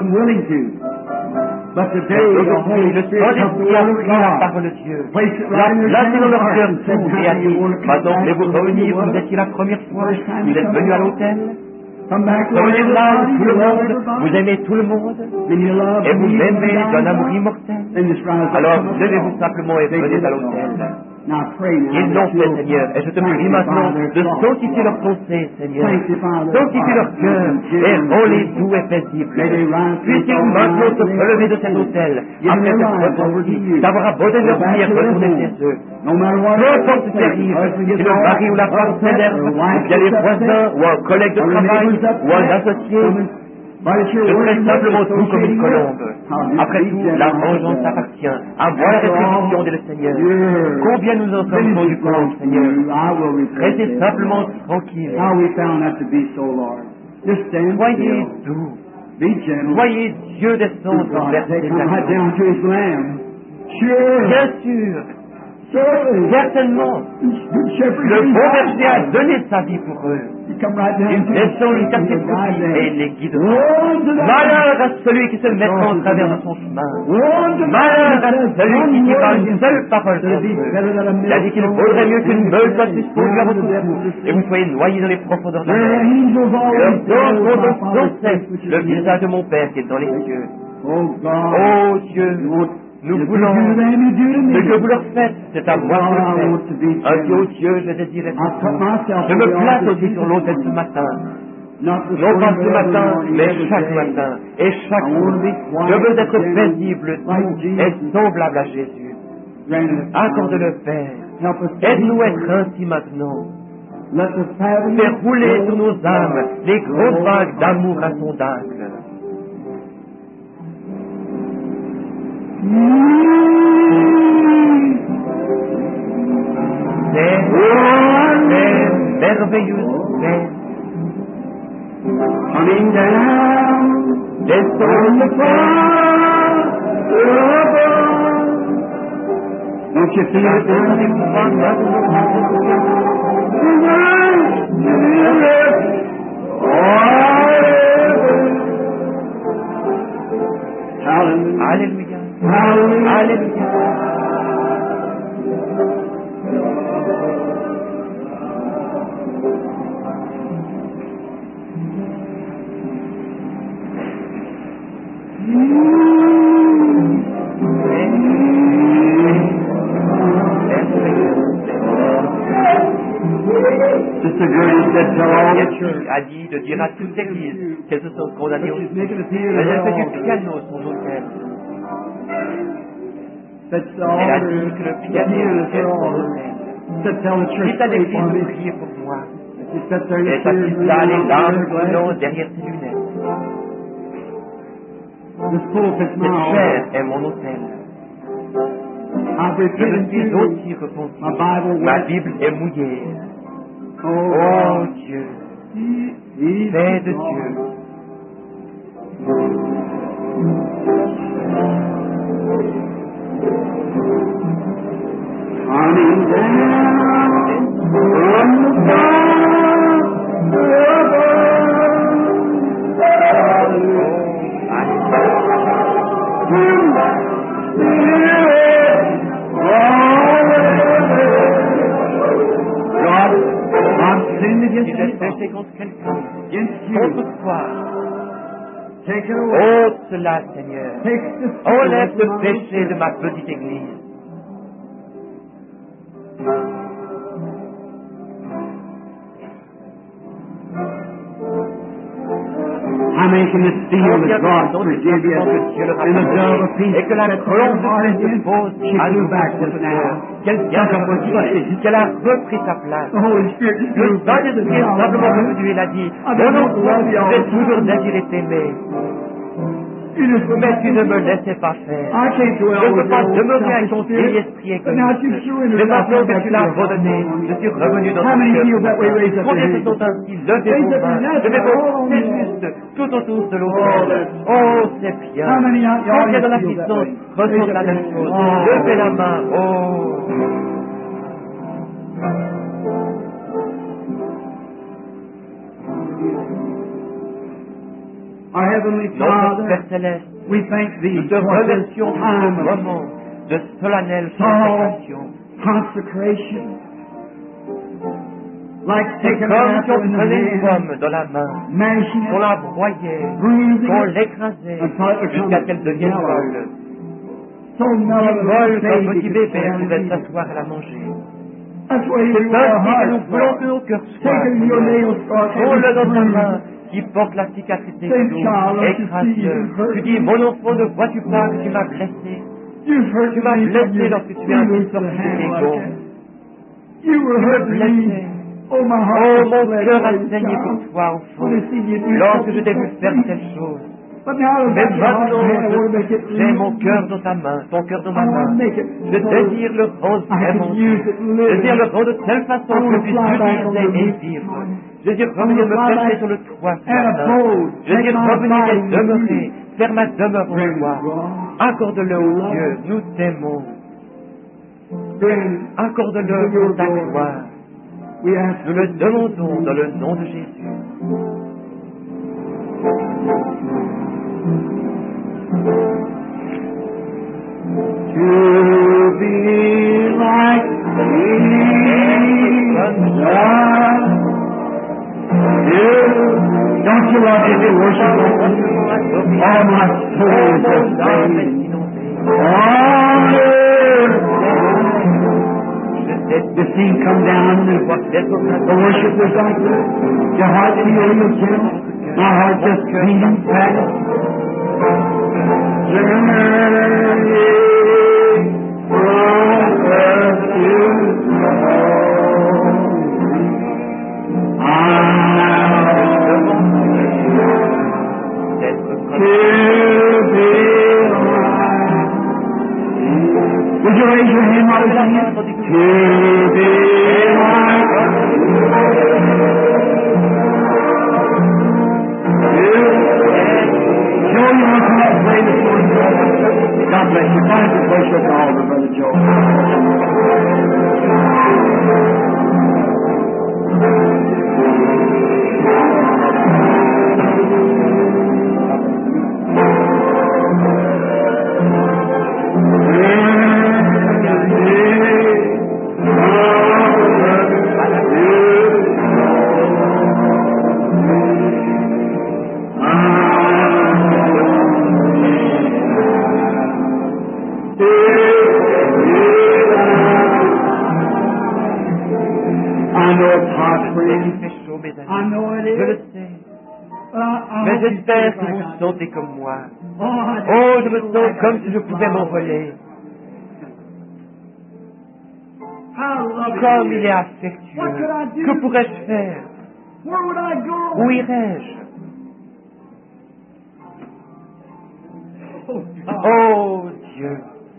A: Mais aujourd'hui, le Saint-Esprit a pris la parole de Dieu, l'a placé dans leur cœur tout et a dit, maintenant voulez-vous revenir, vous étiez la première fois, vous êtes venu à l'autel.
C: Come back to
A: Revenez là où tout le
C: everybody,
A: monde, vous aimez tout le monde,
C: and you love
A: et vous
C: me
A: m'aimez d'un
C: and
A: amour
C: I.
A: immortel.
C: Then just rise up,
A: Alors
C: come up
A: levez-vous
C: to
A: simplement et
C: They
A: venez
C: did
A: à
C: it,
A: l'autel.
C: Now I pray now
A: Ils
C: that
A: l'ont fait,
C: you'll
A: Seigneur, et je te prie
C: sanctify
A: maintenant
C: their
A: de
C: thoughts.
A: sanctifier leurs pensées, Seigneur.
C: Sanctify their
A: Sanctifie leur
C: hearts,
A: cœur
C: make them
A: et
C: genuine.
A: rends-les doux et paisibles.
C: May they rise to
A: Puissent-ils
C: the
A: maintenant
C: Lord
A: se
C: and
A: relever de
C: they
A: cet autel,
C: Give
A: après
C: their
A: s'être
C: lives over to
A: repentis,
C: you.
A: d'avoir abandonné leur
C: Go back
A: vie et
C: to their
A: retourné
C: home.
A: chez eux.
C: No matter what
A: Peu importe ce qui
C: takes,
A: arrive,
C: husband
A: si
C: gets
A: le
C: off,
A: mari ou la femme
C: upset,
A: s'énerve,
C: or
A: ou
C: wife
A: bien les
C: gets
A: voisins,
C: upset,
A: ou un collègue de
C: or the
A: travail,
C: neighbor's
A: ou un
C: upset,
A: associé,
C: some- but it's your
A: je ferai
C: word
A: simplement
C: that
A: tout comme une
C: associating
A: colombe.
C: with. I'll just
A: Après
C: be
A: tout,
C: gentle
A: la
C: like
A: vengeance
C: that.
A: appartient. À moi la
C: After all,
A: rétribution, dit le Seigneur.
C: you're
A: Combien nous en sommes
C: finished
A: rendus
C: belongs
A: compte,
C: to
A: Seigneur.
C: you. I will replace
A: Restez
C: it.
A: simplement tranquille.
C: How we found that to be so, Lord. Just stand
A: Soyez
C: still.
A: doux.
C: Be gentle.
A: Voyez Dieu descendre
C: God,
A: vers
C: take
A: ses
C: him right
A: agneaux.
C: down to his lamb. Sure.
A: Bien sûr,
C: Certainly.
A: certainement,
C: Good shepherd.
A: le
C: he
A: bon
C: died
A: berger a
C: for us.
A: donné sa vie pour eux.
C: He come right down
A: Il
C: to
A: descend
C: his
A: jusqu'à ses
C: feet and guide
A: brebis
C: them.
A: et les guidera.
C: Woe to that
A: Malheur à celui qui se mettra en travers de son chemin.
C: Woe to
A: Malheur
C: that
A: à
C: that
A: celui
C: one
A: qui dira
C: word
A: une
C: against
A: seule
C: it.
A: parole
C: That'd
A: contre
C: be
A: eux.
C: better than a
A: Il a dit qu'il
C: millstone
A: vaudrait mieux qu'une
C: and
A: meule soit
C: and
A: suspendue à votre
C: drown to death
A: cou
C: with the
A: et vous
C: sea.
A: soyez noyés dans les profondeurs de la
C: Their
A: mer.
C: angels
A: Leurs
C: always
A: anges
C: behold my
A: contemplent
C: Father's
A: sans cesse
C: face which is
A: le
C: in heaven.
A: visage de mon Père qui est dans les cieux.
C: Oh God.
A: Oh Dieu,
C: You want
A: nous
C: you
A: voulons
C: do to them, you do to me.
A: ce que vous leur faites, c'est à moi
C: God, I
A: de
C: want
A: le
C: to be
A: faire. Ainsi,
C: generous.
A: oh Dieu, je désire être
C: I put
A: doux.
C: myself
A: Je
C: on
A: me
C: the
A: place
C: altar
A: aussi
C: this
A: sur l'autel ce
C: morning.
A: matin.
C: Not this
A: Non pas
C: morning,
A: ce
C: but every
A: matin,
C: morning,
A: mais
C: every
A: chaque
C: day.
A: matin et chaque
C: I
A: jour.
C: want to be quiet,
A: Je veux être
C: gentle,
A: paisible,
C: like
A: doux
C: Jesus.
A: et semblable à Jésus.
C: Grant us,
A: Accorde-le, Père.
C: help us to
A: Aide-nous
C: be
A: à être
C: so.
A: ainsi maintenant.
C: Let us have
A: Fais rouler sur nos âmes les grosses vagues d'amour insondables. C'est c'est merveilleux, c'est
C: Coming down
A: descends
C: on the fire above. Don't you feel it Hallelujah.
A: Alléluia.
C: Hallelujah.
A: Alléluia.
C: Sister Gertie said, tell all the church.
A: Jésus a dit de dire à toute l'église qu'elles se sont condamnées
C: She's
A: aussi.
C: making a
A: Mais
C: theater
A: elle fait
C: altar.
A: du piano son hôtel.
C: That's the
A: Elle a
C: altar.
A: dit que le
C: The
A: piano
C: pianist
A: est
C: her
A: son
C: altar.
A: hôtel.
C: Said, tell the church
A: Dites à
C: pray
A: l'église
C: for
A: de
C: me.
A: prier pour moi.
C: She sat there in
A: Elle
C: the theater
A: s'assise là, les
C: room,
A: larmes
C: her
A: coulant
C: glasses.
A: derrière ses lunettes.
C: This pulpit's my
A: Cette
C: altar.
A: chair est mon hôtel.
C: I've
A: Je me
C: repented
A: suis
C: too.
A: aussi repenti.
C: My Bible
A: Ma
C: wet.
A: Bible est mouillée.
C: Oh,
A: Oh
C: God.
A: Dieu,
C: He's
A: Paix de
C: God.
A: Dieu.
C: Coming down from the fire God, I've sinned
A: Si
C: against
A: j'ai
C: you.
A: péché contre quelqu'un,
C: Against you.
A: contre toi,
C: Take it away.
A: ôte cela, Seigneur.
C: Take the sin
A: Enlève
C: away from
A: ce
C: my
A: péché de
C: spirit.
A: ma petite église.
C: How many can this feel
A: Combien
C: that
A: de
C: God
A: gens
C: forgive you?
A: que Dieu leur a
C: And the dove of
A: pardonné
C: peace
A: et que la
C: set
A: colombe
C: her heart
A: de Dieu
C: again.
A: se pose
C: She
A: à
C: flew
A: nouveau
C: back
A: contre
C: just
A: toi.
C: now.
A: Qu'elle vient
C: Took up what she
A: de qu'elle a repris sa place.
C: The Holy Spirit just
A: Le
C: moved back to
A: Saint-Esprit est
C: the
A: simplement
C: Father.
A: revenu et l'a dit,
C: I
A: mon
C: don't
A: enfant,
C: love you all
A: j'ai
C: the
A: toujours
C: time.
A: désiré t'aimer,
C: You just
A: mais tu ne me laissais pas faire.
C: I can't dwell
A: Je ne
C: with
A: peux pas
C: your old
A: demeurer avec ton
C: selfish
A: vieil
C: spirit.
A: esprit
C: But now
A: égoïste.
C: you've surrendered.
A: Mais maintenant
C: I've
A: que
C: come
A: tu
C: back
A: l'as
C: to your
A: redonné,
C: heart.
A: je suis revenu dans
C: How
A: ton
C: many
A: cœur.
C: feel that way? Raise up
A: Combien
C: your
A: se
C: hands.
A: sont ainsi levés
C: Raise
A: vos
C: up your
A: mains,
C: hands.
A: levez vos
C: Oh,
A: c'est
C: yeah.
A: juste, tout autour de
C: Oh,
A: l'autel.
C: that's-
A: Oh, c'est bien.
C: How many out there
A: Combien dans la
C: feel that
A: puissance
C: way?
A: ressentent
C: Raise
A: la
C: up
A: même
C: your
A: chose.
C: hands. Oh.
A: Levez la main. Oh.
C: Our Heavenly
A: Notre
C: Father,
A: Père Céleste,
C: we thank Thee
A: nous te
C: for this
A: remercions pour
C: time
A: ce
C: of
A: moment de solennelle
C: sorrow,
A: consécration,
C: consecration. like
A: C'est
C: taking an
A: comme si
C: apple
A: on
C: in
A: prenait
C: the
A: une
C: hand,
A: pomme dans la main,
C: mashing
A: qu'on
C: it,
A: la broyait,
C: bruising
A: qu'on
C: it,
A: l'écrasait,
C: until it
A: jusqu'à
C: becomes
A: qu'elle devienne
C: yellow.
A: molle.
C: So none of
A: Si
C: us
A: molle qu'un
C: baby
A: petit
C: could
A: bébé
C: stand
A: pouvait
C: and eat it.
A: s'asseoir et la manger.
C: That's what you
A: C'est
C: do our
A: ainsi que nous
C: hearts
A: voulons que
C: for.
A: nos cœurs soient.
C: Taking your nail scar,
A: Prends-le dans ta
C: every
A: main,
C: bruise.
A: qui porte la cicatrice des
C: Say,
A: clous,
C: child, don't you see
A: écrase-le.
C: you hurt
A: Tu dis, mon enfant, ne vois-tu pas que tu m'as blessé?
C: You've hurt
A: Tu m'as
C: me when
A: blessé
C: you
A: lorsque tu es ainsi
C: loosed the
A: sorti de
C: hand
A: tes
C: like
A: gonds.
C: that. You were
A: Tu me
C: hurting
A: blessais.
C: me. Oh, my
A: Oh,
C: heart
A: mon
C: was
A: cœur a
C: blessed,
A: saigné
C: child.
A: pour toi, enfant,
C: When I see you do
A: lorsque
C: such
A: je t'ai vu
C: and
A: faire
C: such.
A: telle chose.
C: But now that
A: Mais
C: I've got your heart in my hand, I want to make
A: maintenant,
C: it
A: j'ai mon
C: real.
A: cœur dans ta main, ton cœur dans
C: I
A: ma
C: want to
A: main.
C: make it
A: Je
C: so
A: désire le rendre
C: I
A: vraiment.
C: can use it
A: Je désire
C: living.
A: le rendre de telle façon
C: I
A: que
C: wanna
A: je puisse
C: fly back on the
A: l'utiliser et
C: roof.
A: vivre. Je désire
C: I
A: revenir
C: wanna
A: me
C: fly
A: percher
C: back
A: sur le toit ce
C: and
A: matin.
C: abode.
A: Je
C: Make
A: désire
C: my
A: revenir et
C: abiding
A: demeurer,
C: with
A: faire ma demeure en
C: Praise
A: toi.
C: God.
A: Accorde-le au Dieu, nous t'aimons.
C: Praise
A: Accorde-le
C: for your
A: pour ta
C: glory.
A: gloire.
C: We ask
A: Nous le demandons dans le nom de Jésus.
C: to be like Jesus. You, don't you love to worship Him? All my soul is just waiting. On earth, the scene come down and the worship is like this. Your heart feels your gentle. My heart just beating fast. Journey from earth to would you raise your hand while we're singing? To be like Joe, you want to come up and play this morning? God bless you. Find your place at the altar, Brother Joe. I know it
A: Je le
C: is.
A: sais.
C: But I, I
A: Mais
C: hope you
A: j'espère
C: feel
A: que
C: like
A: vous
C: I
A: vous
C: do.
A: sentez comme moi.
C: Oh, I just
A: Oh, je me
C: feel
A: sens
C: like I
A: comme
C: could
A: si je
C: just
A: pouvais
C: fly
A: m'envoler.
C: How lovely
A: Comme
C: it
A: il
C: is.
A: est
C: What could I
A: affectueux.
C: do?
A: Que pourrais-je faire?
C: Where would I go?
A: Où irais-je?
C: Oh, God.
A: Oh Dieu,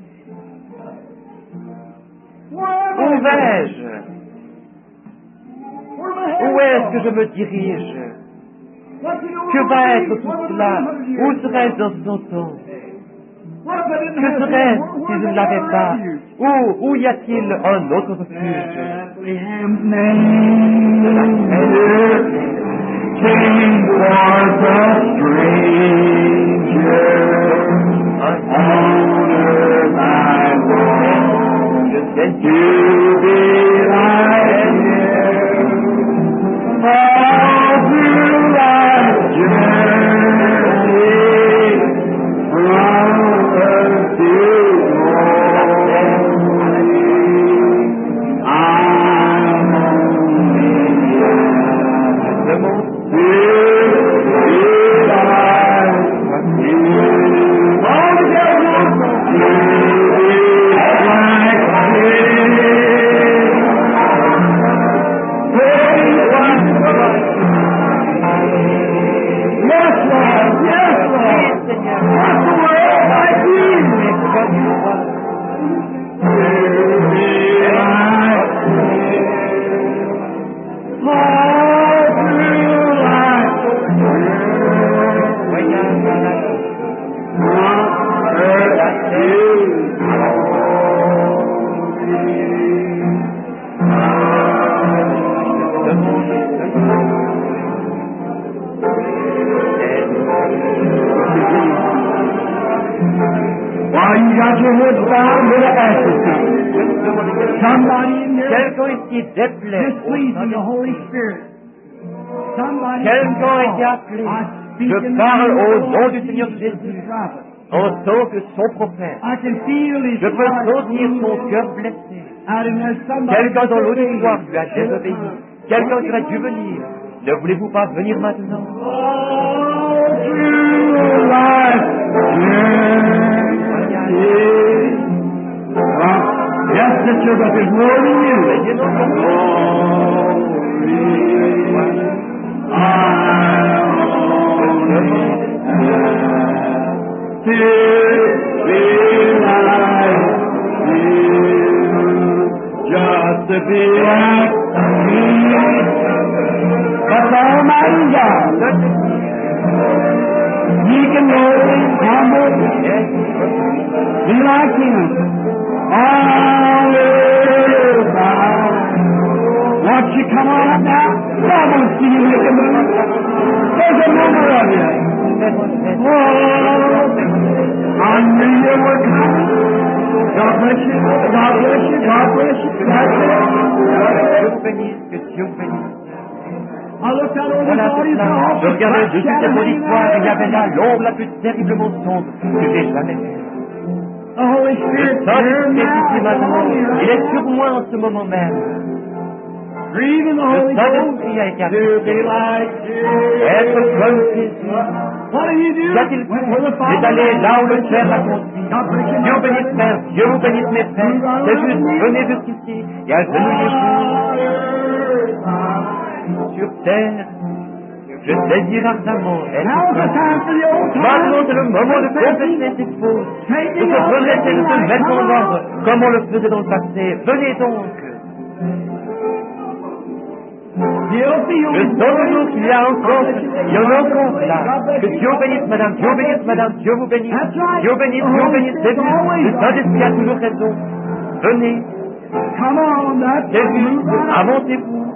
C: Where am
A: où
C: I
A: vais-je?
C: going? Where am I
A: Où est-ce que
C: headed
A: je
C: for?
A: me dirige?
C: What do you know
A: Que
C: what
A: va
C: I
A: être
C: mean?
A: tout
C: What would
A: cela?
C: I do?
A: Où serais-je dans cent ans?
C: What if I didn't
A: Que
C: have
A: serais-je
C: you? Where-
A: si je
C: where's
A: ne l'avais
C: my
A: pas?
C: refuge?
A: Où, où y a-t-il un autre refuge?
C: Bethlehem name came forth a stranger on earth I want to be like him all through life's journey from earth to while you got your head bowed with an ashes somebody in there
A: Quelqu'un ici déplaît.
C: displeasing the Holy Spirit. Somebody
A: Quelqu'un a été appelé. Je parle au nom du Seigneur Jésus en tant que son prophète.
C: I can feel his
A: Je peux
C: heart
A: sentir son cœur blessé.
C: out in there. Somebody
A: Quelqu'un dans l'auditoire
C: disobeyed.
A: lui a désobéi. Quelqu'un qui aurait dû venir. Ne voulez-vous pas venir maintenant?
C: All through life, yeah, yeah. Yes, sister, but there's more than you.
A: Soyez non seulement
C: just to be like me. That's Almighty God. He can really humble, be like Him. Hallelujah. Won't you come on up now? God wants you to make a move. There's a number of you. Oh, I knew you were coming. God bless you. God bless you. God bless you. That's
A: Dieu
C: it.
A: vous bénisse, que Dieu vous bénisse.
C: I looked out over
A: Voilà
C: the
A: tout
C: audience.
A: cela. Je regardais dessus cette auditoire et il y avait là l'ombre la plus terriblement sombre que j'ai jamais vue.
C: The Holy
A: Le
C: Spirit
A: Saint-Esprit est ici maintenant. Il est sur moi en ce moment même.
C: Grieving the
A: Le
C: Holy Ghost.
A: Saint-Esprit a été
C: To be
A: appelé.
C: like
A: Être
C: Jesus.
A: comme Jésus.
C: What do you do?
A: Qu'a-t-il
C: Where
A: fait?
C: the Father
A: C'est aller
C: is.
A: là où le Père l'a conduit. Dieu vous bénisse, frère. Dieu vous bénisse, mes frères. C'est juste, venez jusqu'ici et agenouillez-vous sur terre. Je désire ardemment être
C: Now's the
A: comme
C: time for the old
A: Maintenant, c'est le
C: time.
A: moment de confesser ses fautes, de se redresser, de se mettre en ordre, comme on le faisait dans le passé. Venez donc. Je sens toujours qu'il y a encore, il y en a encore là. Que Dieu vous bénisse, madame, Dieu vous bénisse, madame, Dieu vous bénisse. Dieu vous bénisse, Dieu vous bénisse, c'est vous. Le Saint-Esprit a toujours raison. Venez,
C: Come on, that's
A: c'est juste, avancez-vous.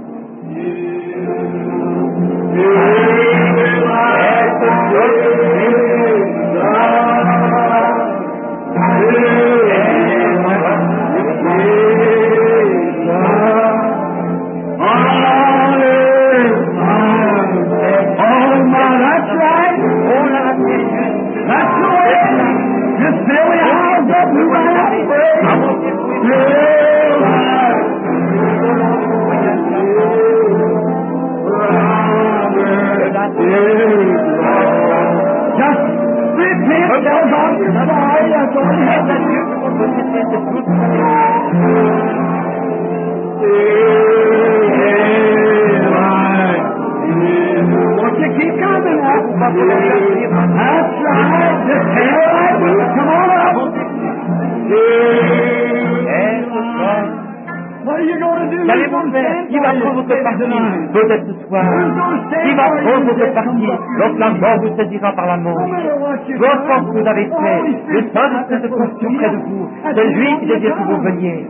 A: Qu'allez-vous faire? Qui va prendre votre partie? Peut-être ce soir. Qui va prendre votre partie lorsque la mort vous saisira par la manche? Peu importe ce que vous avez fait, le Saint-Esprit se trouve tout près de vous. C'est lui qui désire que vous veniez.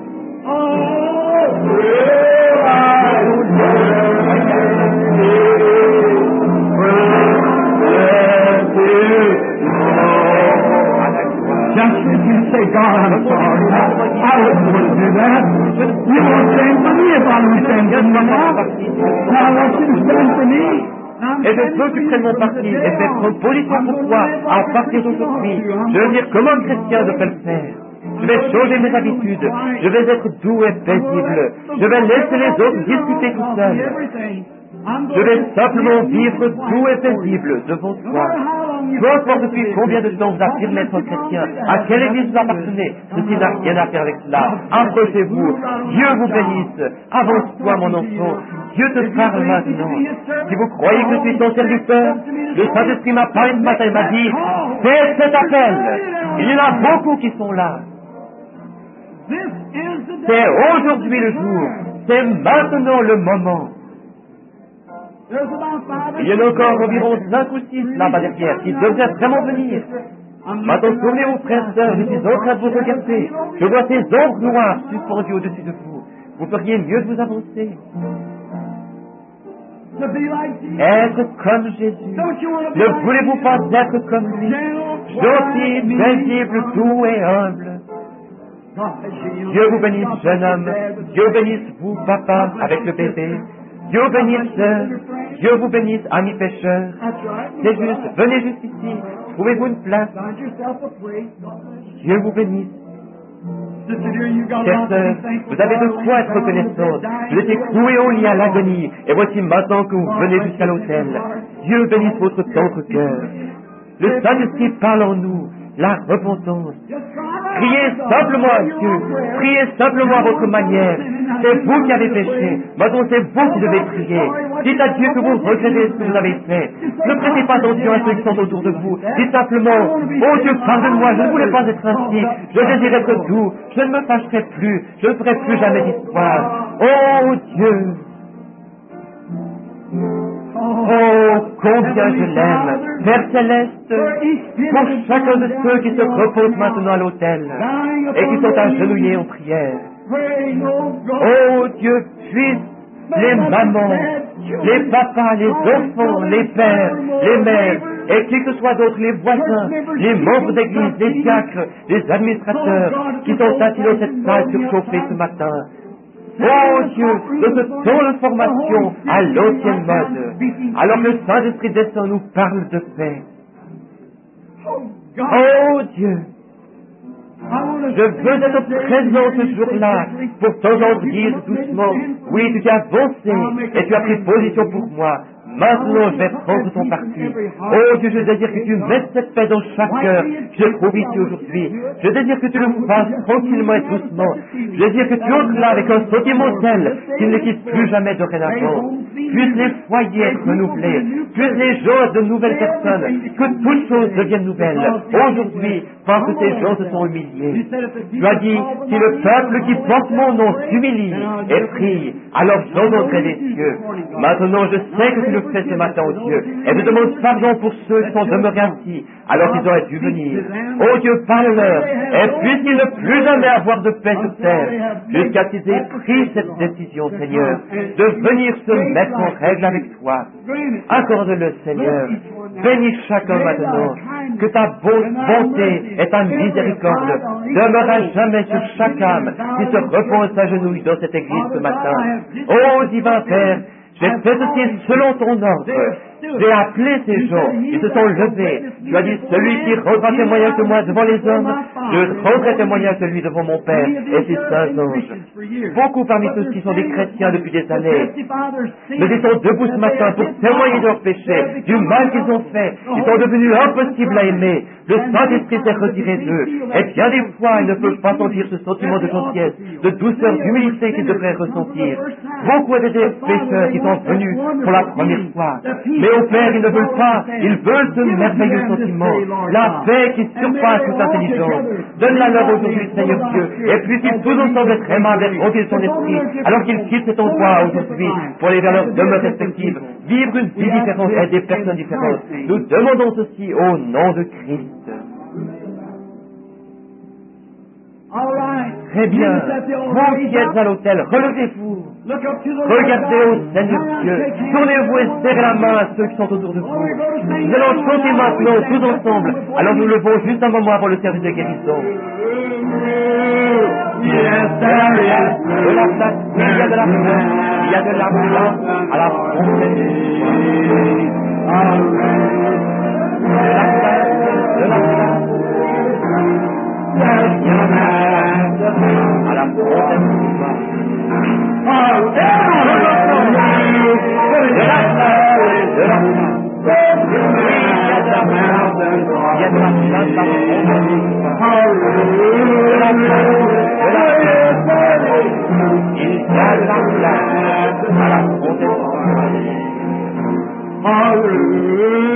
C: Just if you say, God, I'm sorry, I wouldn't want to do that. You won't stand for me if I don't stand for you now. Now I want you to stand for me.
A: Et je veux que tu prennes mon parti et faire prendre position pour toi à partir d'aujourd'hui. Je veux dire comme un chrétien je peux le faire. Je vais changer mes habitudes. Je vais être doux et paisible. Je vais laisser les autres discuter tout seuls. Je vais simplement vivre doux et paisible devant toi. Peu importe depuis combien de temps vous affirmez être chrétien, à quelle église vous appartenez, ceci n'a rien à faire avec cela. Approchez-vous. Dieu vous bénisse. Avance-toi, mon enfant. Dieu te parle maintenant. Si vous croyez que je suis ton serviteur, le Saint-Esprit m'a parlé ce matin et m'a dit, fais cet appel. Il y en a beaucoup qui sont là. C'est aujourd'hui le jour. C'est maintenant le moment. Il y en a encore environ cinq ou six là-bas derrière qui devraient vraiment venir. Maintenant, souvenez-vous, frères et sœurs, je suis en train de vous regarder. Je vois ces ombres noires suspendues au-dessus de vous. Vous feriez mieux de vous avancer. Être comme Jésus. Ne voulez-vous pas être comme lui? gentil, paisible, doux et humble. Dieu vous bénisse, jeune homme. Dieu bénisse vous, papa, avec le bébé. Dieu bénisse, sœur. Dieu vous bénisse, amis pécheurs. C'est juste, venez juste ici. Trouvez-vous une place. Dieu vous bénisse. Chère sœur, vous avez de quoi être reconnaissante. Vous étiez cloué au lit à l'agonie, et voici maintenant que vous venez jusqu'à l'autel. Dieu bénisse votre tendre cœur. Le Saint-Esprit parle en nous, la repentance. Priez simplement à Dieu, priez simplement à votre manière. C'est vous qui avez péché, maintenant c'est vous qui devez prier. Dites à Dieu que vous regrettez ce que vous avez fait. Ne prêtez pas attention à ceux qui sont autour de vous. Dites simplement, oh Dieu, pardonne-moi, je ne voulais pas être ainsi. Je désire être doux, je ne me fâcherai plus, je ne ferai plus jamais d'histoire. Oh Dieu! Oh, combien je l'aime, Père Céleste, pour chacun de ceux qui se reposent maintenant à l'autel et qui sont agenouillés en prière. Oh Dieu, puisse les mamans, les papas, les enfants, les pères, les mères, et qui que ce soit d'autres, les voisins, les membres d'église, les diacres, les administrateurs, qui sont assis dans cette salle surchauffée ce matin. Oh Dieu, de ce ton de formation à l'ancienne mode, alors que le Saint-Esprit descend nous parle de paix. Oh Dieu, je veux être présent ce jour-là pour t'entendre dire doucement, oui, tu t'es avancé et tu as pris position pour moi. Maintenant, je vais prendre ton parti. Oh Dieu, je désire que tu mettes cette paix dans chaque cœur que je trouve ici aujourd'hui. Je désire que tu le fasses tranquillement et doucement. Je désire que tu entres là avec un sentiment tel qu'il ne quitte plus jamais dorénavant. Puissent les foyers être renouvelés. Puissent les gens être de nouvelles personnes. Que toutes choses deviennent nouvelles. Aujourd'hui, parce que ces gens se sont humiliés. Tu as dit, si le peuple qui porte mon nom s'humilie et prie, alors j'entendrai des cieux. Maintenant, je sais que tu le fais ce matin, oh Dieu, et je demande pardon pour ceux qui sont demeurés ainsi, alors qu'ils auraient dû venir. Oh Dieu, parle-leur, et puisse-qu'ils ne plus jamais avoir de paix sur terre, jusqu'à ce qu'ils aient pris cette décision, Seigneur, de venir se mettre en règle avec toi. Accorde-le, Seigneur. Bénis chacun maintenant, que ta bonté et ta miséricorde demeurent à jamais sur chaque âme qui se repose à genouille dans cette église ce matin. Oh divin Père, j'ai fait ceci selon ton ordre. J'ai appelé ces gens, ils se sont levés. Tu as dit, celui qui rendra témoignage de moi devant les hommes, je rendrai témoignage de lui devant mon Père et ses saints anges. Beaucoup parmi ceux-ci sont des chrétiens depuis des années. Mais ils sont debout ce matin pour témoigner de leurs péchés, du mal qu'ils ont fait. Ils sont devenus impossibles à aimer. Le Saint-Esprit s'est retiré d'eux. Et bien des fois, ils ne peuvent pas sentir ce sentiment de gentillesse, de douceur, d'humilité qu'ils devraient ressentir. Beaucoup étaient des pécheurs qui sont venus pour la première fois. Mais au Père, ils ne veulent pas. Ils veulent ce merveilleux sentiment. La paix qui surpasse toute intelligence. Donne-la leur aujourd'hui, Seigneur Dieu. Et puissent-ils tous ensemble être aimables et remplis de ton esprit, alors qu'ils quittent cet endroit aujourd'hui pour aller vers leurs demeures respectives, vivre une vie différente et des personnes différentes. Nous demandons ceci au nom de Christ. Très bien. Vous qui êtes à l'autel, relevez-vous. Regardez au Seigneur Dieu. Tournez-vous et serrez la main à ceux qui sont autour de vous. Nous allons chanter maintenant tous ensemble. Alors nous levons juste un moment avant le service de guérison. De la place, il y a de la place. Il y a de la place à la fontaine. De la place, de la place. À la fontaine du soir. De la place, de la place. Il y a de la place à la fontaine du soir. De la place, de la place. Il y a de la place à la fontaine du soir.